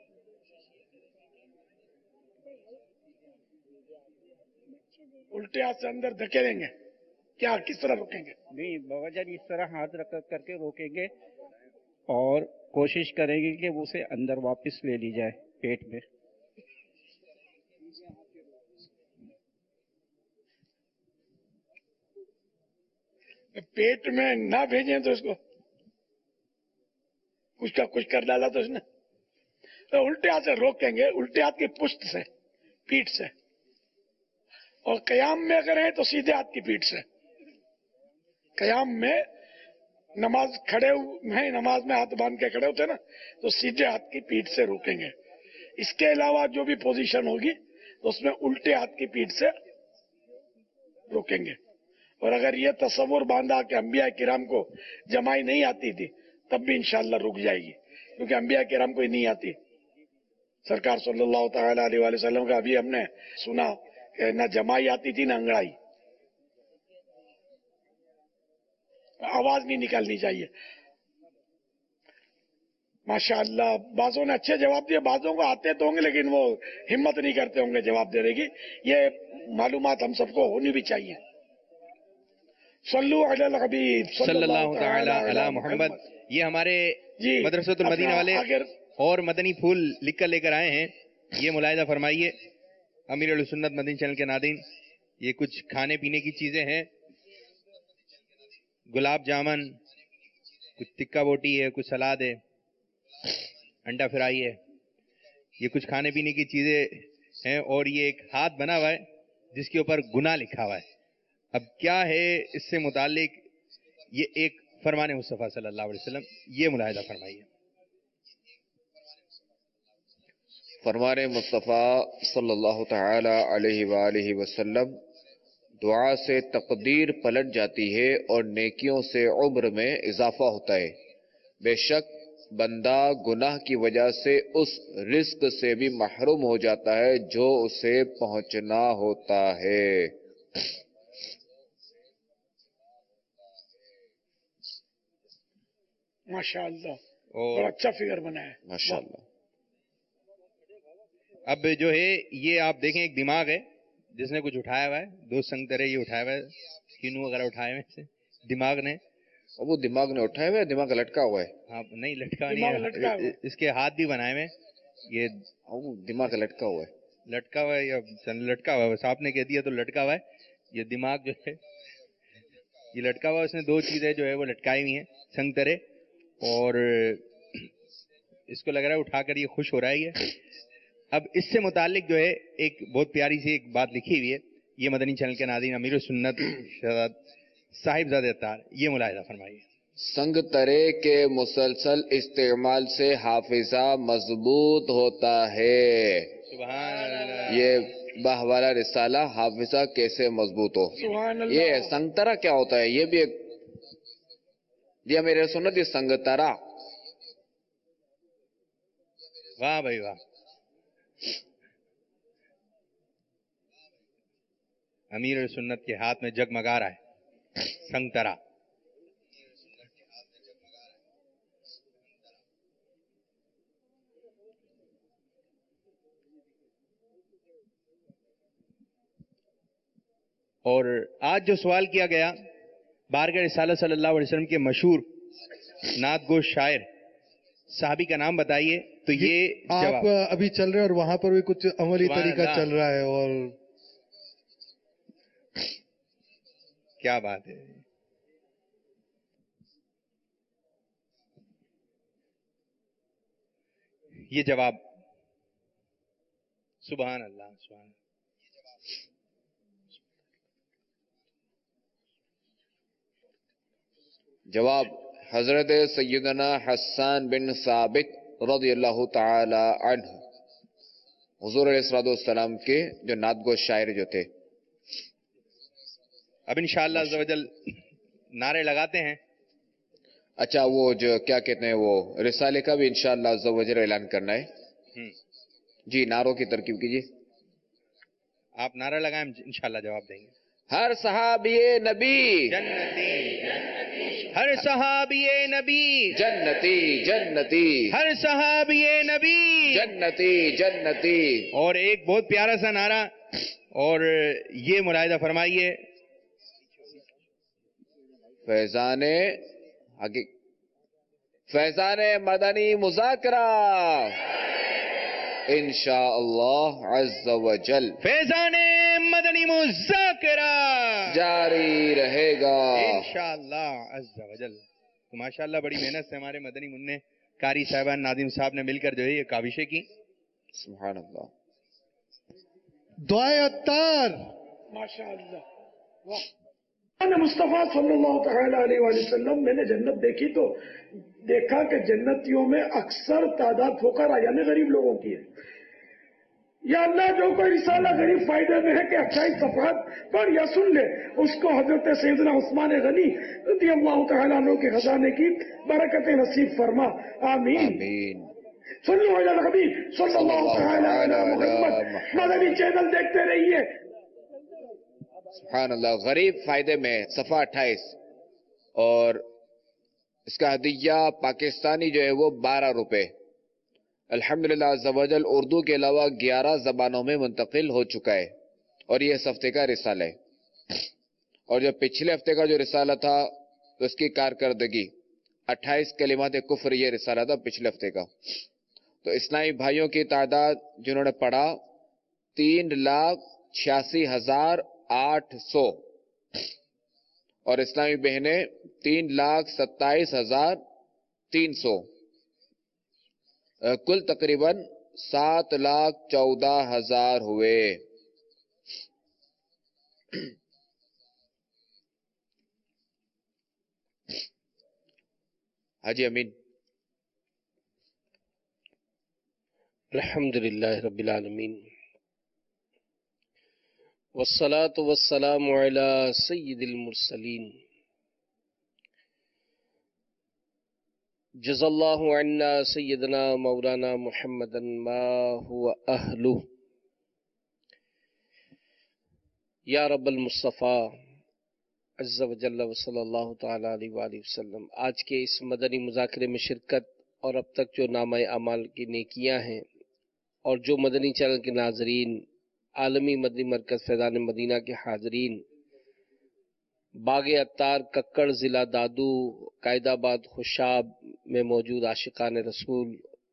الٹے ہاتھ سے اندر دھکیلیں گے کیا؟ کس طرح روکیں گے؟ نہیں بابا جان، اس طرح ہاتھ رکھ کر کے روکیں گے اور کوشش کریں گے کہ اسے اندر واپس لے لی جائے پیٹ میں. پیٹ میں نہ بھیجیں تو اس کو کچھ کا کچھ کر ڈالا تو اس نے. تو الٹے ہاتھ سے روکیں گے، الٹے ہاتھ کی پشت سے، پیٹ سے. اور قیام میں اگر ہے تو سیدھے ہاتھ کی پیٹ سے. قیام میں نماز کھڑے ہیں، نماز میں ہاتھ باندھ کے کھڑے ہوتے ہیں نا، تو سیدھے ہاتھ کی پیٹ سے روکیں گے. اس کے علاوہ جو بھی پوزیشن ہوگی تو اس میں الٹے ہاتھ کی پیٹ سے روکیں گے. اور اگر یہ تصور باندھا کہ انبیاء کرام کو جمائی نہیں آتی تھی تب بھی انشاءاللہ رک جائے گی، کیونکہ انبیاء کرام کو ہی نہیں آتی. سرکار صلی اللہ تعالی علیہ وآلہ وسلم کا ابھی ہم نے سنا کہ نہ جمائی آتی تھی نہ انگڑائی. آواز نہیں نکالنی چاہیے. ماشاءاللہ بعضوں نے اچھے جواب دیے، بعضوں کو آتے تو ہوں گے لیکن وہ ہمت نہیں کرتے ہوں گے جواب دینے کی. یہ معلومات ہم سب کو ہونی بھی چاہیے. صلو علی الحبیب صلی اللہ تعالی علی محمد. یہ ہمارے مدرسۃ المدینہ والے اور مدنی پھول لکھ کر لے کر آئے ہیں. یہ ملاحظہ فرمائیے امیر اہل سنت مدنی چینل کے ناظرین، یہ کچھ کھانے پینے کی چیزیں ہیں. گلاب جامن، کچھ ٹکا بوٹی ہے، کچھ سلاد ہے، انڈا فرائی ہے. یہ کچھ کھانے پینے کی چیزیں ہیں اور یہ ایک ہاتھ بنا ہوا ہے جس کے اوپر گناہ لکھا ہوا ہے. اب کیا ہے اس سے متعلق؟ یہ ایک فرمان مصطفیٰ صلی اللہ علیہ وسلم. یہ ملاحظہ فرمائیے. فرمان مصطفیٰ صلی اللہ تعالی علیہ وآلہ وسلم دعا سے تقدیر پلٹ جاتی ہے اور نیکیوں سے عمر میں اضافہ ہوتا ہے. بے شک بندہ گناہ کی وجہ سے اس رزق سے بھی محروم ہو جاتا ہے جو اسے پہنچنا ہوتا ہے. ماشاءاللہ بڑا اچھا فگر بنا ہے. ماشاءاللہ. اب جو ہے یہ آپ دیکھیں ایک دماغ ہے جس نے کچھ اٹھایا ہوا ہے. دو سنگترے یہ اٹھایا ہوا ہے، کینو وغیرہ اٹھائے ہوئے سے دماغ نے. اور وہ دماغ نے اٹھایا ہوا ہے، دماغ لٹکا ہوا ہے. ہاں نہیں لٹکا نہیں ہے، اس کے ہاتھ بھی بنائے ہوئے. یہ دماغ لٹکا ہوا ہے، لٹکا ہوا ہے یا لٹکا ہوا ہے، بس آپ نے کہہ دیا تو لٹکا ہوا ہے. یہ دماغ جو ہے یہ لٹکا ہوا ہے. اس نے دو چیزیں جو ہے وہ لٹکائی ہوئی ہیں سنگترے، اور اس کو لگ رہا ہے اٹھا کر یہ خوش ہو رہا ہے. یہ اب اس سے متعلق جو ہے ایک بہت پیاری سی ایک بات لکھی ہوئی ہے. یہ مدنی چینل کے ناظرین امیر السنت شہزاد साहिबजादे अत्तार, ये मुलाहिजा फरमाइए। संग तरे के मुसलसल इस्तेमाल से हाफिजा मजबूत होता है। ये बाहवाला रिसाला हाफिजा कैसे मजबूत हो, ये संगतरा क्या होता है, ये भी एक दिया मेरे सुन्नत ये संगतरा। वाह भाई वाह, अमीर सुन्नत के हाथ में जगमगा रहा है संगतरा। और आज जो सवाल किया गया बारगाह रिसालत सल्लल्लाहु अलैहि वसल्लम के मशहूर नातगो शायर साहबी का नाम बताइए, तो ये, ये आप अभी चल रहे हैं और वहां पर भी कुछ अमली तरीका चल रहा है, और क्या बात है। ये जवाब, सुभान अल्लाह सुभान। जवाब हजरत सैयदना हसन बिन साबित रज़ियल्लाहु ताला अन्हु, हुजूर अलैहिस्सलाम के जो नातगो शायर जो थे। अब इंशाअल्लाह अज़्ज़ व जल नारे लगाते हैं। अच्छा, वो जो क्या कहते हैं, वो रिसाले का भी इंशाअल्लाह अज़्ज़ व जल ऐलान करना है। जी, नारों की तरकीब कीजिए। आप नारा लगाएं, इंशाअल्लाह जवाब देंगे। हर सहाबिये नबी जन्नती, हर सहाबिये नबी जन्नती जन्नती, हर सहाबिये नबी जन्नती जन्नती। और एक बहुत प्यारा सा नारा, और ये मुलाहिजा फरमाइए, फैजाने आगे फैजाने मदनी मुज़ाकरा इंशाअल्लाह अज़्ज़ व जल, फैजाने मदनी मुज़ाकरा जारी रहेगा इंशाअल्लाह अज़्ज़ व जल। तो माशाअल्लाह बड़ी मेहनत से हमारे मदनी मुन्ने कारी साहिबान नादिम साहब ने मिलकर जो है ये काविशें की। सुभान अल्लाह। दुआए अत्तार माशाअल्लाह। मुस्तफा सल्लल्लाहु तआला अलैहि वसल्लम, मैंने जन्नत देखी तो देखा कि जन्नतियों में अक्सर तादाद फुकरा यानी गरीब लोगों की है। या अल्लाह जो कोई रिसाला गरीब फायदे में है कि अट्ठाईस सफात पर या सुन ले, उसको हजरत सैयदना उस्मान गनी रज़ियल्लाहु तआला अन्हु के खजाने की बरकत नसीब फरमा, आमीन आमीन। सल्लल्लाहु अलैहि हबीब सल्लल्लाहु तआला अला मुहम्मद। मदनी चैनल देखते रहिए। सुभान अल्लाह। गरीब फायदे में सफा अट्ठाईस, और इसका हदिया पाकिस्तानी जो है वो बारह रुपए। अल्हम्दुलिल्लाह अज़्ज़ व जल उर्दू के अलावा ग्यारह जबानों में मुंतकिल हो चुका है, और ये इस हफ्ते का रिसाला है। और जो पिछले हफ्ते का जो रिसाला था तो इसकी कारकर्दगी अट्ठाईस कलिमात कुफ्र, ये रिसाला था पिछले हफ्ते का। तो इस्लामी भाइयों की तादाद जिन्होंने पढ़ा तीन लाख छियासी हजार आठ सौ, और इस्लामी बहनें तीन लाख सत्ताईस हजार तीन सौ, कुल तकरीबन सात लाख चौदह हजार हुए। हाजी अमीन। अल्हम्दुलिल्लाह रब्बिल आलमीन, वस्सलातु वस्सलामु अला सय्यिदिल मुरसलीन, जज़ल्लाहु अन्ना सय्यदना मौलाना मुहम्मदन मा हुवा अहलुहु, या रब्बल मुस्तफ़ा अज़्ज़ व जल्ल व सल्लल्लाहु तआला अलैहि व आलिहि वसल्लम। आज के इस मदनी मुज़ाकरे में शिरकत और अब तक जो नामाए अमाल की नेकियां हैं, और जो मदनी चैनल के नाजरीन, आलमी मदनी मरकज फैज़ान मदीना के हाजरीन, बागे अत्तार कक्कड़ जिला दादू कायदाबाद खुशाब में मौजूद आशिकान रसूल,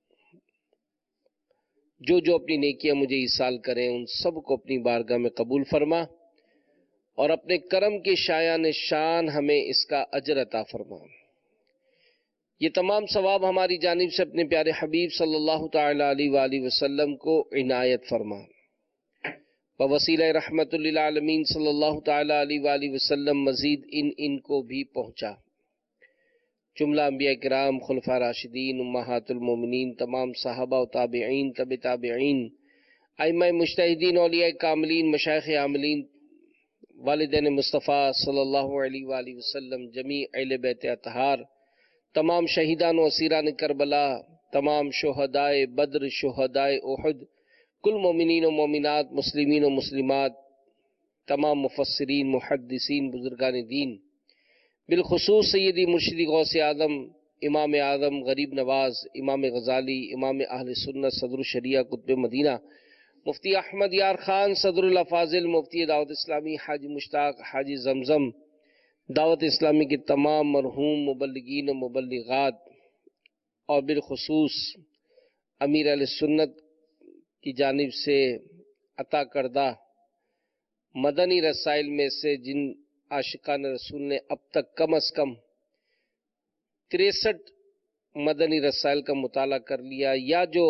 जो जो अपनी नेकियां मुझे ईसाल करें, उन सब को अपनी बारगाह में कबूल फरमा, और अपने करम के शायान शान हमें इसका अजर अता फरमा। ये तमाम सवाब हमारी जानिब से अपने प्यारे हबीब सल्लल्लाहु तआला अलैहि वसल्लम को इनायत फरमा। وسیلہ رحمت للعالمین صلی اللہ تعالی علیہ وآلہ وسلم مزید ان ان کو بھی پہنچا۔ جملہ انبیاء کرام، خلفاء راشدین، امہات المومنین، تمام صحابہ و تابعین، تبع تابعین، ائمہ مجتہدین، اولیاء کاملین، مشائخ عاملین، والدین مصطفیٰ صلی اللہ علیہ وآلہ وسلم، جمیع اہل بیت اطہار، تمام شہیدان و اسیران کربلا، تمام شہدائے بدر، شہدائے احد، کل مومنین و مومنات، مسلمین و مسلمات، تمام مفسرین، محدثین، بزرگان دین، بالخصوص سیدی مرشدی غوث اعظم امام اعظم غریب نواز امام غزالی امام اہل سنت صدر الشریعہ قطب مدینہ مفتی احمد یار خان صدر الافاضل مفتی دعوت اسلامی حاجی مشتاق حاجی زمزم دعوت اسلامی کے تمام مرحوم مبلغین و مبلغات اور بالخصوص امیر اہل سنت کی جانب سے عطا کردہ مدنی رسائل میں سے جن عاشقان رسول نے اب تک کم از کم تریسٹھ مدنی رسائل کا مطالعہ کر لیا یا جو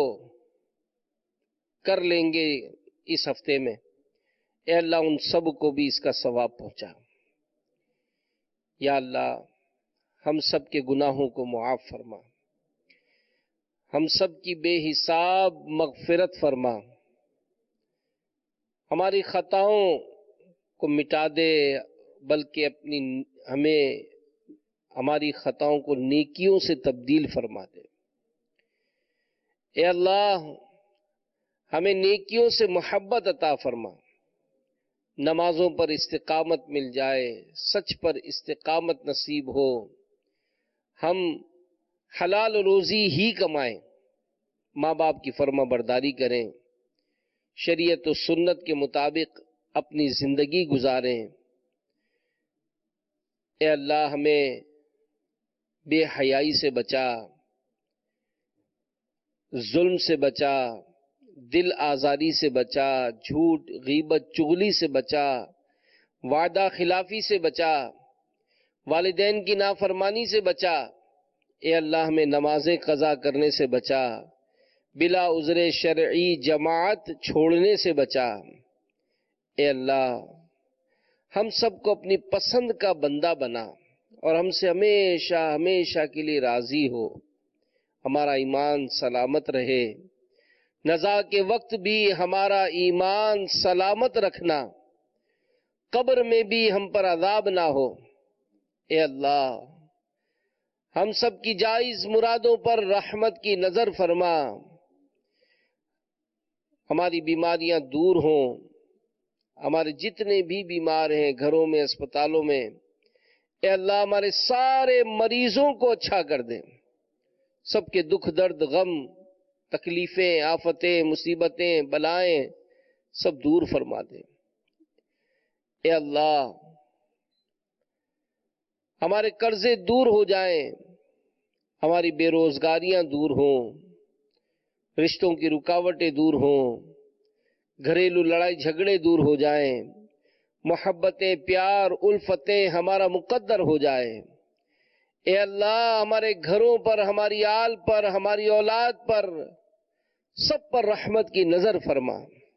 کر لیں گے اس ہفتے میں، اے اللہ ان سب کو بھی اس کا ثواب پہنچا۔ یا اللہ ہم سب کے گناہوں کو معاف فرما، ہم سب کی بے حساب مغفرت فرما، ہماری خطاؤں کو مٹا دے، بلکہ اپنی ہمیں ہماری خطاؤں کو نیکیوں سے تبدیل فرما دے۔ اے اللہ ہمیں نیکیوں سے محبت عطا فرما، نمازوں پر استقامت مل جائے، سچ پر استقامت نصیب ہو، ہم حلال روزی ہی کمائیں، ماں باپ کی فرما برداری کریں، شریعت و سنت کے مطابق اپنی زندگی گزاریں۔ اے اللہ ہمیں بے حیائی سے بچا، ظلم سے بچا، دل آزاری سے بچا، جھوٹ غیبت چغلی سے بچا، وعدہ خلافی سے بچا، والدین کی نافرمانی سے بچا۔ اے اللہ ہمیں نمازیں قضا کرنے سے بچا، بلا عذر شرعی جماعت چھوڑنے سے بچا۔ اے اللہ ہم سب کو اپنی پسند کا بندہ بنا اور ہم سے ہمیشہ ہمیشہ کے لیے راضی ہو، ہمارا ایمان سلامت رہے، نزا کے وقت بھی ہمارا ایمان سلامت رکھنا، قبر میں بھی ہم پر عذاب نہ ہو۔ اے اللہ ہم سب کی جائز مرادوں پر رحمت کی نظر فرما، ہماری بیماریاں دور ہوں، ہمارے جتنے بھی بیمار ہیں گھروں میں اسپتالوں میں، اے اللہ ہمارے سارے مریضوں کو اچھا کر دے، سب کے دکھ درد غم تکلیفیں آفتیں مصیبتیں بلائیں سب دور فرما دے۔ اے اللہ ہمارے قرضے دور ہو جائیں، ہماری بے روزگاریاں دور ہوں، رشتوں کی رکاوٹیں دور ہوں، گھریلو لڑائی جھگڑے دور ہو جائیں، محبتیں پیار الفتیں ہمارا مقدر ہو جائے۔ اے اللہ ہمارے گھروں پر، ہماری آل پر، ہماری اولاد پر، سب پر رحمت کی نظر فرما۔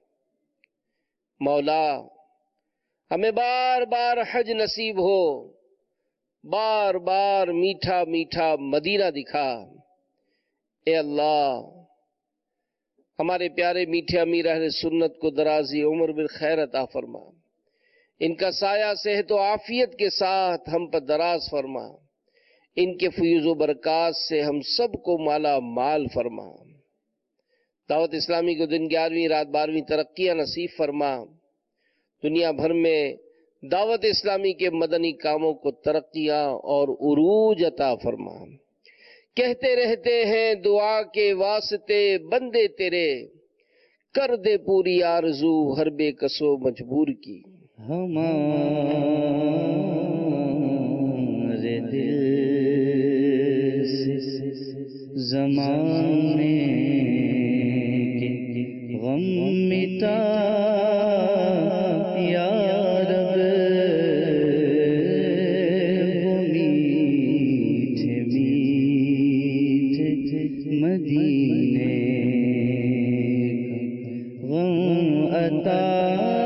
مولا ہمیں بار بار حج نصیب ہو، بار بار میٹھا میٹھا مدینہ دکھا۔ اے اللہ ہمارے پیارے میٹھے امیر اہل سنت کو درازی عمر بالخیر عطا فرما، ان کا سایہ صحت و عافیت کے ساتھ ہم پر دراز فرما، ان کے فیوز و برکات سے ہم سب کو مالا مال فرما۔ دعوت اسلامی کو دن گیارہویں رات بارہویں ترقیاں نصیب فرما، دنیا بھر میں دعوت اسلامی کے مدنی کاموں کو ترقیاں اور عروج عطا فرما۔ کہتے رہتے ہیں دعا کے واسطے بندے تیرے، کر دے پوری آرزو ہر بے کسو مجبور کی۔ ہمارے دل سے زمانے کے غم مٹا یا رب، وہ میٹھے میٹھے مدینے کا غم عطا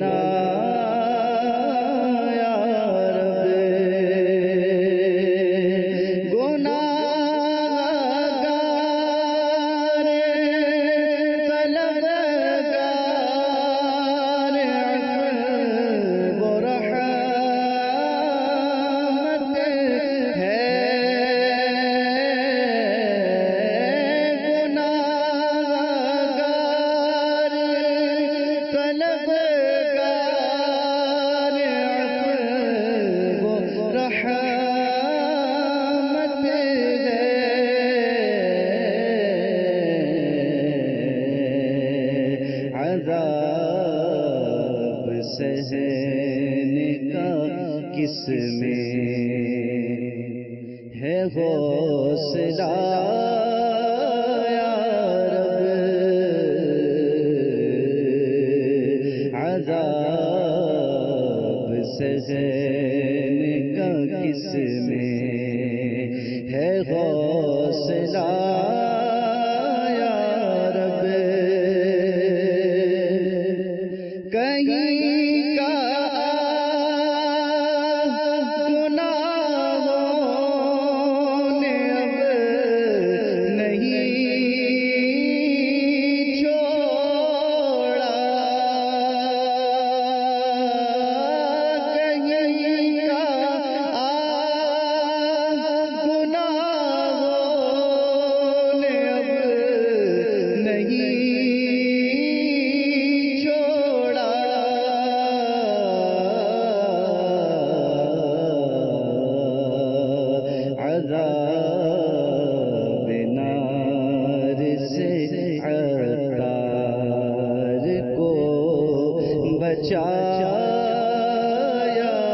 بنا یا رب گناہگار طلبگار عفو و رحمت ہے گناہگار طلبگار عفو و رحمت ہے عذاب سہنے کا کس میں ہے حوصلہ یا رب عذاب سہنے کا کس میں ہے حوصلہ یا رب کہیں کا گناہوں نے اب نہیں چھوڑا کہیں کا گناہوں نے اب نہیں چھوڑا عذاب نار سے عطار کو بچا یا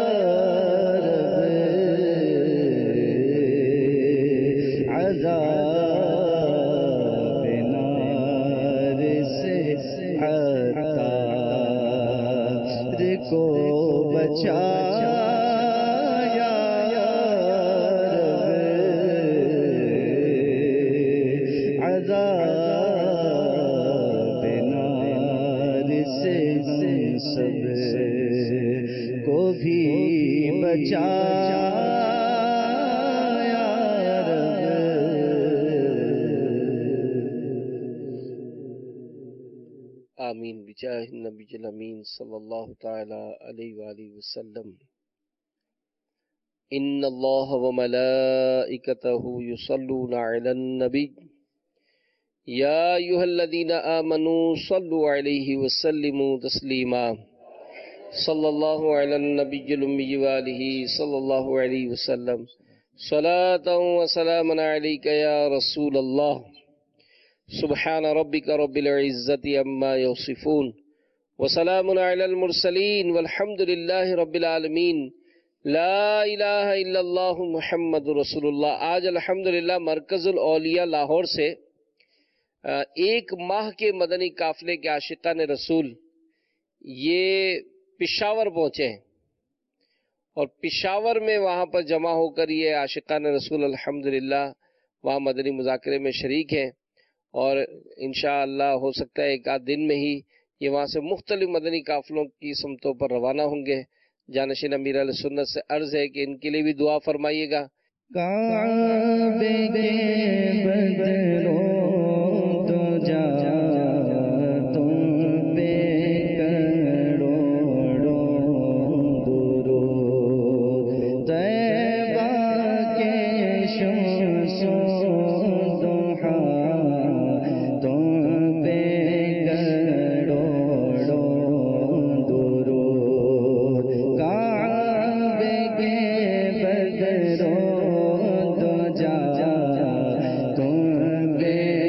رب عذاب نار سے عطار کو بچا یا رب عذاب نار سے ہم سب کو بھی بچا یا آمین بجاہ النبی الامین صلی اللہ تعالی علیہ وآلہ وسلم ان اللہ وملائکتہ یصلون علی النبی یا ایھا الذین آمنوا صلوا علیہ وسلموا تسلیما صلی اللہ علی النبی الأمی وآلہ صلی اللہ علیہ وسلم صلاۃ و سلاما علیک یا رسول اللہ سبحان ربک رب العزت عما یصفون وسلام علی المرسلین والحمد للہ رب العالمین لا الہ الا اللہ محمد رسول اللہ۔ آج الحمدللہ مرکز الاولیاء لاہور سے ایک ماہ کے مدنی قافلے کے عاشقان رسول یہ پشاور پہنچے ہیں اور پشاور میں وہاں پر جمع ہو کر یہ عاشقان رسول الحمدللہ وہاں مدنی مذاکرے میں شریک ہیں اور انشاءاللہ ہو سکتا ہے ایک آدھ دن میں ہی یہ وہاں سے مختلف مدنی قافلوں کی سمتوں پر روانہ ہوں گے۔ جانشین امیر اہل سنت سے عرض ہے کہ ان کے لیے بھی دعا فرمائیے گا۔ کعبے کے بدروں تو جا تم پہ کروڑوں درود، طیبہ کے شمسوں ضحا تم پہ کروڑوں درود، کعبے کے بدروں تو جا تم پہ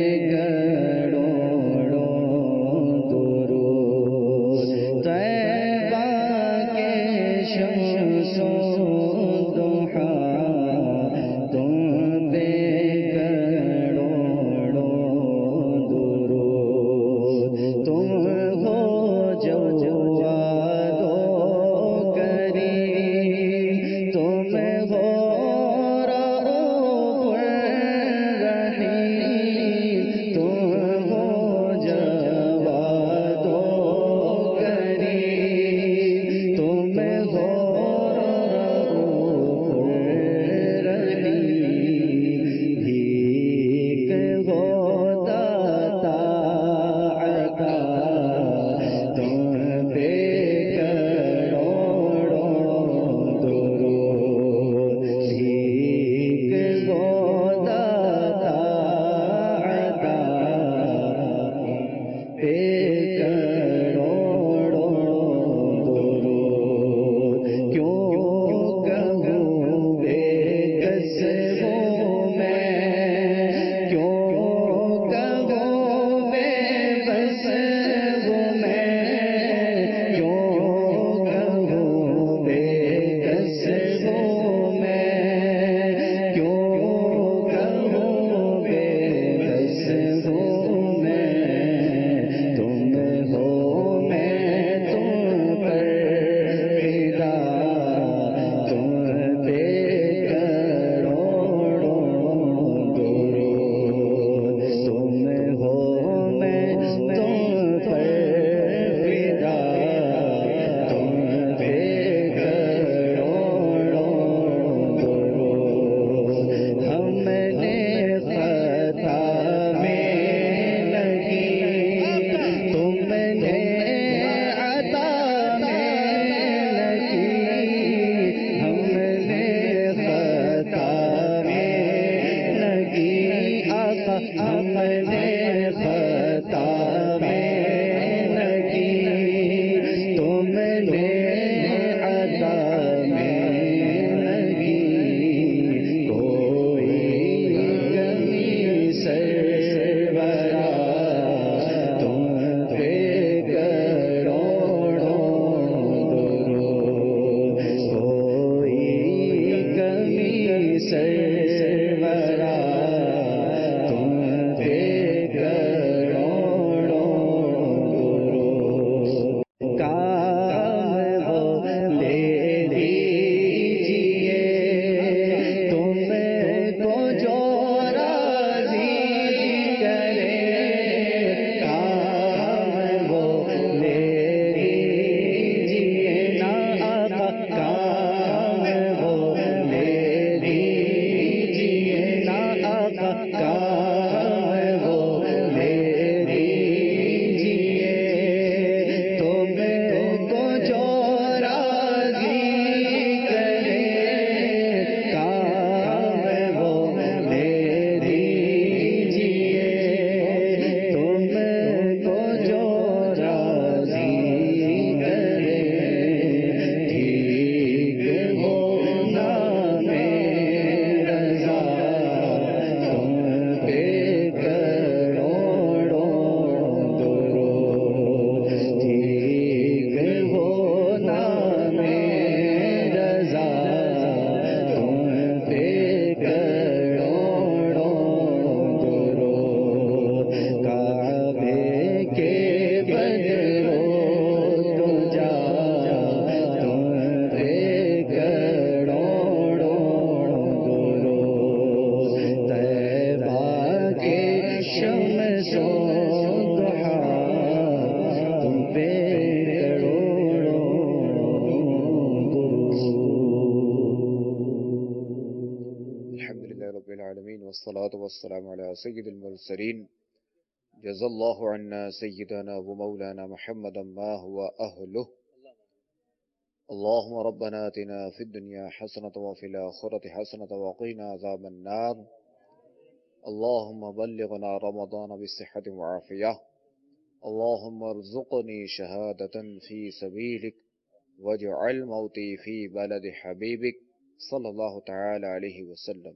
والصلاة والسلام على سيد المرسلين جزا الله عنا سيدنا ومولانا محمدا ما هو أهله. اللهم ربنا آتنا في الدنيا حسنة وفي الآخرة حسنة وقنا عذاب النار. اللهم بلغنا رمضان بالصحة والعافية. اللهم ارزقني شهادة في سبيلك واجعل موتي في بلد حبيبك صلى الله تعالى عليه وسلم.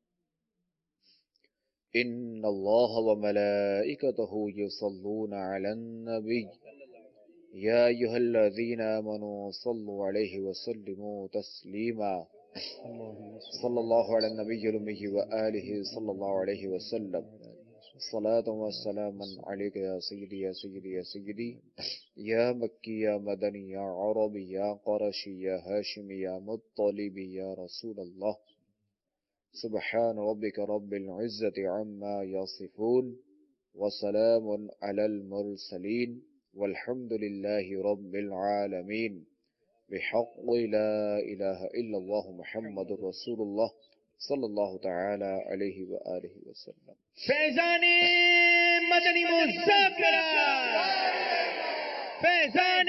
إن الله وملائكته يصلون على النبي يا أيها الذين آمنوا صلوا عليه وسلموا تسليما. صلى الله على النبي الأمي وآله صلى الله عليه وسلم. صلاة والسلام عليك يا سيدي يا سيدي يا سيدي يا مكي يا مدني يا عربي يا قرشي يا هاشمي يا مطلبي يا رسول الله. سبحان ربك رب العزة عما يصفون وسلام على المرسلين والحمد لله رب العالمين. بحق لا إله إلا الله محمد رسول الله صلی اللہ تعالی علیہ وآلہ وسلم. فیضان مدنی مذاکرہ، فیضان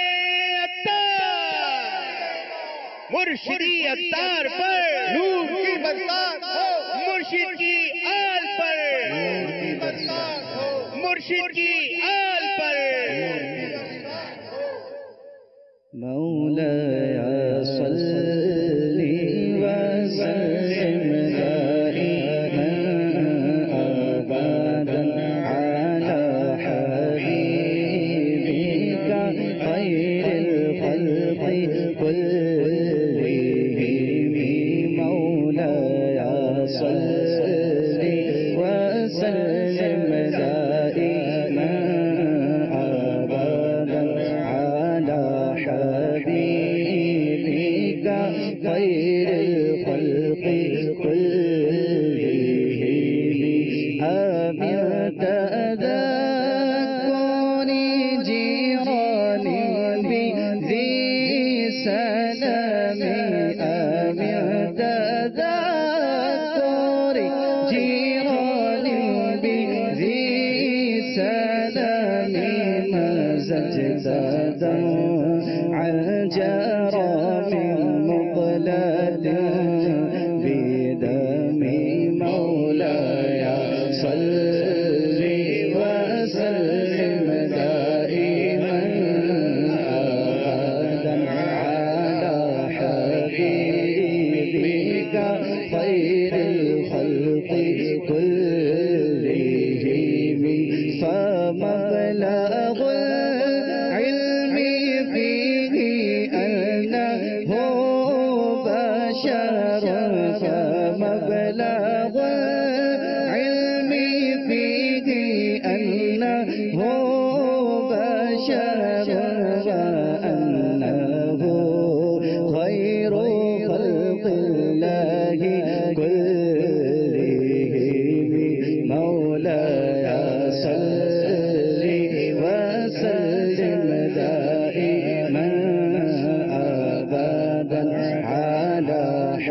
عطار، مرشدی عطار پر نور کی برکات ہو، مرشد کی آل پر نور کی برکات ہو، مرشد کی آل پر. مولایا صلی وسلم دائما ابدا على حبيبك خير الخلق كلهم. مولایا صلی وسلم دائما ابدا على حبيبك خير الخلق كلهم. آمن تذكر جيراني بذي سلام. آمن تذكر جيراني بذي سلام. ما زجت عن جرى من مقلد بدم. مولاي صل وسلم دائما ابدا على حبيبك خير الخلق كلهم. فمبلغ العلم فيه أنه بشر. فمبلغ العلم فيه أنه بشر وأنه خير خلق الله كلهم. مولاي صل وسلم دائما ابدا على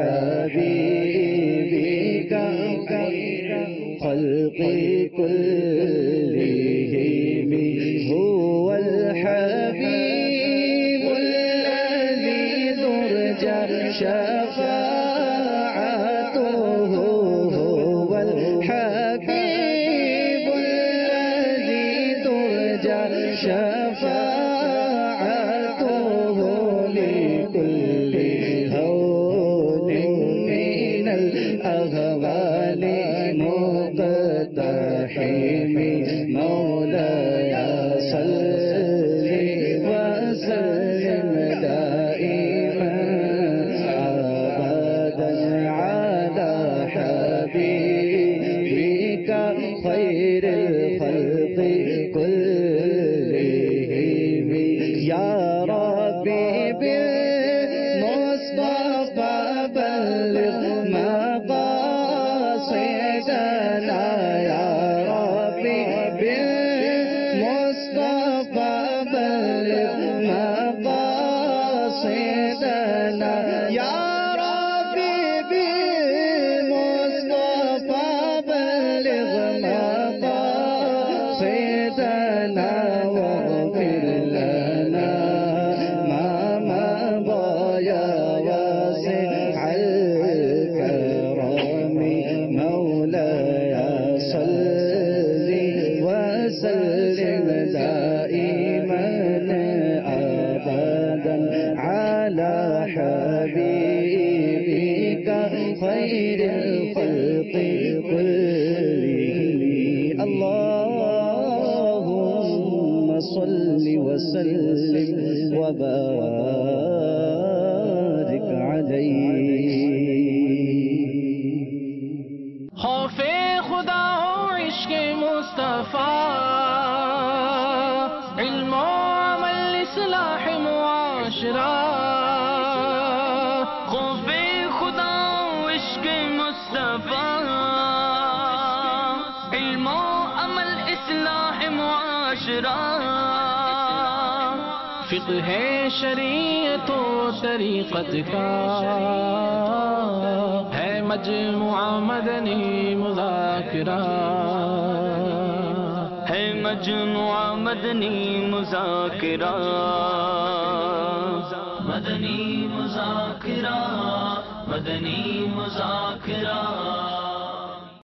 حبيبك خير خلق كلهم. هو الحبيب الذي ترجى شفاعته. هو الحبيب الذي ترجى شفاعته لكل هول من الأهوال مقتحم. مولاي صل وسلم دائما ابدا على حبيبك خير الخلق كلهم. يا ربي بالمصطفى بلغ مقاصدنا. يا ربي بالمصطفى بلغ مقاصدنا. يا ربي بالمصطفى خير الخلق كلهم اللهم صل وسلم وبارك عليه. خوف خدا ہو عشق مصطفیٰ علم و عمل اصلاح معاشرہ خوف خدا ہو عشق مصطفیٰ علم و عمل اصلاح معاشرہ فقہ شریعت و طریقت کا ہے مجموعہ مدنی مذاکرہ ہے مجموعہ مدنی مذاکرہ مدنی مذاکرہ مدنی مذاکرہ